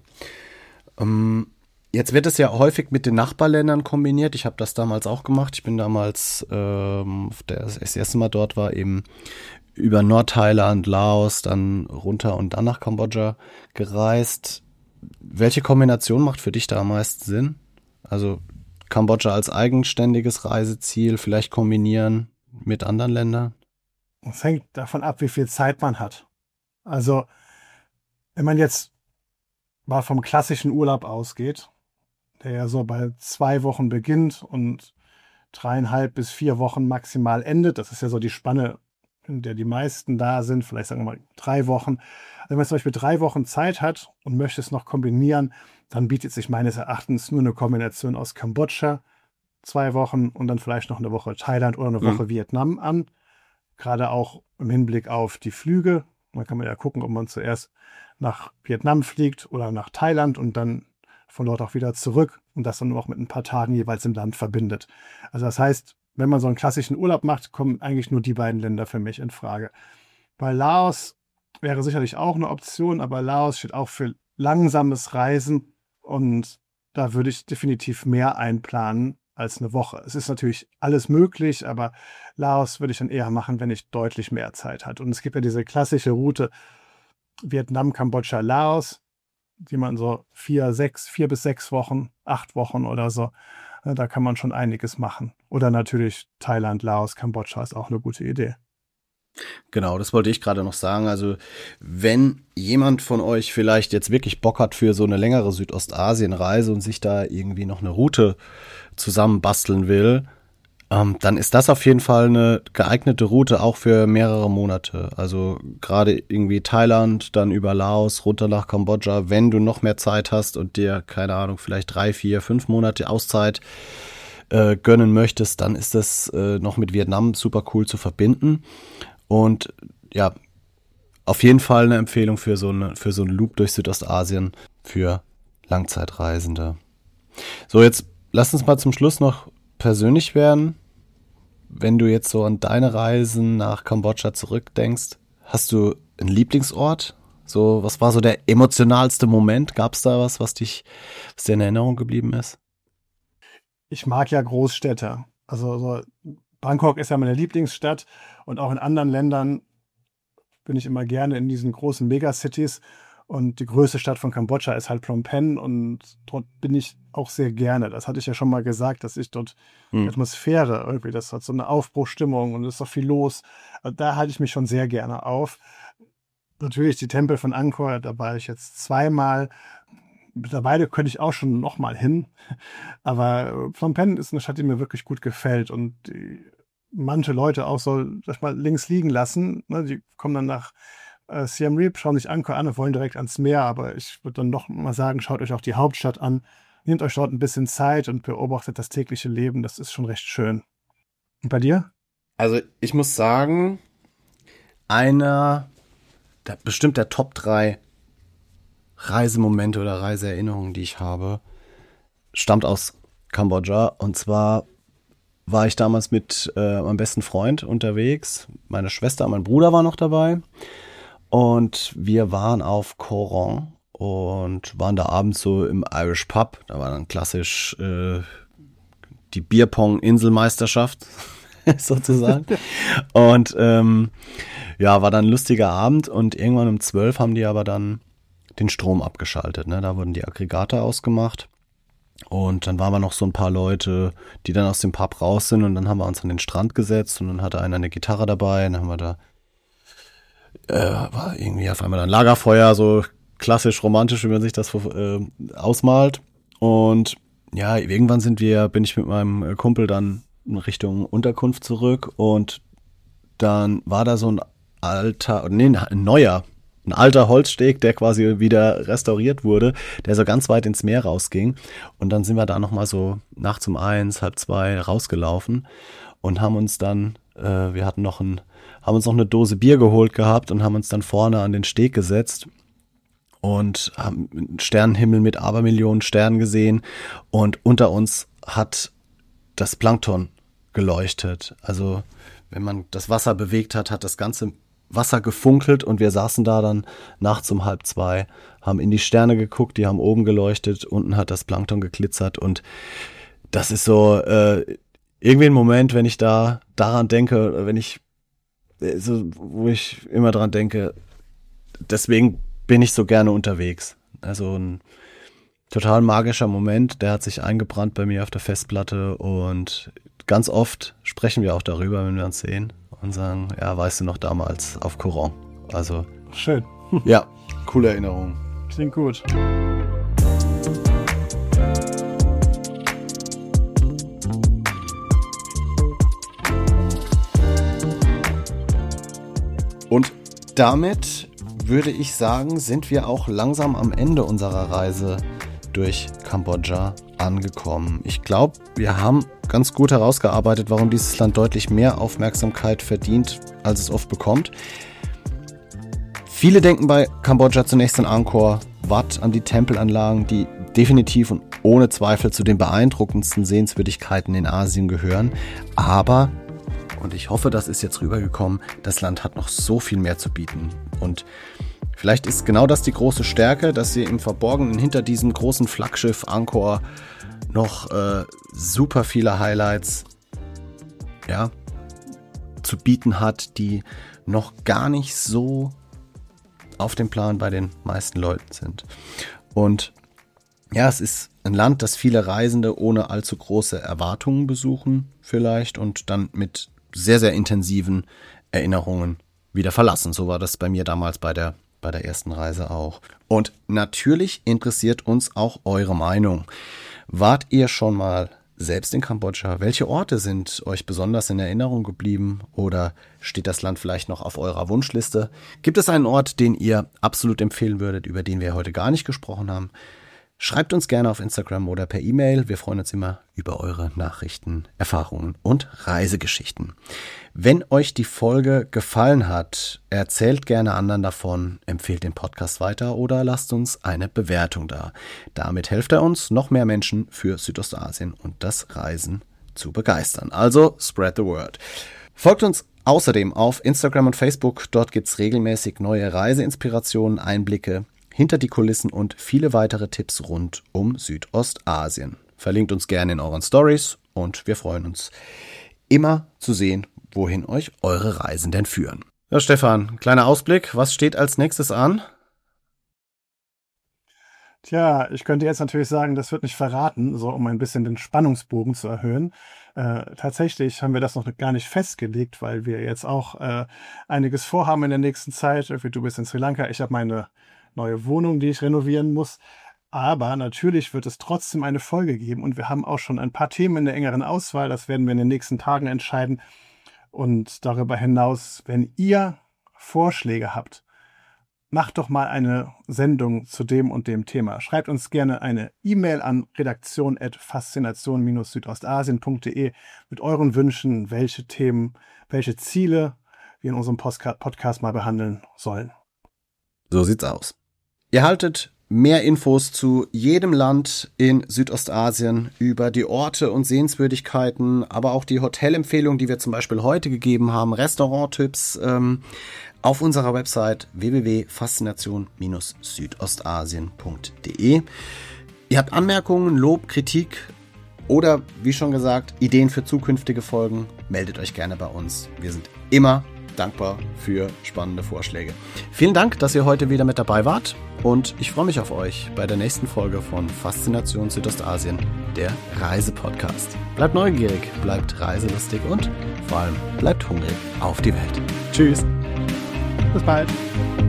Jetzt wird es ja häufig mit den Nachbarländern kombiniert. Ich habe das damals auch gemacht. Ich bin damals, das erste Mal dort war, eben über Nordthailand, Laos, dann runter und dann nach Kambodscha gereist. Welche Kombination macht für dich da am meisten Sinn? Also Kambodscha als eigenständiges Reiseziel, vielleicht kombinieren mit anderen Ländern? Es hängt davon ab, wie viel Zeit man hat. Also wenn man jetzt mal vom klassischen Urlaub ausgeht, der ja so bei 2 Wochen beginnt und 3,5 bis 4 Wochen maximal endet, das ist ja so die Spanne, in der die meisten da sind, vielleicht sagen wir mal 3 Wochen. Also wenn man zum Beispiel 3 Wochen Zeit hat und möchte es noch kombinieren, dann bietet sich meines Erachtens nur eine Kombination aus Kambodscha, 2 Wochen und dann vielleicht noch eine Woche Thailand oder eine Woche Vietnam an. Gerade auch im Hinblick auf die Flüge. Da kann man ja gucken, ob man zuerst nach Vietnam fliegt oder nach Thailand und dann von dort auch wieder zurück und das dann auch mit ein paar Tagen jeweils im Land verbindet. Also das heißt, wenn man so einen klassischen Urlaub macht, kommen eigentlich nur die beiden Länder für mich in Frage. Bei Laos wäre sicherlich auch eine Option, aber Laos steht auch für langsames Reisen und da würde ich definitiv mehr einplanen als eine Woche. Es ist natürlich alles möglich, aber Laos würde ich dann eher machen, wenn ich deutlich mehr Zeit hatte. Und es gibt ja diese klassische Route Vietnam, Kambodscha, Laos, die man so 4 bis 6 Wochen, 8 Wochen oder so, da kann man schon einiges machen. Oder natürlich Thailand, Laos, Kambodscha ist auch eine gute Idee. Genau, das wollte ich gerade noch sagen. Also wenn jemand von euch vielleicht jetzt wirklich Bock hat für so eine längere Südostasien-Reise und sich da irgendwie noch eine Route zusammenbasteln will, dann ist das auf jeden Fall eine geeignete Route auch für mehrere Monate. Also gerade irgendwie Thailand, dann über Laos, runter nach Kambodscha. Wenn du noch mehr Zeit hast und dir, keine Ahnung, vielleicht 3, 4, 5 Monate Auszeit gönnen möchtest, dann ist das noch mit Vietnam super cool zu verbinden. Und ja, auf jeden Fall eine Empfehlung für so einen Loop durch Südostasien für Langzeitreisende. So, jetzt lass uns mal zum Schluss noch persönlich werden. Wenn du jetzt so an deine Reisen nach Kambodscha zurückdenkst, hast du einen Lieblingsort? So, was war so der emotionalste Moment? Gab es da was dir in Erinnerung geblieben ist? Ich mag ja Großstädte. Also so Bangkok ist ja meine Lieblingsstadt und auch in anderen Ländern bin ich immer gerne in diesen großen Megacities. Und die größte Stadt von Kambodscha ist halt Phnom Penh und dort bin ich auch sehr gerne. Das hatte ich ja schon mal gesagt, dass ich dort die Atmosphäre irgendwie, das hat so eine Aufbruchsstimmung und es ist doch viel los. Also da halte ich mich schon sehr gerne auf. Natürlich die Tempel von Angkor, da war ich jetzt zweimal. Mittlerweile könnte ich auch schon noch mal hin. Aber Phnom Penh ist eine Stadt, die mir wirklich gut gefällt und die manche Leute auch so, sag ich mal, links liegen lassen. Ne? Die kommen dann nach Siem Reap, schauen sich Angkor an und wollen direkt ans Meer. Aber ich würde dann noch mal sagen, schaut euch auch die Hauptstadt an. Nehmt euch dort ein bisschen Zeit und beobachtet das tägliche Leben. Das ist schon recht schön. Und bei dir? Also ich muss sagen, bestimmt der Top 3 Reisemomente oder Reiseerinnerungen, die ich habe, stammt aus Kambodscha. Und zwar war ich damals mit meinem besten Freund unterwegs. Meine Schwester und mein Bruder waren noch dabei. Und wir waren auf Koh Rong und waren da abends so im Irish Pub. Da war dann klassisch die Bierpong-Inselmeisterschaft sozusagen. Und war dann ein lustiger Abend. Und irgendwann um 12 haben die aber dann den Strom abgeschaltet. Ne? Da wurden die Aggregate ausgemacht. Und dann waren wir noch so ein paar Leute, die dann aus dem Pub raus sind. Und dann haben wir uns an den Strand gesetzt und dann hatte einer eine Gitarre dabei. Und dann haben wir da war irgendwie auf einmal ein Lagerfeuer, so klassisch romantisch, wie man sich das ausmalt. Und ja, irgendwann bin ich mit meinem Kumpel dann in Richtung Unterkunft zurück und dann war da so ein alter Holzsteg, der quasi wieder restauriert wurde, der so ganz weit ins Meer rausging. Und dann sind wir da nochmal so nachts um 1, halb 2 rausgelaufen und haben uns dann, haben uns noch eine Dose Bier geholt gehabt und haben uns dann vorne an den Steg gesetzt und haben einen Sternenhimmel mit Abermillionen Sternen gesehen und unter uns hat das Plankton geleuchtet. Also wenn man das Wasser bewegt hat, hat das ganze Wasser gefunkelt und wir saßen da dann nachts um 1:30, haben in die Sterne geguckt, die haben oben geleuchtet, unten hat das Plankton geglitzert und das ist so irgendwie ein Moment, wenn ich da daran denke, wo ich immer dran denke, deswegen bin ich so gerne unterwegs. Also ein total magischer Moment, der hat sich eingebrannt bei mir auf der Festplatte und ganz oft sprechen wir auch darüber, wenn wir uns sehen und sagen, ja, weißt du noch damals auf Koh Rong. Also schön. Ja, coole Erinnerung. Klingt gut. Und damit würde ich sagen, sind wir auch langsam am Ende unserer Reise durch Kambodscha angekommen. Ich glaube, wir haben ganz gut herausgearbeitet, warum dieses Land deutlich mehr Aufmerksamkeit verdient, als es oft bekommt. Viele denken bei Kambodscha zunächst an Angkor Wat, an die Tempelanlagen, die definitiv und ohne Zweifel zu den beeindruckendsten Sehenswürdigkeiten in Asien gehören. Aber, und ich hoffe, das ist jetzt rübergekommen, das Land hat noch so viel mehr zu bieten. Und vielleicht ist genau das die große Stärke, dass sie im Verborgenen hinter diesem großen Flaggschiff Angkor noch super viele Highlights zu bieten hat, die noch gar nicht so auf dem Plan bei den meisten Leuten sind. Und ja, es ist ein Land, das viele Reisende ohne allzu große Erwartungen besuchen vielleicht und dann mit sehr, sehr intensiven Erinnerungen wieder verlassen. So war das bei mir damals bei der ersten Reise auch. Und natürlich interessiert uns auch eure Meinung. Wart ihr schon mal selbst in Kambodscha? Welche Orte sind euch besonders in Erinnerung geblieben? Oder steht das Land vielleicht noch auf eurer Wunschliste? Gibt es einen Ort, den ihr absolut empfehlen würdet, über den wir heute gar nicht gesprochen haben? Schreibt uns gerne auf Instagram oder per E-Mail. Wir freuen uns immer über eure Nachrichten, Erfahrungen und Reisegeschichten. Wenn euch die Folge gefallen hat, erzählt gerne anderen davon, empfehlt den Podcast weiter oder lasst uns eine Bewertung da. Damit helft ihr uns, noch mehr Menschen für Südostasien und das Reisen zu begeistern. Also spread the word. Folgt uns außerdem auf Instagram und Facebook. Dort gibt's regelmäßig neue Reiseinspirationen, Einblicke hinter die Kulissen und viele weitere Tipps rund um Südostasien. Verlinkt uns gerne in euren Stories und wir freuen uns immer zu sehen, wohin euch eure Reisen denn führen. Ja, Stefan, kleiner Ausblick. Was steht als nächstes an? Tja, ich könnte jetzt natürlich sagen, das wird nicht verraten, so um ein bisschen den Spannungsbogen zu erhöhen. Tatsächlich haben wir das noch gar nicht festgelegt, weil wir jetzt auch einiges vorhaben in der nächsten Zeit. Irgendwie, du bist in Sri Lanka, ich habe meine neue Wohnung, die ich renovieren muss. Aber natürlich wird es trotzdem eine Folge geben und wir haben auch schon ein paar Themen in der engeren Auswahl. Das werden wir in den nächsten Tagen entscheiden. Und darüber hinaus, wenn ihr Vorschläge habt, macht doch mal eine Sendung zu dem und dem Thema. Schreibt uns gerne eine E-Mail an redaktion@faszination-südostasien.de mit euren Wünschen, welche Themen, welche Ziele wir in unserem Podcast mal behandeln sollen. So sieht's aus. Ihr haltet mehr Infos zu jedem Land in Südostasien über die Orte und Sehenswürdigkeiten, aber auch die Hotelempfehlungen, die wir zum Beispiel heute gegeben haben, Restauranttipps, auf unserer Website www.faszination-südostasien.de. Ihr habt Anmerkungen, Lob, Kritik oder, wie schon gesagt, Ideen für zukünftige Folgen, meldet euch gerne bei uns. Wir sind immer dankbar für spannende Vorschläge. Vielen Dank, dass ihr heute wieder mit dabei wart und ich freue mich auf euch bei der nächsten Folge von Faszination Südostasien, der Reisepodcast. Bleibt neugierig, bleibt reiselustig und vor allem bleibt hungrig auf die Welt. Tschüss! Bis bald!